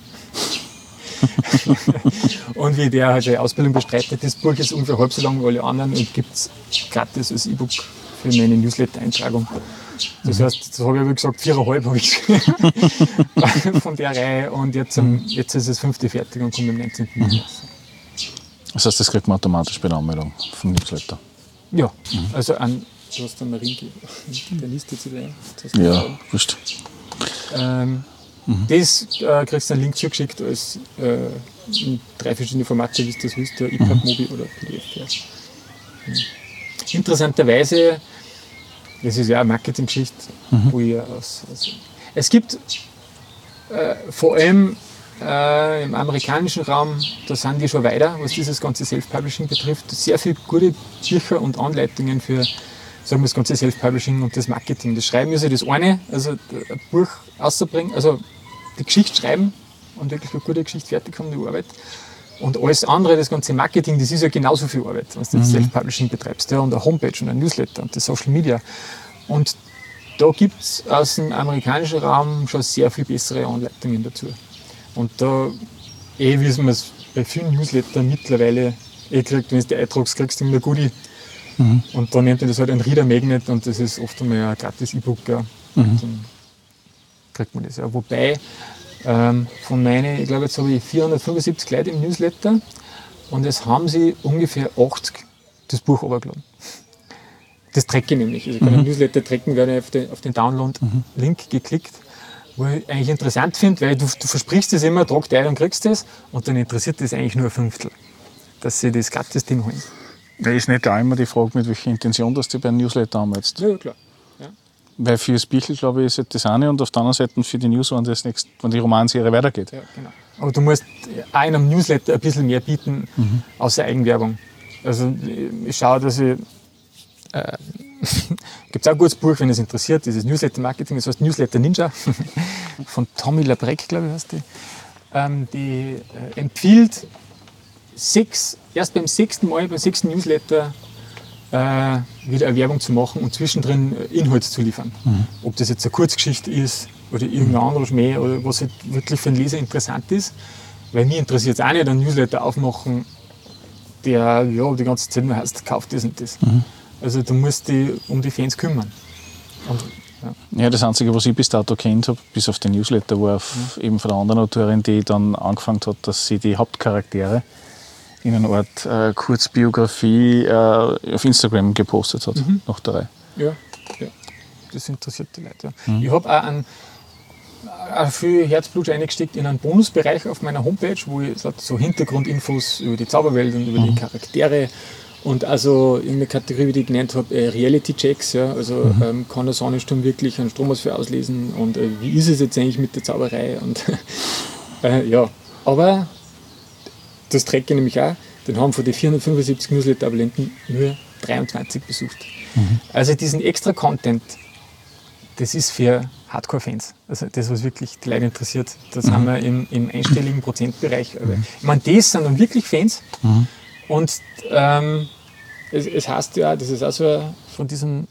D: Und wie der halt seine Ausbildung bestreitet. Das Buch ist ungefähr halb so lang wie alle anderen und gibt es gratis als E-Book für meine Newsletter-Eintragung. Das heißt, das habe ich aber gesagt, viereinhalb habe ich von der Reihe und jetzt, um, jetzt ist das fünfte fertig und kommt am neunzehnten Juni.
C: Das heißt, das kriegt man automatisch bei der Anmeldung vom Newsletter?
D: Ja, mhm. also an, du hast dann Marien der Liste zu rein.
C: Ja, wurscht.
D: Ähm, mhm. Das äh, kriegst du einen Link zugeschickt als äh, in drei verschiedene Formate, wie du das willst, der E P U B, Mobi oder P D F. Mhm. Interessanterweise, das ist ja eine Marketinggeschichte, mhm. wo ich aus, aus. Es gibt äh, vor allem äh, im amerikanischen Raum, da sind die schon weiter, was dieses ganze Self-Publishing betrifft, sehr viele gute Bücher und Anleitungen für, sagen wir, das ganze Self-Publishing und das Marketing. Das Schreiben ist ja das eine, also ein Buch rauszubringen, also die Geschichte schreiben und wirklich eine gute Geschichte fertig haben, die Arbeit. Und alles andere, das ganze Marketing, das ist ja genauso viel Arbeit, wenn du das mhm. Self-Publishing betreibst. Ja, und eine Homepage und ein Newsletter und das Social Media. Und da gibt es aus dem amerikanischen Raum schon sehr viel bessere Anleitungen dazu. Und da eh, wie man es bei vielen Newslettern mittlerweile eh kriegt, wenn du die eintragst, kriegst du immer Goodie. Mhm. Und dann nennt man das halt ein Reader Magnet und das ist oft einmal ein gratis E-Book. Ja. Mhm. Dann kriegt man das. Ja. Wobei ähm, von meinen, ich glaube jetzt habe ich vierhundertfünfundsiebzig Leute im Newsletter und es haben sie ungefähr achtzig das Buch runtergeladen. Das tracke ich nämlich. Also ich kann mhm. einen Newsletter tracken, werde auf den, auf den Download-Link mhm. geklickt, wo ich eigentlich interessant finde, weil du, du versprichst es immer, trag dir ein und kriegst das und dann interessiert das eigentlich nur ein Fünftel, dass sie das Gratis-Ding holen.
C: Da ist nicht auch immer die Frage, mit welcher Intention dass du bei einem Newsletter anmeldest.
D: Ja, klar. Ja.
C: Weil für das Bichl, glaube ich, ist das eine und auf der anderen Seite für die News, wenn, das nächste, wenn die Romanserie weitergeht.
D: Ja, genau. Aber du musst auch in einem Newsletter ein bisschen mehr bieten, mhm. außer Eigenwerbung. Also ich schaue, dass ich... Äh, gibt es auch ein gutes Buch, wenn es interessiert, dieses Newsletter-Marketing, das heißt Newsletter Ninja, von Tommy Labreck, glaube ich, heißt die. Ähm, die äh, empfiehlt, sechs, erst beim sechsten Mal, beim sechsten Newsletter äh, wieder eine Werbung zu machen und zwischendrin Inhalte zu liefern. Mhm. Ob das jetzt eine Kurzgeschichte ist oder irgendein anderer Schmäh oder was halt wirklich für den Leser interessant ist. Weil mich interessiert es auch nicht, einen Newsletter aufmachen, der ja, die ganze Zeit nur heißt, kauft das und das. Mhm. Also du musst dich um die Fans kümmern. Und, ja.
C: ja, das Einzige, was ich bis dato kennt habe, bis auf den Newsletter, war auf, ja. eben von einer anderen Autorin, die dann angefangen hat, dass sie die Hauptcharaktere in einer Art äh, Kurzbiografie äh, auf Instagram gepostet hat, mhm. nach drei.
D: Ja, ja, das interessiert die Leute. Ja. Mhm. Ich habe auch einen, auch viel Herzblut eingesteckt in einen Bonusbereich auf meiner Homepage, wo ich so Hintergrundinfos über die Zauberwelt und über mhm. die Charaktere und also in der Kategorie, die ich genannt habe, äh, Reality-Checks, ja, also mhm. ähm, kann der Sonnensturm wirklich einen Stromausfall auslesen und äh, wie ist es jetzt eigentlich mit der Zauberei und äh, ja, aber das trägt ich nämlich auch, den haben von den vierhundertfünfundsiebzig Newsletter-Abonnenten nur dreiundzwanzig besucht. Mhm. Also diesen extra Content, das ist für Hardcore-Fans, also das, was wirklich die Leute interessiert, das mhm. haben wir im, im einstelligen Prozentbereich. Mhm. Ich meine, das sind dann wirklich Fans mhm. und ähm, es, es heißt ja, das ist auch so von diesen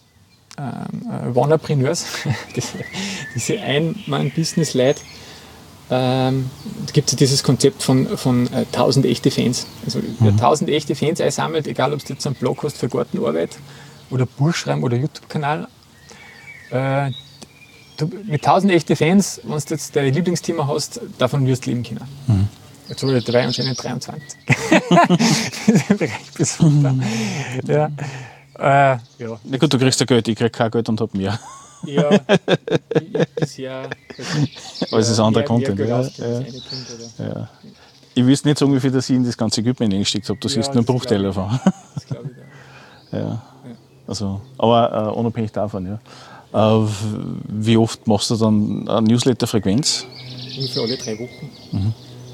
D: ähm, Wanapreneurs, diese, diese Ein-Mann-Business-Leute, ähm, da gibt es ja dieses Konzept von, von äh, tausend echte Fans. Also wer mhm. tausend echte Fans einsammelt, egal ob du jetzt einen Blog hast für Gartenarbeit oder Buch schreiben oder YouTube-Kanal, äh, du, mit tausend echte Fans, wenn du jetzt dein Lieblingsthema hast, davon wirst du leben können. Mhm. Jetzt habe ich dabei anscheinend dreiundzwanzig. Bereich bis runter. Ja. Äh, ja.
C: Na gut, du kriegst ja Geld, ich krieg kein Geld und hab mehr.
D: Ja, ich, bisher.
C: Aber es ist ein anderer Content. Ja, ja. Ja. Ich wüsste nicht so ungefähr, dass ich in das ganze Equipment eingesteckt habe. Du siehst ja, nur einen Bruchteil davon. Das glaube ich da. Ja. Ja. Also, aber äh, unabhängig davon, ja. Äh, wie oft machst du dann eine Newsletter-Frequenz?
D: Ungefähr alle drei Wochen. Mhm.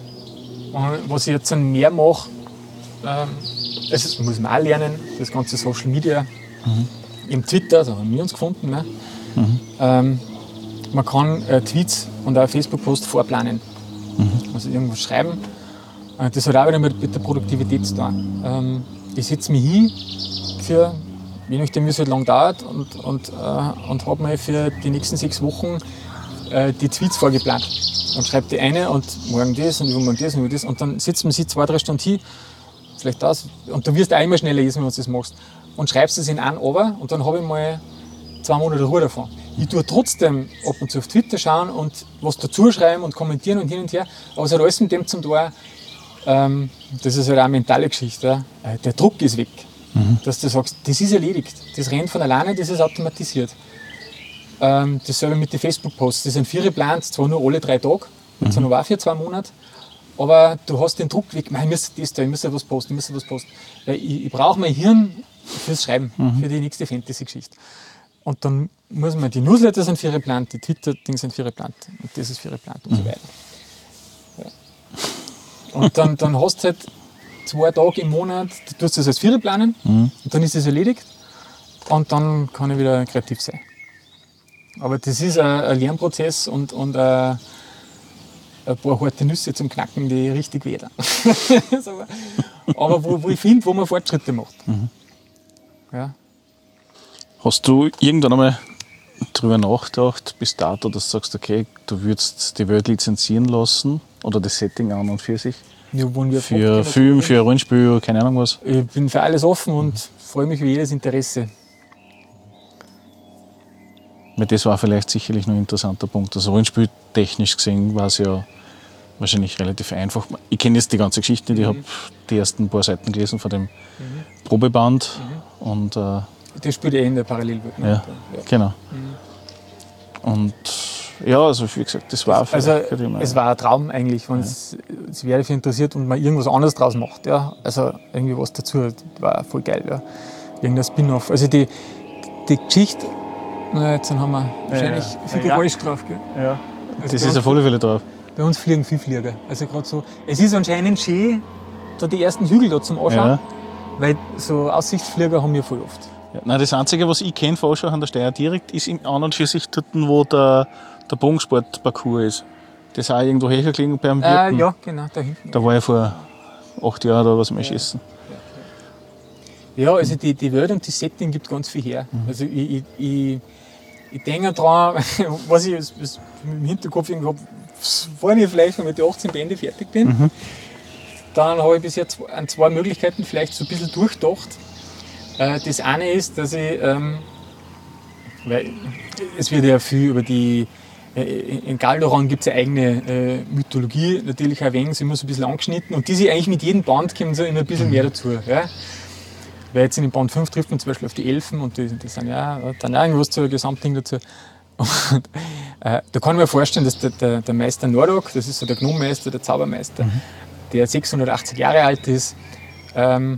D: Und was ich jetzt mehr mache, ähm, das muss man auch lernen, das ganze Social Media. Mhm. Im Twitter, da haben wir uns gefunden. Ne? Mhm. Ähm, man kann äh, Tweets und auch Facebook-Posts vorplanen. Mhm. Also irgendwas schreiben. Äh, das hat auch wieder mit, mit der Produktivität zu tun. Ähm, ich setze mich hin für, je nachdem wie es halt lang dauert, und, und, äh, und habe mir für die nächsten sechs Wochen äh, die Tweets vorgeplant. Und schreibe die eine und morgen das und übermorgen das und über das. Und dann sitzt man sich zwei, drei Stunden hin, vielleicht das, und du wirst auch immer schneller lesen, wenn du das machst. Und schreibst es in einen runter und dann habe ich mal zwei Monate Ruhe davon. Ich tue trotzdem ab und zu auf Twitter schauen und was dazu schreiben und kommentieren und hin und her, aber es hat alles mit dem zum tun, ähm, das ist halt auch eine mentale Geschichte, äh, der Druck ist weg. Mhm. Dass du sagst, das ist erledigt, das rennt von alleine, das ist automatisiert. Ähm, dasselbe mit den Facebook-Posts, das sind vier geplant, zwar nur alle drei Tage, mhm. zwar nur auch für zwei Monate, aber du hast den Druck weg, ich muss das da, ich muss was posten, ich muss was posten. Weil ich, ich brauche mein Hirn fürs Schreiben, mhm. für die nächste Fantasy-Geschichte. Und dann muss man, die Newsletter sind vier geplant, die Twitter-Dinge sind vier geplant und das ist vier geplant und mhm. so weiter. Ja. Und dann, dann hast du halt zwei Tage im Monat, du tust das als vier planen mhm. und dann ist es erledigt und dann kann ich wieder kreativ sein. Aber das ist ein, ein Lernprozess und, und ein, ein paar harte Nüsse zum Knacken, die richtig weh tun. Aber wo, wo ich finde, wo man Fortschritte macht. Mhm. Ja.
C: Hast du irgendwann einmal drüber nachgedacht, bis dato, dass du sagst, okay, du würdest die Welt lizenzieren lassen oder das Setting an und für sich?
D: Ja, wollen wir
C: Für Film, für Rollenspiel, keine Ahnung was?
D: Ich bin für alles offen und freue mich über jedes Interesse.
C: Weil das war vielleicht sicherlich noch ein interessanter Punkt. Also rollenspieltechnisch gesehen war es ja wahrscheinlich relativ einfach. Ich kenne jetzt die ganze Geschichte nicht, ich
D: Mhm.
C: habe die ersten paar Seiten gelesen von dem Probeband. Und äh,
D: Das spielt eh in der Parallelwelt. Ne?
C: ja,
D: Ja.
C: genau. Und ja, also wie gesagt, das war
D: Also
C: vielleicht immer-
D: es war ein Traum eigentlich, wenn es es wer dafür interessiert und man irgendwas anderes draus macht. Ja? Also irgendwie was dazu, das war voll geil. Ja? Irgendein Spin-off. Also die, die Geschichte, na, jetzt haben wir wahrscheinlich
C: ja.
D: viel
C: Ja.
D: Geräusch drauf. Gell?
C: ja.
D: Also
C: Das
D: bei
C: ist auf
D: uns-
C: alle Fälle drauf.
D: Bei uns fliegen viel Flieger. Also gerade so. Es ist anscheinend schön, da die ersten Hügel da zum Anschauen,
C: Ja.
D: weil so Aussichtsflieger haben wir voll oft.
C: Ja, nein, das Einzige, was ich kenne von Aschach an der Steier direkt, ist in an und für sich dort, wo der, der Bogensportparcours ist. Das ist auch irgendwo hergelegen beim
D: Äh,
C: Wirten.
D: ja, genau, da hinten.
C: Da war ich vor acht Jahren da was mal schießen.
D: Ja, also die, die Welt und das Setting gibt ganz viel her. Also ich, ich, ich, ich denke daran, was ich als- als im Hinterkopf irgendwie habe, wenn ich vielleicht mit den achtzehn Bände fertig bin, dann habe ich bis jetzt an zwei Möglichkeiten vielleicht so ein bisschen durchgedacht. Äh, Das eine ist, dass ich, ähm, weil es wird ja viel über die, äh, in Galdoran gibt es eine eigene äh, Mythologie, natürlich auch ein wenig, so immer so ein bisschen angeschnitten und die sich eigentlich mit jedem Band kommt so immer ein bisschen mehr dazu. Ja? Weil jetzt in dem Band fünf trifft man zum Beispiel auf die Elfen und die, die sind ja dann auch irgendwas zu Gesamtding dazu. Und, äh, da kann ich mir vorstellen, dass der, der, der Meister Nordok, das ist so der Gnommeister, der Zaubermeister, der sechshundertachtzig Jahre alt ist, ähm,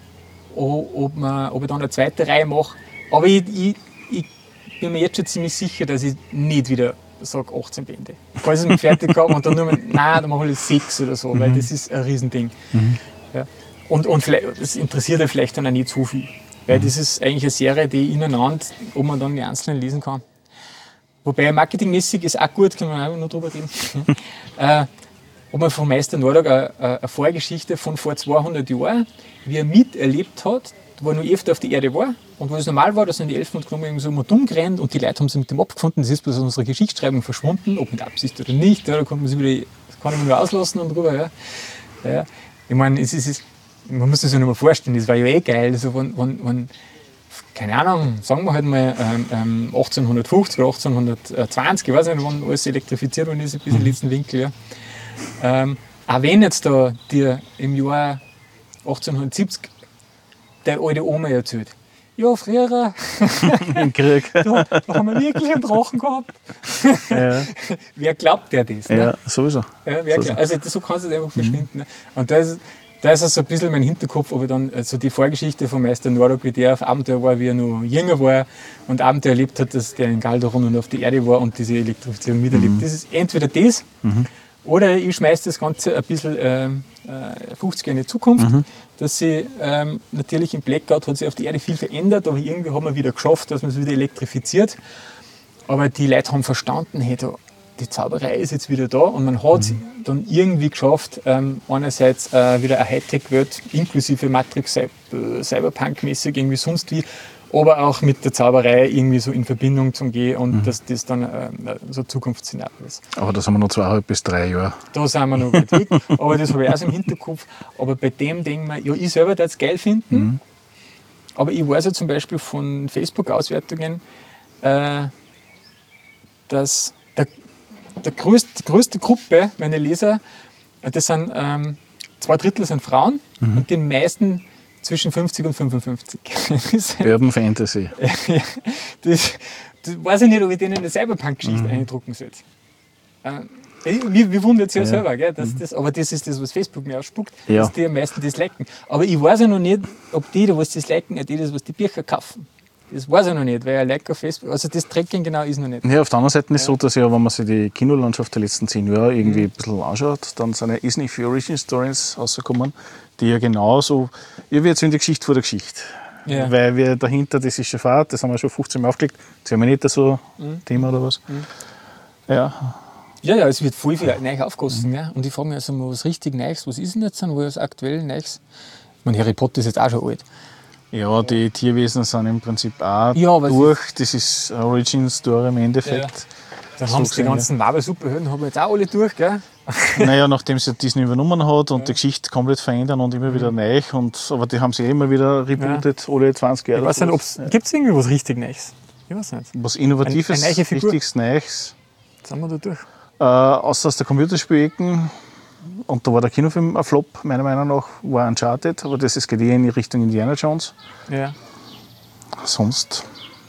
D: o- ob, man, ob ich dann eine zweite Reihe mache. Aber ich, ich, ich bin mir jetzt schon ziemlich sicher, dass ich nicht wieder sage achtzehn Bände. Falls ich es fertig habe und dann nur, nein, dann mache ich sechs oder so, weil das ist ein Riesending. Ja. Und, und vielleicht, das interessiert ja vielleicht dann auch nicht so viel. Weil das ist eigentlich eine Serie, die ineinander, wo man dann die einzelnen lesen kann. Wobei marketingmäßig ist auch gut, können wir auch noch drüber reden. äh, ob man von Meister Nordok eine, eine Vorgeschichte von vor zweihundert Jahren, wie er miterlebt hat, wo er noch öfter auf der Erde war und wo es normal war, dass sind die Elfen und Gnomen so mal dumm gerannt und die Leute haben sie mit dem abgefunden. Das ist bloß aus unserer Geschichtsschreibung verschwunden, ob mit Absicht oder nicht. Ja, da kann man sich wieder, das kann ich mir nur auslassen und drüber. Ja. Ja. Ich meine, es ist, es, man muss sich das ja nicht mal vorstellen, das war ja eh geil. Also wenn, wenn, wenn, keine Ahnung, sagen wir halt mal ähm, ähm, achtzehnhundertfünfzig oder achtzehnhundertzwanzig, ich weiß nicht, wann alles elektrifiziert worden ist, bis in den letzten Winkel. Ja. Ähm, auch wenn jetzt da dir im Jahr achtzehnhundertsiebzig der alte Oma erzählt, ja, früher,
C: Im Krieg.
D: da, da haben wir wirklich einen Drachen gehabt.
C: Ja,
D: Wer glaubt der das? Ne?
C: ja, sowieso.
D: Ja, wer
C: So,
D: glaubt,
C: so.
D: also das, so kannst du es einfach verschwinden. Ne? Und da ist, da ist so ein bisschen mein Hinterkopf, ob ich dann also die Vorgeschichte von Meister Nordok, wie der auf Abenteuer war, wie er noch jünger war und Abenteuer erlebt hat, dass der in Galdoron und auf der Erde war und diese Elektrifizierung miterlebt. Das ist entweder das, oder ich schmeiße das Ganze ein bisschen ähm, äh, fünfzig Jahre in die Zukunft, dass sie ähm, natürlich im Blackout hat sich auf der Erde viel verändert, aber irgendwie haben wir wieder geschafft, dass man es wieder elektrifiziert. Aber die Leute haben verstanden, hey, da, die Zauberei ist jetzt wieder da und man hat es dann irgendwie geschafft, ähm, einerseits äh, wieder eine Hightech-Welt inklusive Matrix, Cy- äh, Cyberpunk-mäßig, irgendwie sonst wie, aber auch mit der Zauberei irgendwie so in Verbindung zu gehen und dass das dann ähm, so ein Zukunftsszenario ist.
C: Aber da sind wir noch zweieinhalb bis drei Jahre.
D: Da sind wir noch weit weg, aber das habe ich auch so im Hinterkopf. Aber bei dem denke ich mir, ja, ich selber würde es geil finden, aber ich weiß ja zum Beispiel von Facebook-Auswertungen, äh, dass der, der größte, die größte Gruppe meiner Leser, äh, das sind ähm, zwei Drittel sind Frauen und die meisten zwischen fünfzig und fünfundfünfzig. Das,
C: Urban Fantasy.
D: das, das weiß ich nicht, ob ich denen eine Cyberpunk-Geschichte eindrucken sollte. Äh, wir, wir wundern es ja,
C: Ja.
D: selber, gell, dass das, aber das ist das, was Facebook mir ausspuckt,
C: Ja.
D: dass die am meisten das liken. Aber ich weiß ja noch nicht, ob die, die was das liken, auch die, das, was die Bücher kaufen. Das weiß ich noch nicht, weil ein Like auf Facebook, also das Tracking genau ist noch nicht.
C: Ja, auf der anderen Seite ist es so, dass ja, wenn man sich die Kinolandschaft der letzten zehn Jahre irgendwie ein bisschen anschaut, dann sind ja irrsinnig viele Original Stories rausgekommen, die ja genauso, ja, wie jetzt in die Geschichte vor der Geschichte.
D: Ja.
C: Weil wir dahinter, das ist schon Fahrt, das haben wir schon fünfzehn Mal aufgelegt, das haben wir nicht so ein Thema oder was. Ja,
D: Ja, ja, es wird voll viel neu aufgegossen. Ja. Und ich frage mich also mal, was richtig Neues, was ist denn jetzt, wo das aktuell Neues? Ich meine, Harry Potter ist jetzt auch schon alt.
C: Ja, die Tierwesen sind im Prinzip auch
D: Ja, aber es
C: durch. Das ist eine Origin-Story im Endeffekt.
D: Dann
C: So
D: haben sie die
C: gesehen,
D: ganzen Marvel-Superhelden haben wir jetzt auch alle durch, gell?
C: Naja, nachdem sie Disney übernommen hat und die Geschichte komplett verändern und immer wieder neu. Und, aber die haben sie eh immer wieder rebootet, alle zwanzig Jahre.
D: Ich weiß nicht, ob's, gibt es irgendwie was richtig Neues? Ich weiß nicht.
C: Was Innovatives,
D: Eine- eine neue Figur.
C: richtig Neues.
D: Jetzt sind wir da durch.
C: Äh, außer aus der Computerspielecke. Und da war der Kinofilm ein Flop, meiner Meinung nach, war Uncharted. Aber das ist geht eher in die Richtung Indiana Jones.
D: Ja.
C: Sonst,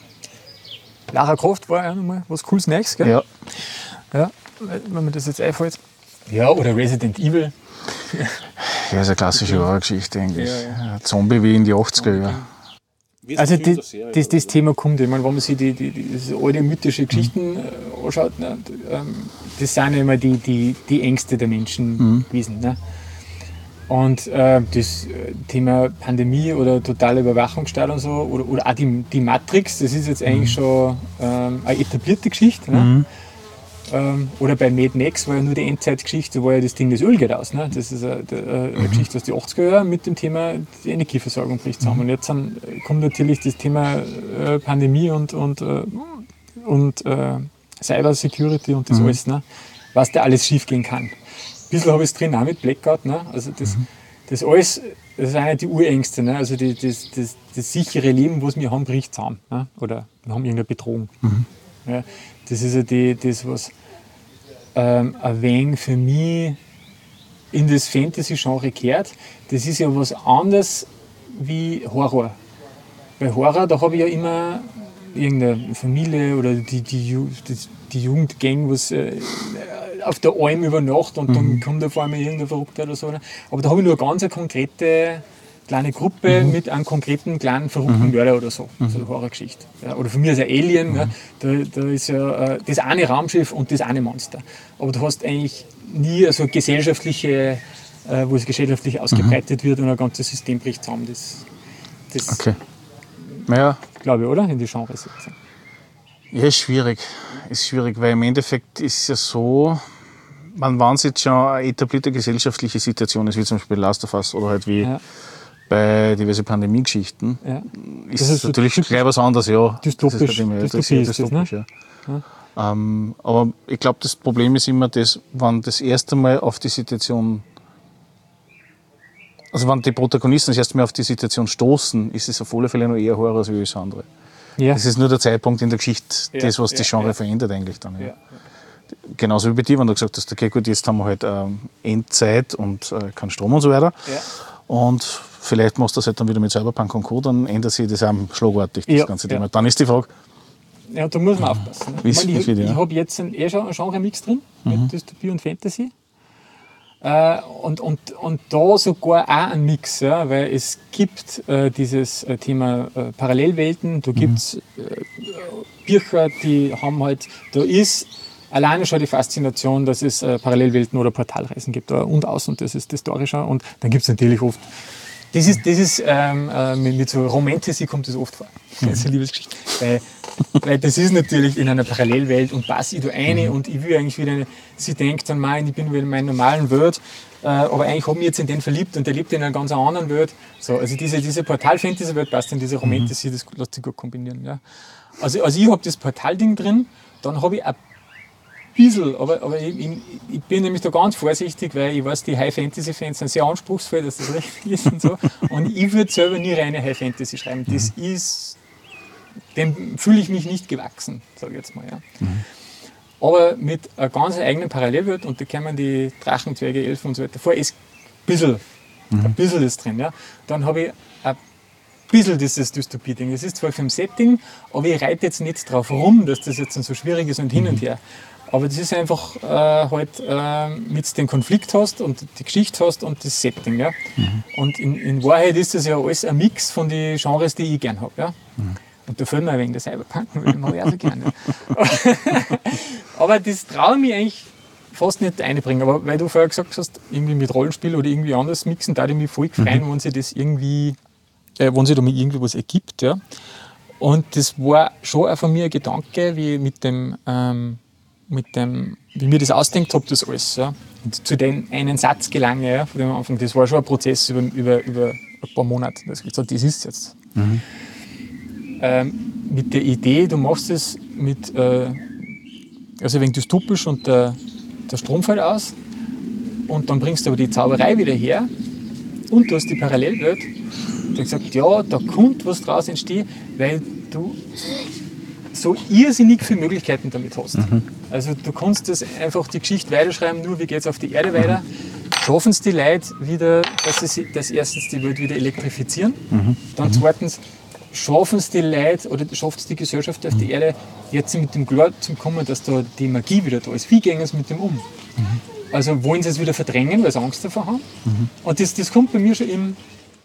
D: Lara Croft war ja nochmal was Cooles Neues, gell?
C: ja.
D: Ja, wenn mir das jetzt einfällt. Ja, oder Resident Evil.
C: Ja, ist eine klassische Horrorgeschichte eigentlich.
D: Ja, ja.
C: Ein Zombie wie in die achtziger Jahre.
D: Also die, das, das Thema kommt, ich meine, wenn man sich die, die, die diese alte mythische Geschichten äh, anschaut, ne, d- ähm, das sind ja immer die, die, die Ängste der Menschen gewesen. Ne? Und äh, das äh, Thema Pandemie oder totale Überwachungsstaat und so, oder, oder auch die, die Matrix, das ist jetzt eigentlich schon ähm, eine etablierte Geschichte. Ne? Ähm, oder bei Mad Max war ja nur die Endzeitgeschichte, da war ja das Ding, das Öl geht aus. Ne? Das ist eine, eine, eine Geschichte aus den achtziger Jahren mit dem Thema, die Energieversorgung bricht zusammen. Und jetzt sind, kommt natürlich das Thema äh, Pandemie und, und, äh, und äh, Cyber Security und das alles, ne? Was da alles schief gehen kann. Ein bisschen habe ich es drin, auch mit Blackout. Ne? Also das, das alles, das sind ja die Urängste. Ne? Also die, das, das, das sichere Leben, was wir haben, bricht zusammen. Ne? Oder wir haben irgendeine Bedrohung. Ja, das ist ja die, das, was ähm, ein wenig für mich in das Fantasy-Genre gehört. Das ist ja was anderes wie Horror. Bei Horror, da habe ich ja immer irgendeine Familie oder die, die, Ju- die, die Jugendgang, was äh, auf der Alm über Nacht und dann kommt auf einmal irgendein Verrückter oder so. Ne? Aber da habe ich nur eine ganz eine konkrete kleine Gruppe mit einem konkreten kleinen verrückten Mörder oder so. So eine Horrorgeschichte. Ja, oder von mir ist ein Alien, ja, da, da ist ja äh, das eine Raumschiff und das eine Monster. Aber du hast eigentlich nie so gesellschaftliche, äh, wo es gesellschaftlich ausgebreitet wird und ein ganzes System bricht zusammen. Das, das
C: Okay. Ja,
D: glaube ich, oder? In die Genres.
C: ja, ist schwierig. Ist schwierig, weil im Endeffekt ist es ja so, man, wenn es jetzt schon eine etablierte gesellschaftliche Situation ist, wie zum Beispiel Last of Us oder halt wie
D: Ja.
C: bei diversen Pandemiegeschichten,
D: Ja.
C: ist
D: Das
C: es
D: ist so
C: natürlich
D: typisch
C: gleich was anderes, ja.
D: dystopisch-
C: Das ist, halt immer, das ist, ja
D: Dystopie ist das, ne?
C: dystopisch, ja. Ähm, aber ich glaube, das Problem ist immer das, wenn das erste Mal auf die Situation, also wenn die Protagonisten das erste Mal auf die Situation stoßen, ist es auf alle Fälle noch eher Horror als alles andere.
D: Ja.
C: Das ist nur der Zeitpunkt in der Geschichte,
D: Ja,
C: das, was die
D: ja,
C: Genre
D: ja.
C: verändert eigentlich dann. Ja.
D: Ja.
C: Genauso wie bei dir, wenn du gesagt hast, okay, gut, jetzt haben wir halt ähm, Endzeit und äh, keinen Strom und so weiter.
D: Ja.
C: Und vielleicht machst du das halt dann wieder mit Cyberpunk und Co., dann ändert sich das auch schlagartig, das
D: Ja,
C: ganze
D: ja.
C: Thema. Dann ist die Frage,
D: Ja, da muss man aufpassen. Ne?
C: Wie ist-
D: Ich, meine, ich,
C: wie viel, ja.
D: ich habe jetzt ein, eh schon einen Genre-Mix drin, mit Dystopie und Fantasy. Äh, und, und, und da sogar auch ein Mix, ja, weil es gibt äh, dieses äh, Thema äh, Parallelwelten, da gibt es äh, Bücher, die haben halt, da ist alleine schon die Faszination, dass es äh, Parallelwelten oder Portalreisen gibt, da und aus, und das ist das Storische. Und dann gibt es natürlich oft, das ist, das ist ähm, äh, mit, mit so Romantasy kommt das oft vor, das ist eine Liebesgeschichte. Weil, weil das ist natürlich in einer Parallelwelt und passe ich da rein und ich will eigentlich wieder, eine, sie denkt dann mal, ich bin wieder in meiner normalen Welt, äh, aber eigentlich habe ich mich jetzt in den verliebt und der lebt in einer ganz anderen Welt. So, also diese, diese Portal-Fantasy-Welt passt in diese Romantasy, das lässt sich gut kombinieren. Ja. Also, also ich habe das Portal-Ding drin, dann habe ich ein bisschen, aber, aber ich, ich, ich bin nämlich da ganz vorsichtig, weil ich weiß, die High-Fantasy-Fans sind sehr anspruchsvoll, dass das richtig ist und so. Und ich würde selber nie reine High-Fantasy schreiben. Das ist, dem fühle ich mich nicht gewachsen, sage ich jetzt mal. Ja. Aber mit einer ganz eigenen Parallelwelt, und da kommen die Drachen, Zwerge, Elfen und so weiter vor, ist ein bisschen, ein bisschen ist drin. Ja. Dann habe ich ein bisschen dieses Dystopie-Ding. Das ist zwar vom Setting, aber ich reite jetzt nicht drauf rum, dass das jetzt so schwierig ist und hin und her. Aber das ist einfach äh, halt, äh, mit dem Konflikt hast und die Geschichte hast und das Setting. Ja? Und in, in Wahrheit ist das ja alles ein Mix von den Genres, die ich gern habe. Ja? Und da fällt mir ein wenig der Cyberpunk, weil den mag ich auch so gerne. Aber das traue ich mich eigentlich fast nicht einbringen. Aber weil du vorher gesagt hast, irgendwie mit Rollenspiel oder irgendwie anders mixen, da ich mich voll freuen, wenn sich das irgendwie, äh, wenn sich da mal irgendwie was ergibt. Ja? Und das war schon auch von mir ein Gedanke, wie mit dem, ähm, mit dem, wie mir das ausdenkt habe, das alles. Ja? Und zu dem einen Satz gelange, ja, von dem Anfang, das war schon ein Prozess über, über, über ein paar Monate. Das, ich gesagt, das ist jetzt.
C: Mhm.
D: Ähm, mit der Idee, du machst es mit, äh, also wenn du es tupisch und der, der Strom fällt aus und dann bringst du aber die Zauberei wieder her und du hast die Parallelwelt, dann gesagt, ja, da kommt was draus entstehen, weil du so irrsinnig viele Möglichkeiten damit hast. Mhm. Also du kannst das einfach die Geschichte weiterschreiben, nur wie geht es auf die Erde weiter. Schaffen es die Leute wieder, dass sie dass erstens die Welt wieder elektrifizieren, mhm. dann zweitens schaffen es die Leute oder schafft es die Gesellschaft auf die Erde jetzt mit dem Klar zu kommen, dass da die Magie wieder da ist. Wie gehen sie mit dem um? Mhm. Also wollen sie es wieder verdrängen, weil sie Angst davor haben? Mhm. Und das, das kommt bei mir schon im,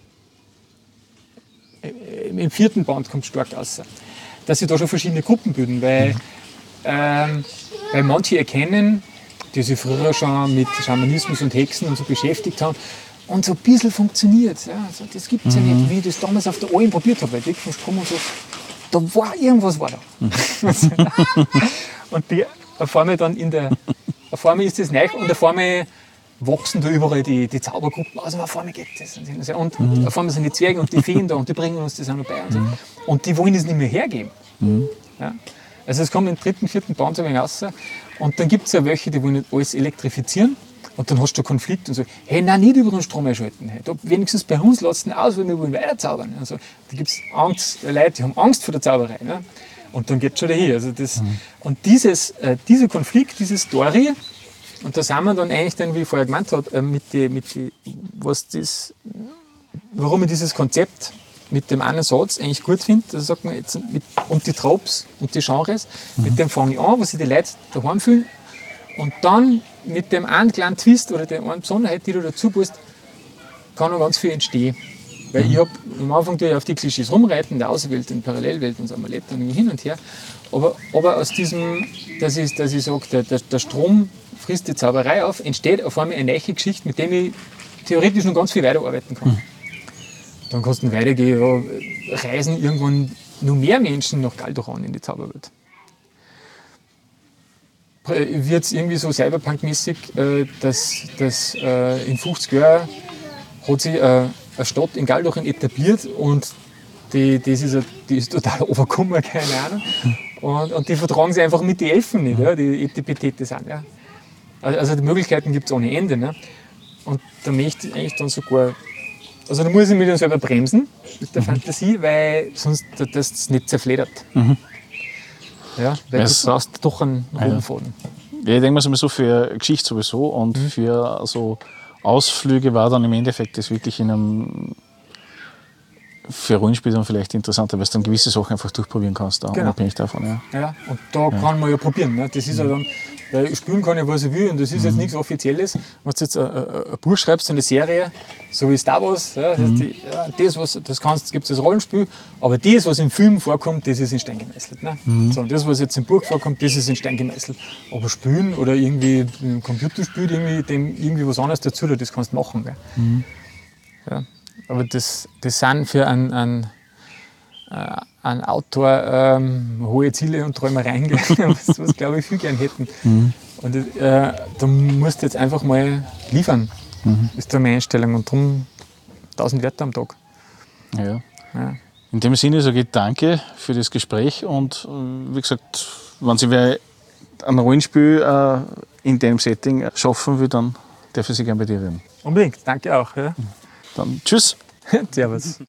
D: im vierten Band kommt stark raus, dass sie da schon verschiedene Gruppen bilden, weil, mhm. ähm, weil manche erkennen, die sich früher schon mit Schamanismus und Hexen und so beschäftigt haben, und so ein bisschen funktioniert. Ja, also das gibt es mhm. ja nicht, wie ich das damals auf der Alm probiert habe, weil die kommen so, da war irgendwas war da. Mhm. Und die auf einmal dann in der, auf einmal ist das neu und auf einmal wachsen da überall die, die Zaubergruppen aus und auf einmal geht das. Und mhm. auf einmal sind die Zwerge und die Feen da und die bringen uns das auch noch bei. Und, so. Mhm. Und die wollen das nicht mehr hergeben. Mhm. Ja. Also es kommt im dritten, vierten Band so ein wenig raus. Und dann gibt es ja welche, die wollen nicht alles elektrifizieren. Und dann hast du Konflikt und so, hey, nein, nicht über den Strom einschalten. Hey, da wenigstens bei uns lassen aus, weil wir wollen weiter zaubern. Also da gibt es Angst, Leute, die haben Angst vor der Zauberei. Ne? Und dann geht es schon dahin. Also das, mhm. Und dieses, äh, dieser Konflikt, diese Story, und da sind wir dann eigentlich, dann, wie ich vorher gemeint habe, äh, mit die, mit die, was das, warum ich dieses Konzept mit dem einen Satz eigentlich gut finde, also sagt man jetzt mit, und die Tropes und die Genres, mhm. mit dem fange ich an, was sich die Leute daheim fühlen. Und dann mit dem einen kleinen Twist oder der einen Besonderheit, die du dazu passt, kann noch ganz viel entstehen. Weil mhm. ich habe am Anfang ich auf die Klischees rumreiten, in der Außenwelt, in der Parallelwelt und so Amulett und hin und her. Aber, aber aus diesem, dass ich, dass ich sage, der, der, der Strom frisst die Zauberei auf, entsteht auf einmal eine neue Geschichte, mit der ich theoretisch noch ganz viel weiterarbeiten kann. Mhm. Dann kannst du weitergehen, ja, reisen irgendwann noch mehr Menschen nach Galdoran in die Zauberwelt. Wird es irgendwie so Cyberpunk-mäßig, dass, dass in fünfzig Jahren hat sich eine Stadt in Galdoran etabliert und die, das ist, die ist total overgekommen, keine Ahnung. Und, und die vertragen sie einfach mit den Elfen nicht, ja, die Etipetete sind. Ja. Also die Möglichkeiten gibt es ohne Ende. Ne. Und da möchte ich eigentlich dann sogar, also da muss ich mich dann selber bremsen mit der mhm. Fantasie, weil sonst das nicht zerfledert. Mhm. Ja, weil es, du brauchst doch einen roten Faden.
C: Ja, ich denke mal so für Geschichte sowieso und mhm. für so Ausflüge war dann im Endeffekt das wirklich in einem, für Rollenspiel dann vielleicht interessanter, weil du dann gewisse Sachen einfach durchprobieren kannst, da, genau. unabhängig davon. Ja.
D: Ja, und da ja. kann man ja probieren. Ne? Das ist ja dann, weil spielen kann ich, was ich will, und das ist jetzt mhm. nichts Offizielles. Wenn du jetzt ein, ein Buch schreibst, eine Serie, so wie Star Wars, ja, das, mhm. die, ja, das, was das kannst, gibt es als Rollenspiel, aber das, was im Film vorkommt, das ist in Stein gemeißelt. Ne? Mhm. So, und das, was jetzt im Buch vorkommt, das ist in Stein gemeißelt. Aber spielen oder irgendwie ein Computerspiel, irgendwie, dem irgendwie was anderes dazu, das kannst du machen. Gell? Mhm. Ja, aber das, das sind für einen, einen ein Autor ähm, hohe Ziele und Träumereien, was, was glaube ich viel gern hätten. Mhm. Und äh, da musst du jetzt einfach mal liefern, mhm. ist da meine Einstellung. Und darum tausend Wörter am Tag.
C: Ja. Ja. In dem Sinne sage ich danke für das Gespräch und wie gesagt, wenn Sie wer ein Rollenspiel äh, in dem Setting schaffen will, dann darf ich Sie gerne bei dir reden.
D: Unbedingt, danke auch. Ja.
C: Dann tschüss.
D: Servus.